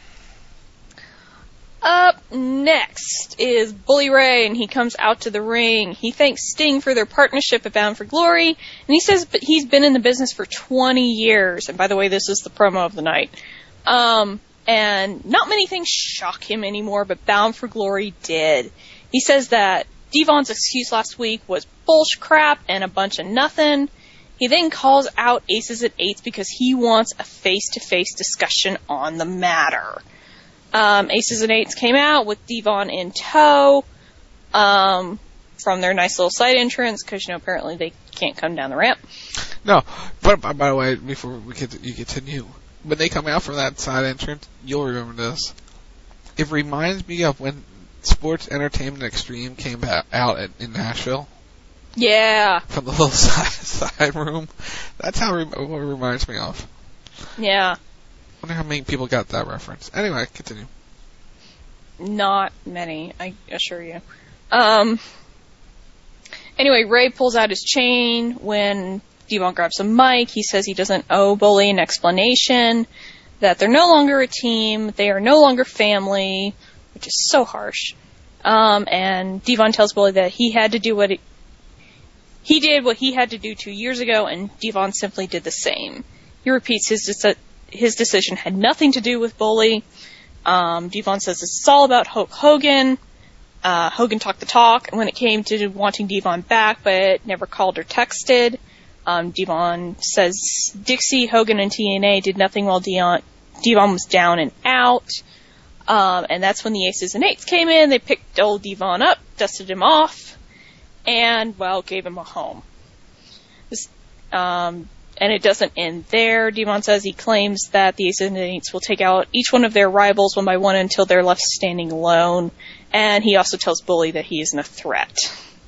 Up next is Bully Ray, and he comes out to the ring. He thanks Sting for their partnership at Bound for Glory, and he says he's been in the business for twenty years. And by the way, this is the promo of the night. Um, and not many things shock him anymore, but Bound for Glory did. He says that Devon's excuse last week was bullsh crap and a bunch of nothing. He then calls out Aces and Eights because he wants a face-to-face discussion on the matter. Um, Aces and Eights came out with Devon in tow um, from their nice little side entrance because, you know, apparently they can't come down the ramp. No, but by the way, before we get you continue, when they come out from that side entrance, you'll remember this. It reminds me of when Sports Entertainment Extreme came back out at, in Nashville. Yeah. From the little side, side room. That's how it reminds me of. Yeah. I wonder how many people got that reference. Anyway, continue. Not many, I assure you. Um. Anyway, Ray pulls out his chain when Devon grabs a mic. He says he doesn't owe Bully an explanation, that they're no longer a team, they are no longer family, which is so harsh. Um, and Devon tells Bully that he had to do what he, he did what he had to do two years ago, and Devon simply did the same. He repeats his deci- his decision had nothing to do with Bully. Um, Devon says this is all about Hulk Hogan. Uh, Hogan talked the talk when it came to wanting Devon back, but never called or texted. Um, Devon says Dixie, Hogan, and T N A did nothing while Devon, Devon was down and out. Um, and that's when the Aces and Eights came in. They picked old Devon up, dusted him off, and, well, gave him a home. This, um, and it doesn't end there. Devon says he claims that the Aces and Eights will take out each one of their rivals one by one until they're left standing alone. And he also tells Bully that he isn't a threat.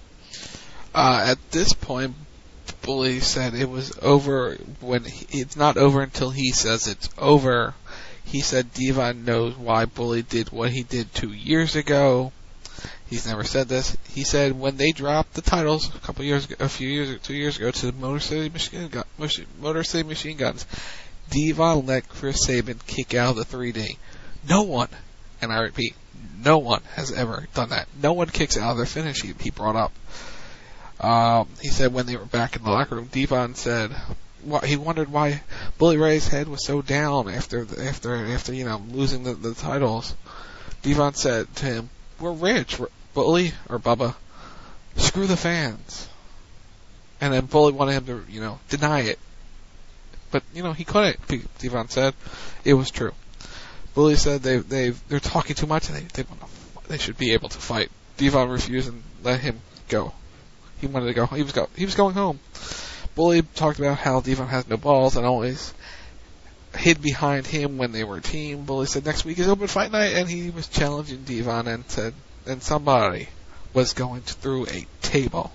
Uh, at this point, Bully said it was over when he, it's not over until he says it's over. He said Devon knows why Bully did what he did two years ago. He's never said this. He said when they dropped the titles a couple years, a few years, two years ago to the Motor City Machine Gun, Motor City Machine Guns, Devon let Chris Sabin kick out of the three D. No one, and I repeat, no one has ever done that. No one kicks out of their finish. He, he brought up. Um, he said when they were back in the locker room, Devon said why, he wondered why Bully Ray's head was so down after after after you know losing the, the titles. Devon said to him, we're rich. We're, Bully, or Bubba, screw the fans. And then Bully wanted him to, you know, deny it. But, you know, he couldn't, Devon said. It was true. Bully said they they they're talking too much and they they want to, they should be able to fight. Devon refused and let him go. He wanted to go. He was go. He was going home. Bully talked about how Devon has no balls and always hid behind him when they were a team. Bully said next week is open fight night, and he was challenging Devon and said, and somebody was going through a table.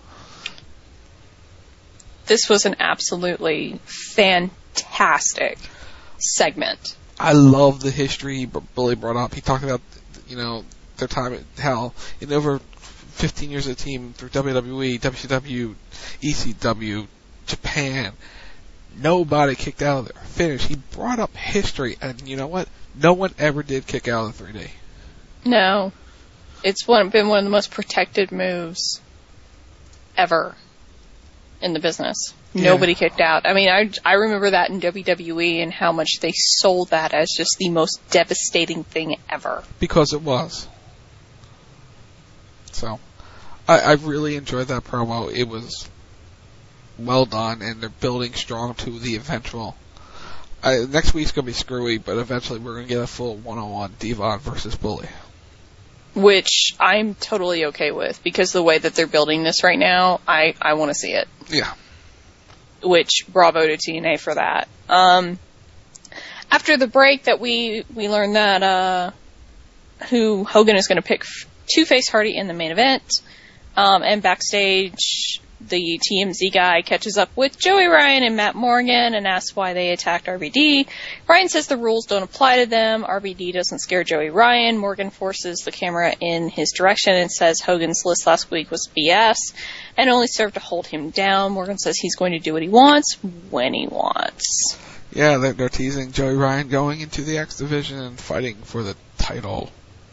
This was an absolutely fantastic segment. I love the history Bully brought up. He talked about, you know, their time, how in over fifteen years of the team through W W E, W C W, E C W, Japan, nobody kicked out of their finish. He brought up history, and you know what? No one ever did kick out of the three D. No. It's one, been one of the most protected moves ever in the business. Yeah. Nobody kicked out. I mean, I, I remember that in W W E and how much they sold that as just the most devastating thing ever. Because it was. So, I, I really enjoyed that promo. It was well done, and they're building strong to the eventual. I, next week's going to be screwy, but eventually we're going to get a full one-on-one Devon versus Bully. Which I'm totally okay with, because the way that they're building this right now, I, I want to see it. Yeah. Which, bravo to T N A for that. Um, after the break that we, we learned that, uh, who Hogan is going to pick Two-Face Hardy in the main event, um, and backstage, the T M Z guy catches up with Joey Ryan and Matt Morgan and asks why they attacked R V D. Ryan says the rules don't apply to them. R V D doesn't scare Joey Ryan. Morgan forces the camera in his direction and says Hogan's list last week was B S and only served to hold him down. Morgan says he's going to do what he wants when he wants. Yeah, they're, they're teasing Joey Ryan going into the X Division and fighting for the title.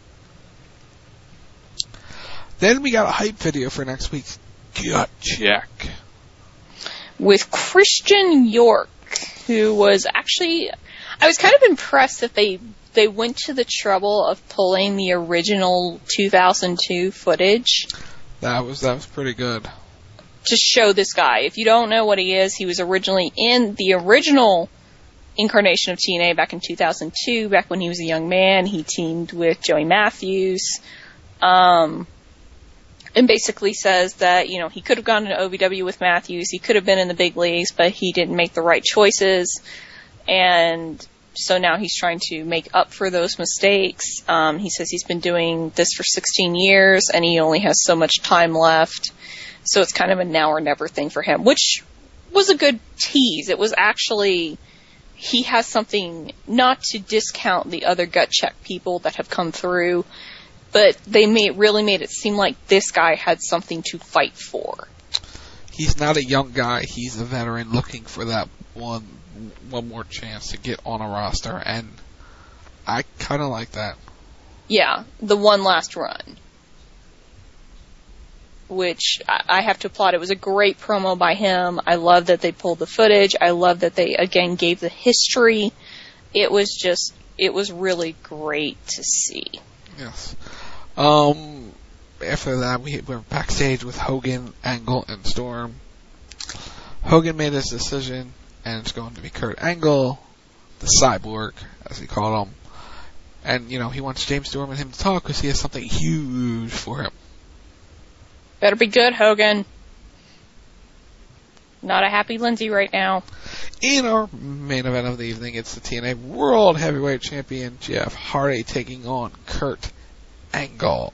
Then we got a hype video for next week's Gut Check with Christian York, who was actually, I was kind of impressed that they they went to the trouble of pulling the original two thousand two footage. That was that was pretty good. To show this guy. If you don't know what he is, he was originally in the original incarnation of T N A back in two thousand two, back when he was a young man. He teamed with Joey Matthews. Um... And basically says that, you know, he could have gone to O V W with Matthews, he could have been in the big leagues, but he didn't make the right choices, and so now he's trying to make up for those mistakes. Um, he says he's been doing this for sixteen years, and he only has so much time left, so it's kind of a now or never thing for him, which was a good tease. It was actually, he has something, not to discount the other Gut Check people that have come through, but they made, really made it seem like this guy had something to fight for. He's not a young guy. He's a veteran looking for that one one more chance to get on a roster, and I kind of like that. Yeah, the one last run. Which I have to applaud. It was a great promo by him. I love that they pulled the footage. I love that they, again, gave the history. It was just, it was really great to see. Yes. Um, after that, we were backstage with Hogan, Angle, and Storm. Hogan made his decision, and it's going to be Kurt Angle, the cyborg, as he called him. And, you know, he wants James Storm and him to talk because he has something huge for him. Better be good, Hogan. Not a happy Lindsay right now. In our main event of the evening, it's the T N A World Heavyweight Champion Jeff Hardy taking on Kurt Angle.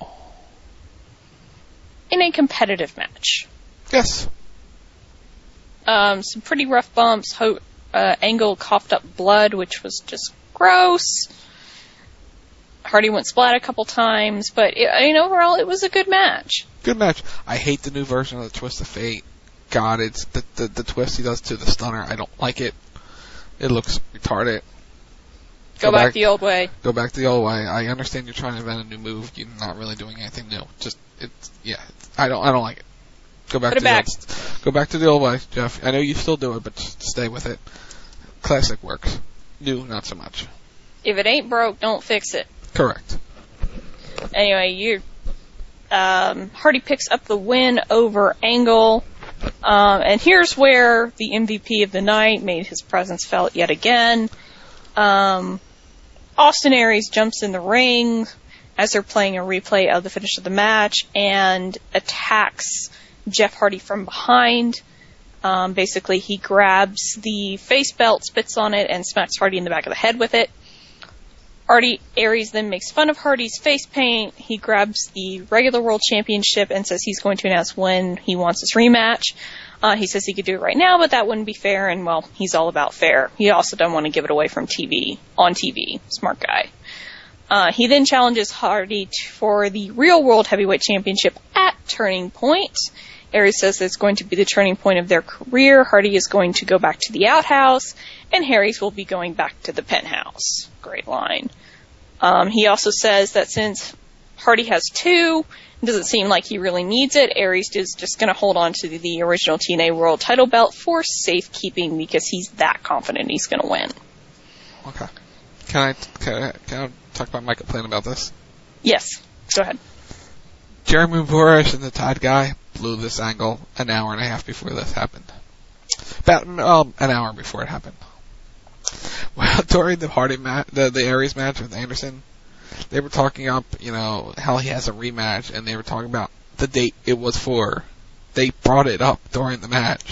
In a competitive match. Yes. Um, some pretty rough bumps. Ho- uh, Angle coughed up blood, which was just gross. Hardy went splat a couple times, but it, I mean, overall, it was a good match. Good match. I hate the new version of the Twist of Fate. God, it's the, the the twist he does to the stunner. I don't like it. It looks retarded. Go, go back, back the old way. Go back the old way. I understand you're trying to invent a new move. You're not really doing anything new. Just it's yeah. I don't I don't like it. Go back Put to it back. The old, go back to the old way, Jeff. I know you still do it, but just stay with it. Classic works. New, not so much. If it ain't broke, don't fix it. Correct. Anyway, you um, Hardy picks up the win over Angle. Um, and here's where the M V P of the night made his presence felt yet again. Um, Austin Aries jumps in the ring as they're playing a replay of the finish of the match and attacks Jeff Hardy from behind. Um, basically, he grabs the face belt, spits on it, and smacks Hardy in the back of the head with it. Hardy Aries then makes fun of Hardy's face paint. He grabs the regular world championship and says he's going to announce when he wants his rematch. Uh, he says he could do it right now, but that wouldn't be fair, and, well, he's all about fair. He also doesn't want to give it away from T V, on T V. Smart guy. Uh, he then challenges Hardy t- for the real world heavyweight championship at Turning Point. Aries says it's going to be the turning point of their career. Hardy is going to go back to the outhouse, and Aries will be going back to the penthouse. Great line. Um, he also says that since Hardy has two, it doesn't seem like he really needs it. Aries is just going to hold on to the, the original T N A World title belt for safekeeping because he's that confident he's going to win. Okay. Can I, can I can I talk about my complaint about this? Yes. Go ahead. Jeremy Borash and the Tide guy blew this angle an hour and a half before this happened. About um, an hour before it happened. Well, during the Hardy match, the, the Aries match with Anderson, they were talking up, you know, how he has a rematch, and they were talking about the date it was for. They brought it up during the match.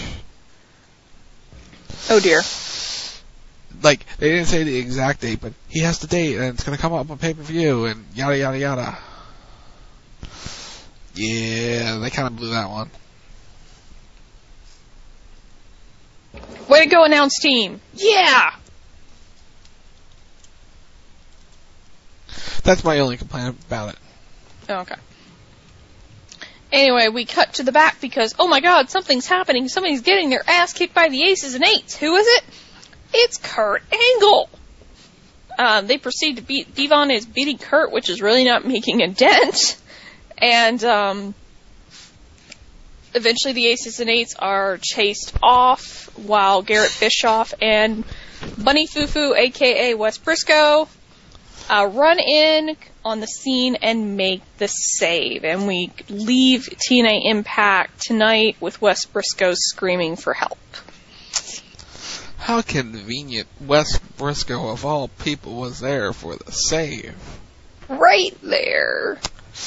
Oh dear. Like, they didn't say the exact date, but he has the date, and it's going to come up on pay-per-view, and yada, yada, yada. Yeah, they kind of blew that one. Way to go, announce team. Yeah! That's my only complaint about it. Oh, okay. Anyway, we cut to the back because, oh my god, something's happening. Somebody's getting their ass kicked by the Aces and Eights. Who is it? It's Kurt Angle. Um, they proceed to beat, Devon is beating Kurt, which is really not making a dent. And, um, eventually the Aces and Eights are chased off while Garrett Bischoff and Bunny Fufu, aka Wes Briscoe, uh, run in on the scene and make the save. And we leave T N A Impact tonight with Wes Briscoe screaming for help. How convenient. Wes Briscoe, of all people, was there for the save. Right there.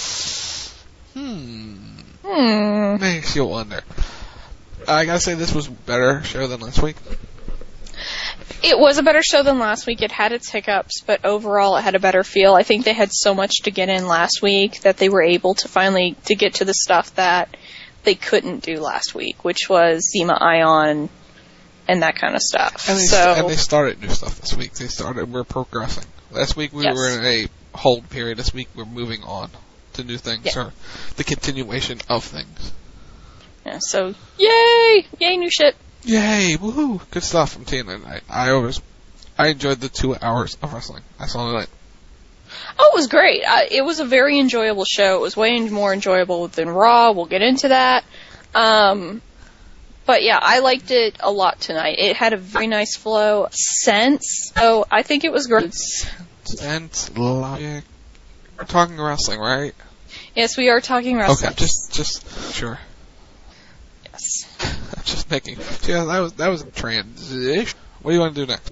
Hmm. Hmm. Makes you wonder. I gotta say, this was a better show than last week. It was a better show than last week. It had its hiccups, but overall it had a better feel. I think they had so much to get in last week that they were able to finally to get to the stuff that they couldn't do last week, which was Zema Ion and that kind of stuff. And they, so, st- and they started new stuff this week. They started, we're progressing. Last week we yes. were in a hold period. This week we're moving on to new things, yeah. or the continuation of things. Yeah, so, yay! Yay, new shit. Yay! Woohoo! Good stuff from T N A. I, I always, I enjoyed the two hours of wrestling I saw tonight. Oh, it was great. Uh, it was a very enjoyable show. It was way more enjoyable than Raw. We'll get into that. Um, but yeah, I liked it a lot tonight. It had a very nice flow. Sense. So I think it was great. Sense, logic. We're talking wrestling, right? Yes, we are talking wrestling. Okay, just, just, sure. Yes. I'm just making, yeah, that was, that was a transition. What do you want to do next?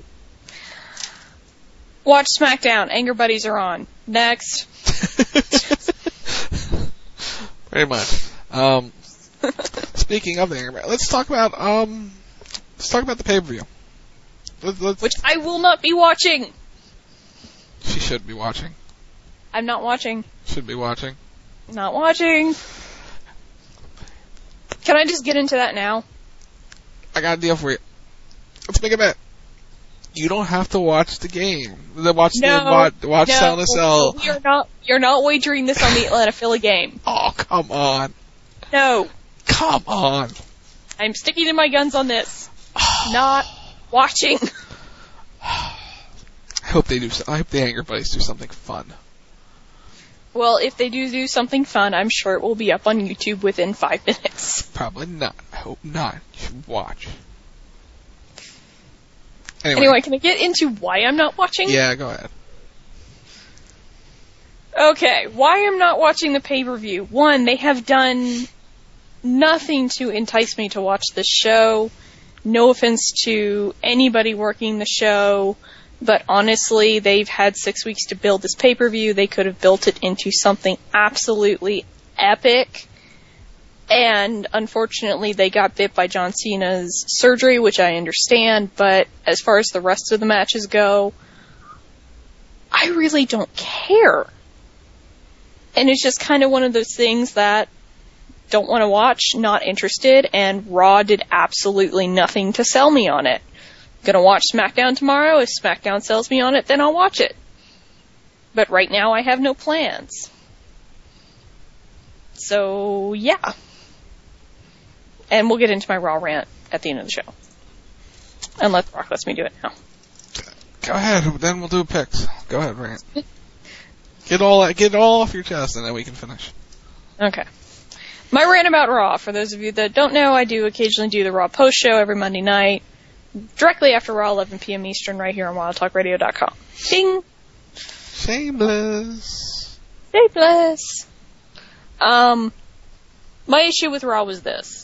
Watch SmackDown. Anger Buddies are on. Next. Pretty much. Um, speaking of the Anger Buddies, let's talk about, um, let's talk about the pay-per-view. Let's, let's, Which I will not be watching. She should be watching. I'm not watching. Should be watching. Not watching. Can I just get into that now? I got a deal for you. Let's make a bet. You don't have to watch the game. Watch no, the watch, watch no, Hell in a Cell. You're not. You're not wagering this on the Atlanta Philly game. Oh, come on. No. Come on. I'm sticking to my guns on this. Not watching. I hope they do. I hope the Anger Buddies do something fun. Well, if they do do something fun, I'm sure it will be up on YouTube within five minutes. Probably not. I hope not. You should watch. Anyway. Anyway, can I get into why I'm not watching? Yeah, go ahead. Okay, why I'm not watching the pay-per-view. One, they have done nothing to entice me to watch this show. No offense to anybody working the show, but honestly, they've had six weeks to build this pay-per-view. They could have built it into something absolutely epic. And unfortunately, they got bit by John Cena's surgery, which I understand, but as far as the rest of the matches go, I really don't care. And it's just kind of one of those things that don't want to watch, not interested, and Raw did absolutely nothing to sell me on it. Gonna watch SmackDown tomorrow. If SmackDown sells me on it, then I'll watch it. But right now, I have no plans. So, yeah. And we'll get into my Raw rant at the end of the show. Unless Rock lets me do it now. Go ahead, then we'll do picks. Go ahead, rant. Get all get it all off your chest, and then we can finish. Okay. My rant about Raw, for those of you that don't know, I do occasionally do the Raw post show every Monday night, directly after Raw, eleven p.m. Eastern, right here on wild talk radio dot com. Ding! Shameless. Shameless. Um, my issue with Raw was this.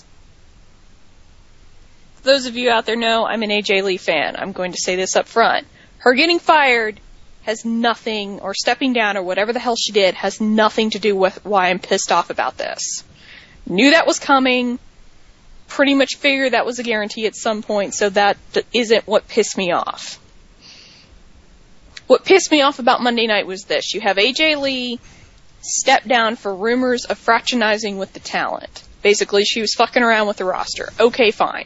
For those of you out there know, I'm an A J Lee fan. I'm going to say this up front. Her getting fired has nothing, or stepping down, or whatever the hell she did, has nothing to do with why I'm pissed off about this. Knew that was coming. Pretty much figured that was a guarantee at some point, so that isn't what pissed me off. What pissed me off about Monday night was this. You have A J Lee step down for rumors of fraternizing with the talent. Basically, she was fucking around with the roster. Okay, fine.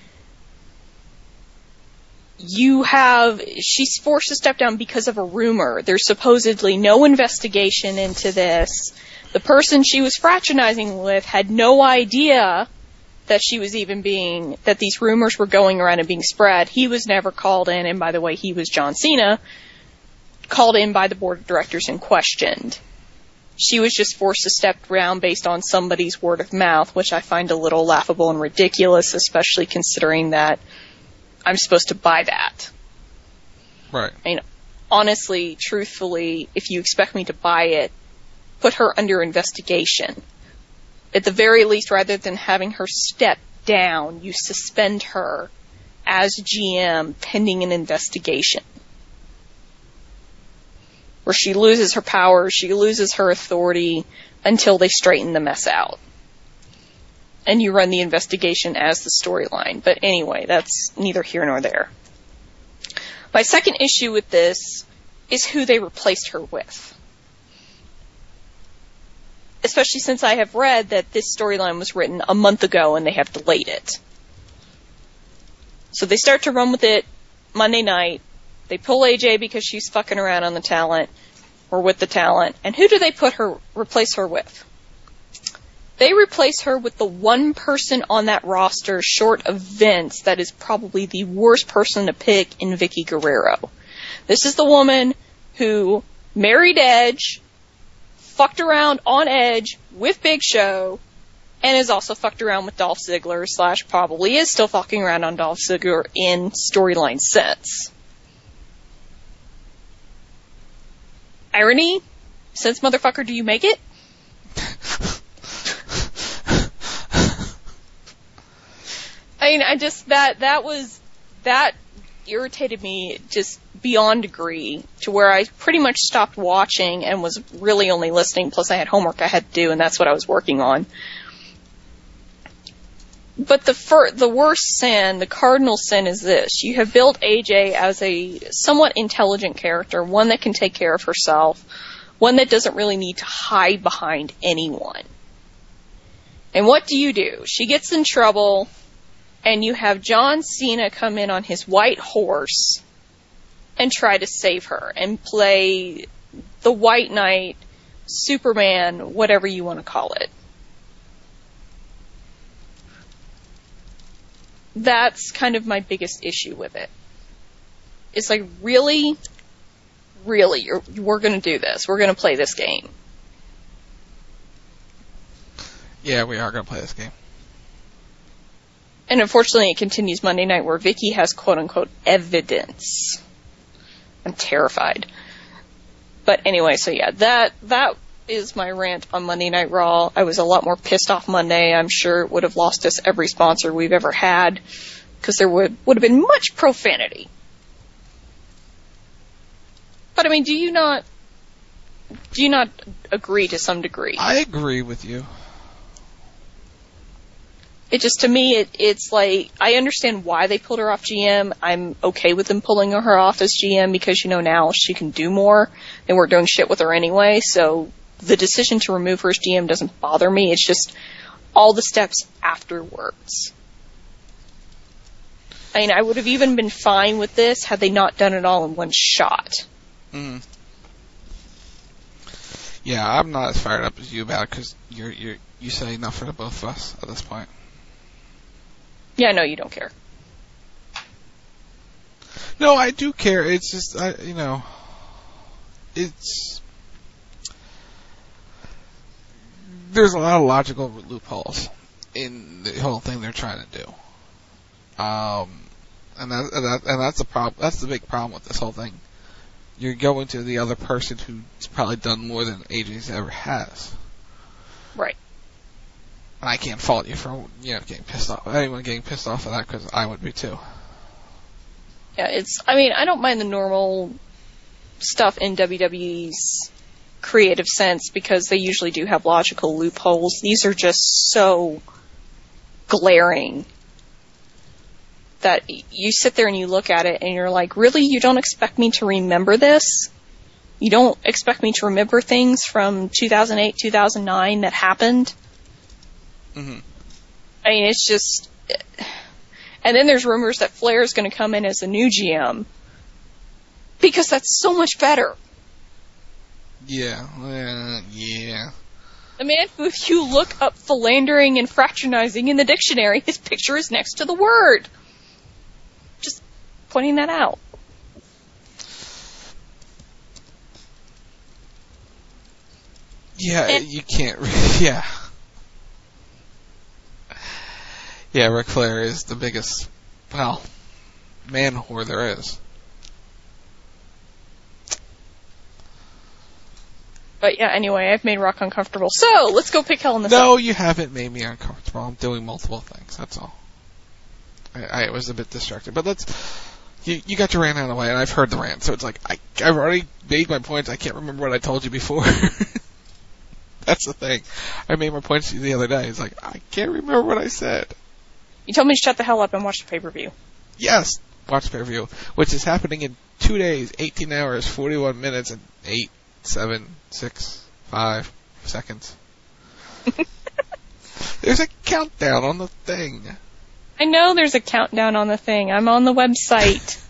You have, she's forced to step down because of a rumor. There's supposedly no investigation into this. The person she was fraternizing with had no idea that she was even being, that these rumors were going around and being spread. He was never called in, and by the way, he was John Cena, called in by the board of directors and questioned. She was just forced to step down based on somebody's word of mouth, which I find a little laughable and ridiculous, especially considering that I'm supposed to buy that. Right. I mean, honestly, truthfully, if you expect me to buy it, put her under investigation. At the very least, rather than having her step down, you suspend her as G M pending an investigation. Where she loses her power, she loses her authority until they straighten the mess out. And you run the investigation as the storyline. But anyway, that's neither here nor there. My second issue with this is who they replaced her with. Especially since I have read that this storyline was written a month ago and they have delayed it. So they start to run with it Monday night. They pull A J because she's fucking around on the talent, or with the talent. And who do they put her, replace her with? They replace her with the one person on that roster, short of Vince, that is probably the worst person to pick in Vicky Guerrero. This is the woman who married Edge, fucked around on Edge with Big Show, and is also fucked around with Dolph Ziggler, slash probably is still fucking around on Dolph Ziggler in storyline sense. Irony? Since motherfucker do you make it? I mean, I just, that, that was, that irritated me just beyond degree, to where I pretty much stopped watching and was really only listening, plus I had homework I had to do, and that's what I was working on. But the fir- the worst sin, the cardinal sin is this. You have built A J as a somewhat intelligent character, one that can take care of herself, one that doesn't really need to hide behind anyone. And what do you do? She gets in trouble, and you have John Cena come in on his white horse and try to save her and play the White Knight, Superman, whatever you want to call it. That's kind of my biggest issue with it. It's like, really? Really? You're, we're going to do this. We're going to play this game. Yeah, we are going to play this game. And unfortunately, it continues Monday night where Vicky has quote-unquote evidence. I'm terrified. But anyway, so yeah, that that is my rant on Monday Night Raw. I was a lot more pissed off Monday. I'm sure it would have lost us every sponsor we've ever had, because there would would have been much profanity. But I mean, do you not do you not agree to some degree? I agree with you. It just, to me, it, it's like, I understand why they pulled her off G M. I'm okay with them pulling her off as G M because, you know, now she can do more, and we're doing shit with her anyway, so the decision to remove her as G M doesn't bother me. It's just all the steps afterwards. I mean, I would have even been fine with this had they not done it all in one shot. Mm. Yeah, I'm not as fired up as you about it, because you're, you're, you say enough for the both of us at this point. Yeah, no, you don't care. No, I do care. It's just, I, you know, it's, there's a lot of logical loopholes in the whole thing they're trying to do. Um, and that, and that, and that's the problem, that's the big problem with this whole thing. You're going to the other person who's probably done more than A J's ever has. Right. I can't fault you for, you know, getting pissed off. Anyone getting pissed off of that, because I would be too. Yeah, it's, I mean, I don't mind the normal stuff in W W E's creative sense, because they usually do have logical loopholes. These are just so glaring that you sit there and you look at it and you're like, really? You don't expect me to remember this? You don't expect me to remember things from two thousand eight, two thousand nine that happened? Mm-hmm. I mean, it's just... And then there's rumors that Flair's going to come in as the new G M. Because that's so much better. Yeah, uh, yeah. The man who, if you look up philandering and fraternizing in the dictionary, his picture is next to the word. Just pointing that out. Yeah, and, you can't... Yeah. Yeah, Ric Flair is the biggest, well, man whore there is. But yeah, anyway, I've made Rock uncomfortable. So, let's go pick Hell in the Cell. No, you haven't made me uncomfortable. I'm doing multiple things, that's all. I, I was a bit distracted. But let's, you, you got your rant out of the way, and I've heard the rant, so it's like, I, I've already made my points. I can't remember what I told you before. That's the thing. I made my points to you the other day. It's like, I can't remember what I said. You told me to shut the hell up and watch the pay-per-view. Yes, watch the pay-per-view, which is happening in two days, eighteen hours, forty-one minutes, and eight, seven, six, five seconds. There's a countdown on the thing. I know there's a countdown on the thing. I'm on the website.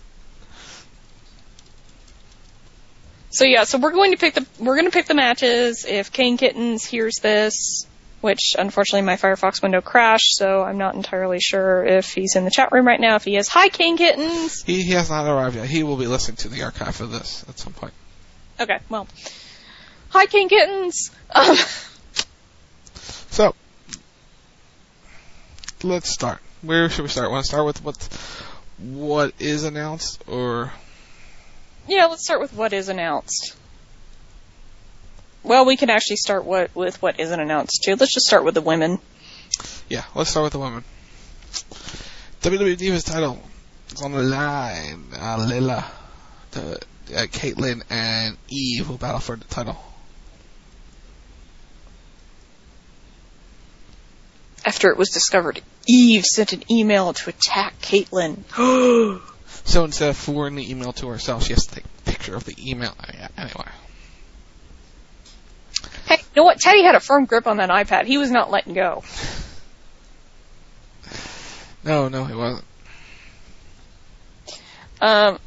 So yeah, so we're going to pick the we're going to pick the matches. If Kane Kittens hears this, which unfortunately my Firefox window crashed, so I'm not entirely sure if he's in the chat room right now. If he is, hi Kane Kittens! He, he has not arrived yet. He will be listening to the archive of this at some point. Okay, well. Hi Kane Kittens! Um. So, let's start. Where should we start? Want to start with what, what is announced, or... Yeah, let's start with what is announced. Well, we can actually start what, with what isn't announced, too. Let's just start with the women. Yeah, let's start with the women. W W E Divas title is on the line. Uh, Layla, the, uh, Caitlyn, and Eve will battle for the title. After it was discovered, Eve sent an email to attack Caitlyn. So instead of forwarding the email to herself, she has to take a picture of the email. Anyway. Hey, you know what? Teddy had a firm grip on that iPad. He was not letting go. No, no, he wasn't. Um,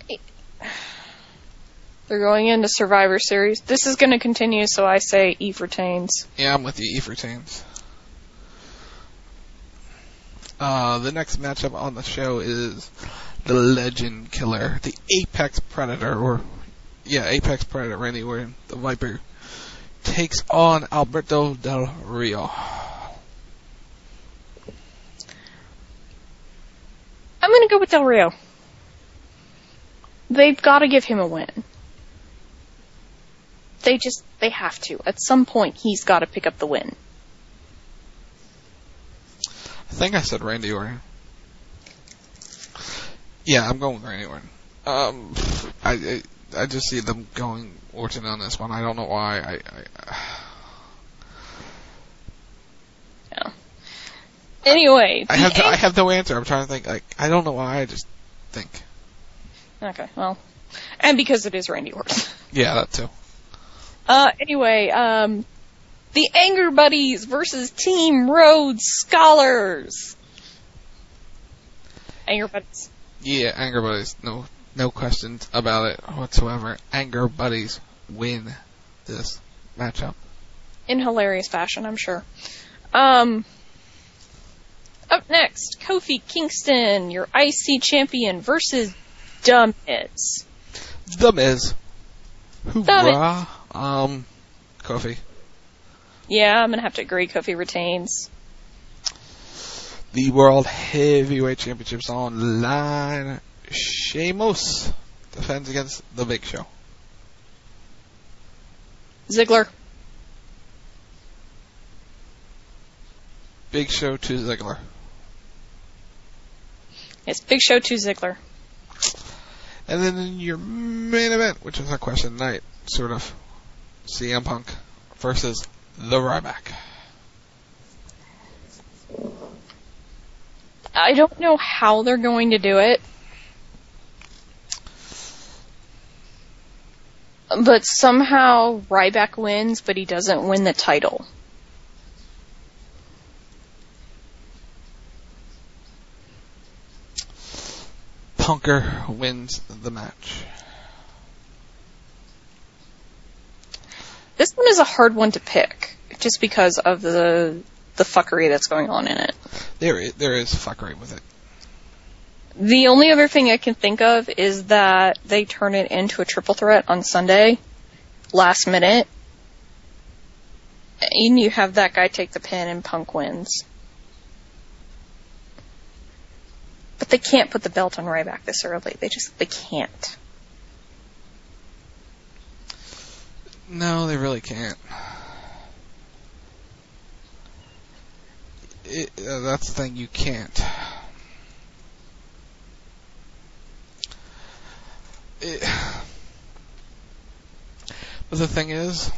they're going into Survivor Series. This is going to continue, so I say Eve retains. Yeah, I'm with you. Eve retains. Uh, the next matchup on the show is the Legend Killer, the Apex Predator, or, yeah, Apex Predator, Randy Orton, the Viper, takes on Alberto Del Rio. I'm going to go with Del Rio. They've got to give him a win. They just, they have to. At some point, he's got to pick up the win. I think I said Randy Orton. Yeah, I'm going with Randy Orton. Um, I, I, I just see them going Orton on this one. I don't know why. I, I yeah. Anyway, I have, to, I have no answer. I'm trying to think. Like, I don't know why. I just think. Okay, well, and because it is Randy Orton. Yeah, that too. Uh, anyway, um, the Anger Buddies versus Team Rhodes Scholars. Anger Buddies. Yeah, Anger Buddies. No, no questions about it whatsoever. Anger Buddies win this matchup in hilarious fashion, I'm sure. Um, up next, Kofi Kingston, your I C champion, versus The Miz. The Miz. Hoorah. Um, Kofi. Yeah, I'm gonna have to agree. Kofi retains. The World Heavyweight Championship's on the line. Sheamus defends against The Big Show. Ziggler. Big Show to Ziggler. It's Big Show to Ziggler. And then in your main event, which is a question tonight, sort of, C M Punk versus The Ryback. I don't know how they're going to do it. But somehow Ryback wins, but he doesn't win the title. Punker wins the match. This one is a hard one to pick, just because of the the fuckery that's going on in it. There is, there is fuckery with it. The only other thing I can think of is that they turn it into a triple threat on Sunday, last minute, and you have that guy take the pin and Punk wins. But they can't put the belt on Ryback this early. They just, they can't. No, they really can't. It, uh, that's the thing, you can't. It, but the thing is,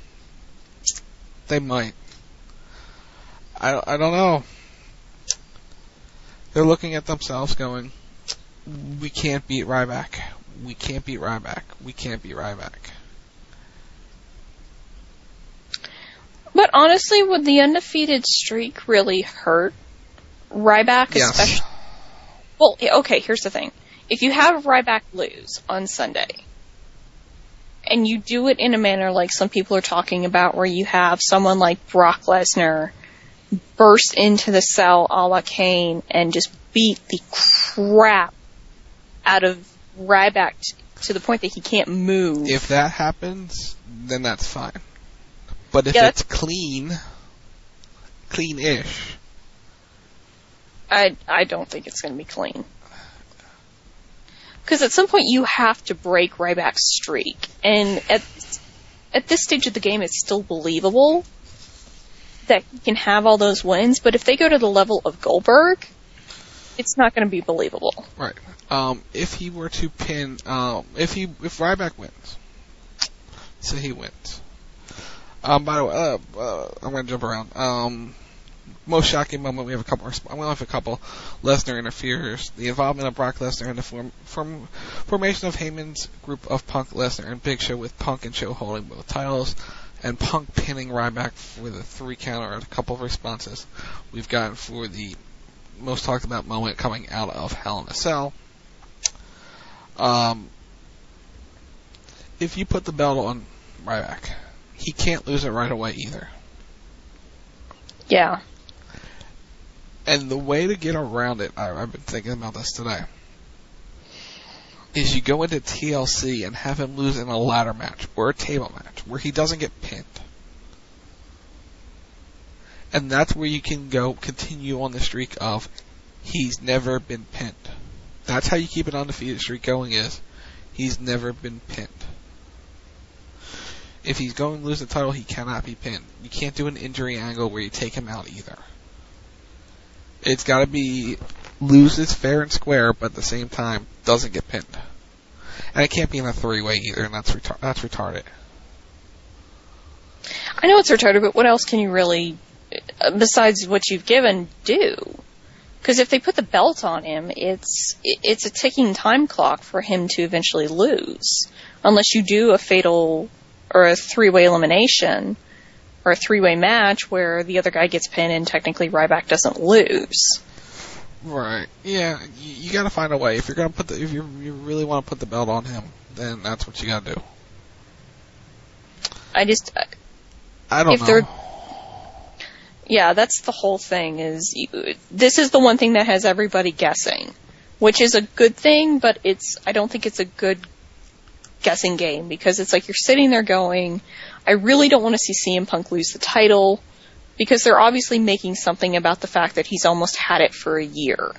they might. I, I don't know. They're looking at themselves going, we can't beat Ryback. We can't beat Ryback. We can't beat Ryback. But honestly, would the undefeated streak really hurt Ryback? Yes. Especially? Well, okay, here's the thing. If you have Ryback lose on Sunday, and you do it in a manner like some people are talking about, where you have someone like Brock Lesnar burst into the cell a la Kane and just beat the crap out of Ryback t- to the point that he can't move. If that happens, then that's fine. But if yeah, it's clean, clean-ish. I, I don't think it's going to be clean. Because at some point you have to break Ryback's streak. And at at this stage of the game, it's still believable that he can have all those wins. But if they go to the level of Goldberg, it's not going to be believable. Right. Um, if he were to pin, um, if he, if Ryback wins, so he wins. Um, by the way, uh, uh, I'm going to jump around. Um, most shocking moment, we have a couple, I'm going to have a couple. Lesnar interferes. The involvement of Brock Lesnar in the form, form, formation of Heyman's group of Punk, Lesnar, and Big Show, with Punk and Show holding both titles, and Punk pinning Ryback with a three counter and a couple of responses we've gotten for the most talked about moment coming out of Hell in a Cell. Um, if you put the belt on Ryback, he can't lose it right away either. Yeah. And the way to get around it, I, I've been thinking about this today, is you go into T L C and have him lose in a ladder match or a table match where he doesn't get pinned. And that's where you can go continue on the streak of he's never been pinned. That's how you keep an undefeated streak going, is he's never been pinned. if he's going to lose the title, he cannot be pinned. You can't do an injury angle where you take him out either. It's got to be loses fair and square, but at the same time doesn't get pinned. And it can't be in a three-way either, and that's retar- that's retarded. I know it's retarded, but what else can you really, besides what you've given, do? Because if they put the belt on him, it's it's a ticking time clock for him to eventually lose. Unless you do a fatal or a three-way elimination or a three-way match where the other guy gets pinned and technically Ryback doesn't lose. Right. Yeah, you, you got to find a way. If you're gonna put the, if you you really want to put the belt on him, then that's what you got to do. I just I don't if know. They're, yeah, that's the whole thing. Is you, this is the one thing that has everybody guessing, which is a good thing, but it's I don't think it's a good guessing game because it's like you're sitting there going, I really don't want to see C M Punk lose the title because they're obviously making something about the fact that he's almost had it for a year.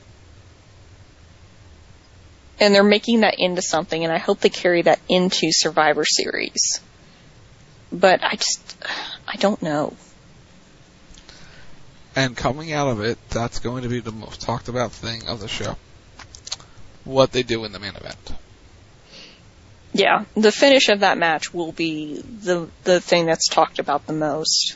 And they're making that into something, and I hope they carry that into Survivor Series. But I just, I don't know. And coming out of it, that's going to be the most talked about thing of the show. What they do in the main event. Yeah, the finish of that match will be the the thing that's talked about the most.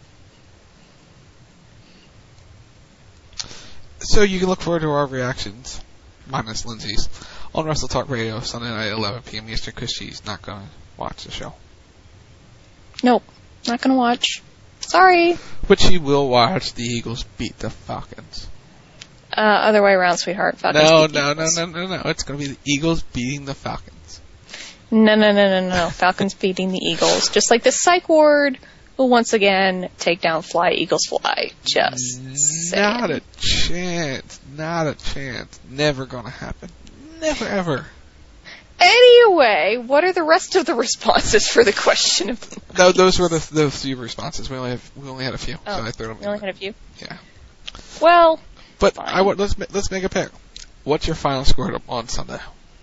So you can look forward to our reactions, minus Lindsay's, on Wrestle Talk Radio Sunday night at eleven p.m. Eastern, because she's not going to watch the show. Nope, not going to watch. Sorry. But she will watch the Eagles beat the Falcons. Uh, other way around, sweetheart. Falcons no, beat no, the no, no, no, no. It's going to be the Eagles beating the Falcons. No, no, no, no, no. Falcons beating the Eagles. Just like the psych ward will once again take down Fly, Eagles Fly. Just saying. Not a chance. Not a chance. Never going to happen. Never, ever. Anyway, what are the rest of the responses for the question of the night? No, those were the the few responses. We only have we only had a few, oh, so I threw them. We only had a few. Yeah. Well, but fine. I let's let's make a pick. What's your final score on Sunday?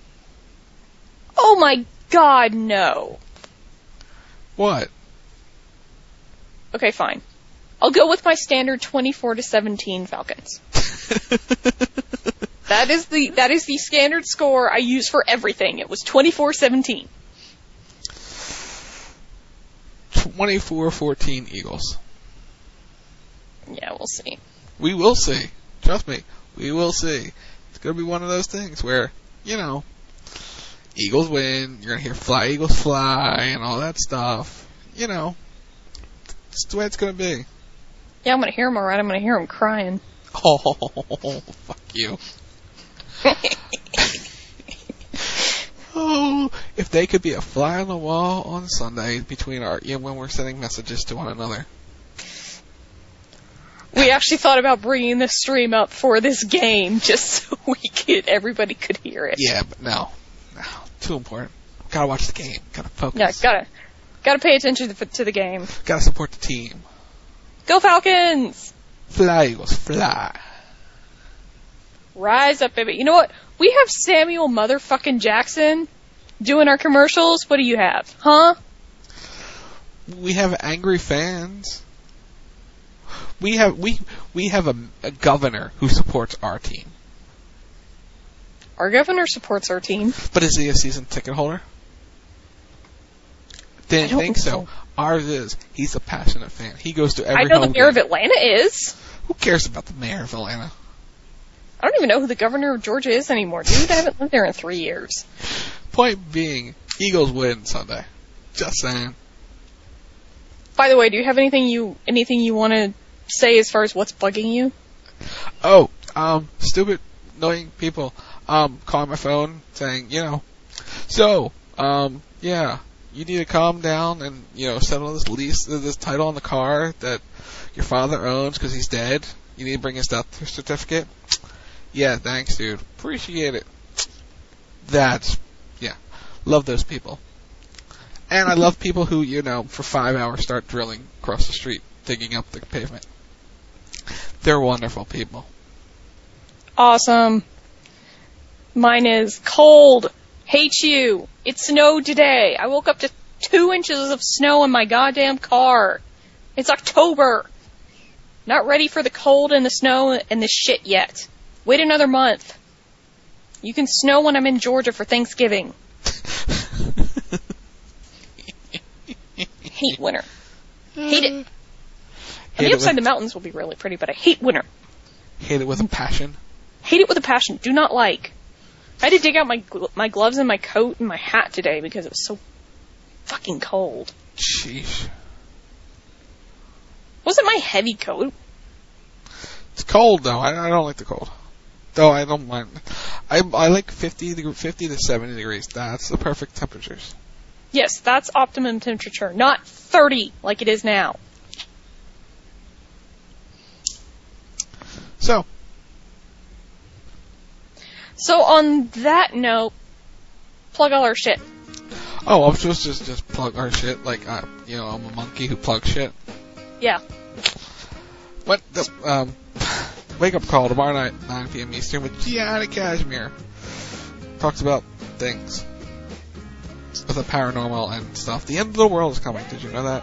Oh my God, no. What? Okay, fine. I'll go with my standard twenty-four to seventeen Falcons. That is the that is the standard score I use for everything. It was twenty-four seventeen. twenty-four fourteen Eagles. Yeah, we'll see. We will see. Trust me, we will see. It's going to be one of those things where, you know, Eagles win, you're going to hear Fly, Eagles Fly, and all that stuff. You know, it's the way it's going to be. Yeah, I'm going to hear him all right. I'm going to hear him crying. Oh, fuck you. Oh, if they could be a fly on the wall on Sunday between our, you know, when we're sending messages to one another. We actually thought about bringing this stream up for this game just so we could, everybody could hear it. Yeah, but no. No, too important. Gotta watch the game. Gotta focus. Yeah, gotta, gotta pay attention to the, to the game. Gotta support the team. Go Falcons! Fly, Eagles, fly. Rise up, baby. You know what? We have Samuel motherfucking Jackson doing our commercials. What do you have? Huh? We have angry fans. We have we we have a, a governor who supports our team. Our governor supports our team. But is he a season ticket holder? Didn't think so. so. Ours is. He's a passionate fan. He goes to every I know home the mayor game. of Atlanta is. Who cares about the mayor of Atlanta? I don't even know who the governor of Georgia is anymore, dude. I haven't lived there in three years. Point being, Eagles win Sunday. Just saying. By the way, do you have anything you anything you want to say as far as what's bugging you? Oh, um, stupid, annoying people um calling my phone saying, you know, so, um, yeah, you need to calm down and, you know, settle this lease, this title on the car that your father owns because he's dead. You need to bring his death certificate. Yeah, thanks, dude. Appreciate it. That's, yeah, love those people. And I love people who, you know, for five hours start drilling across the street, digging up the pavement. They're wonderful people. Awesome. Mine is cold. Hate you. It snowed today. I woke up to two inches of snow in my goddamn car. It's October. Not ready for the cold and the snow and the shit yet. Wait another month. You can snow when I'm in Georgia for Thanksgiving. Hate winter. Hate it. On the upside, the mountains will be really pretty, but I hate winter. Hate it with a passion. Hate it with a passion. Do not like. I had to dig out my gl- my gloves and my coat and my hat today because it was so fucking cold. Sheesh. Wasn't my heavy coat? It's cold though. I, I don't like the cold. Though I don't mind. I I like fifty fifty to seventy degrees. That's the perfect temperatures. Yes, that's optimum temperature, not thirty like it is now. So. So on that note, plug all our shit. Oh, I'm supposed to just, just plug our shit like, uh, you know, I'm a monkey who plugs shit. Yeah. What the, um, wake up call tomorrow night, nine p.m. Eastern with Gianni Cashmere. Talks about things. With the paranormal and stuff. The end of the world is coming. Did you know that?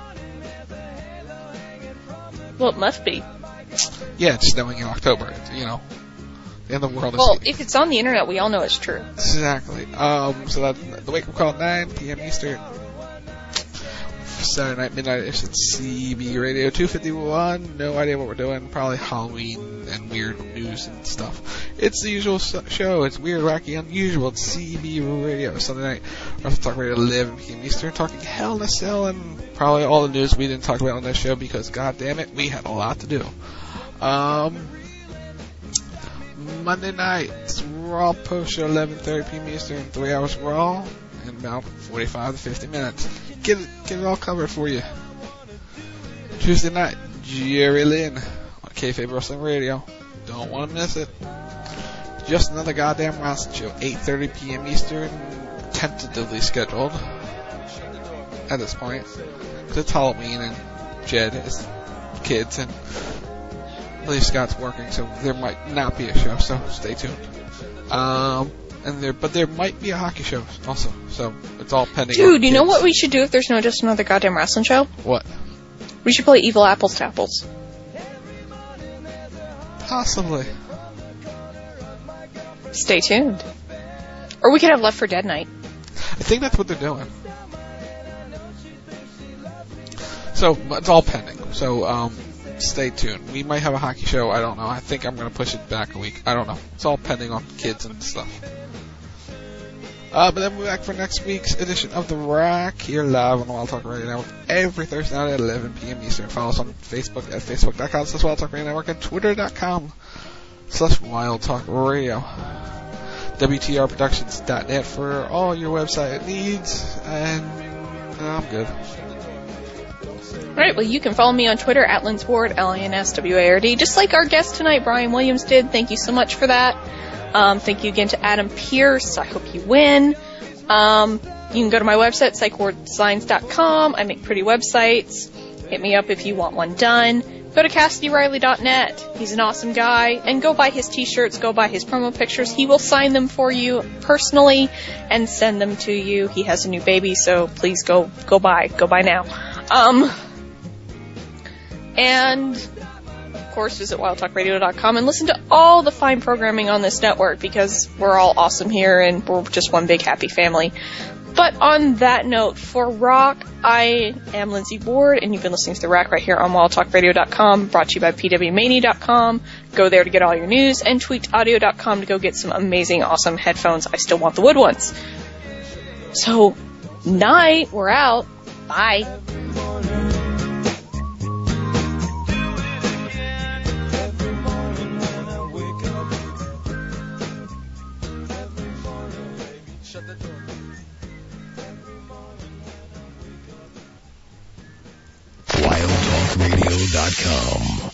Well, it must be. Yeah, it's snowing in October. It's, you know, the end of the world is... Well, if it's on the internet, we all know it's true. Exactly. Um, so that's the wake up call at nine p.m. Eastern. Saturday night, midnight-ish at C B Radio two fifty-one. No idea what we're doing. Probably Halloween and weird news and stuff. It's the usual show. It's weird, wacky, unusual. It's C B Radio. Sunday night, we're going to talk radio at eleven p.m. Eastern. Talking Hell in a Cell and probably all the news we didn't talk about on this show because, god damn it, we had a lot to do. Um, Monday night, it's Raw post show, eleven thirty p.m. Eastern. Three hours Raw in about forty-five to fifty minutes. Get it, get it all covered for you. Tuesday night, Jerry Lynn on Kayfabe Wrestling Radio. Don't want to miss it. Just another goddamn wrestling show, eight thirty p.m. Eastern, tentatively scheduled at this point. Because it's Halloween and Jed is kids and Lee Scott's working, so there might not be a show, so stay tuned. Um... And there, but there might be a hockey show also, so it's all pending. Dude, you know what we should do if there's no just another goddamn wrestling show? What? We should play Evil Apples to Apples. Possibly. Stay tuned. Or we could have Left four Dead night. I think that's what they're doing. So it's all pending. So um, stay tuned. We might have a hockey show. I don't know. I think I'm going to push it back a week. I don't know. It's all pending on kids and stuff. Uh, but then we're back for next week's edition of The Rack here live on the Wild Talk Radio Network every Thursday night at eleven p.m. Eastern. Follow us on Facebook at facebook.com slash Wild Talk Radio Network and twitter.com slash Wild Talk Radio. W T R Productions dot net for all your website needs. And uh, I'm good. Alright, well, you can follow me on Twitter at Lynn Ward, L I N S W A R D, just like our guest tonight, Brian Williams, did. Thank you so much for that. Um, thank you again to Adam Pierce. I hope you win. Um, you can go to my website, psych ward designs dot com. I make pretty websites. Hit me up if you want one done. Go to Cassidy Riley dot net. He's an awesome guy. And go buy his t-shirts. Go buy his promo pictures. He will sign them for you personally and send them to you. He has a new baby, so please go go buy. Go buy now. Um, and... Of course, visit wild talk radio dot com and listen to all the fine programming on this network because we're all awesome here and we're just one big happy family. But on that note, for Rock, I am Lindsay Ward and you've been listening to The Rack right here on wild talk radio dot com, brought to you by P W mania dot com. Go there to get all your news and tweaked audio dot com to go get some amazing, awesome headphones. I still want the wood ones. So, night, we're out. Bye. wild talk radio dot com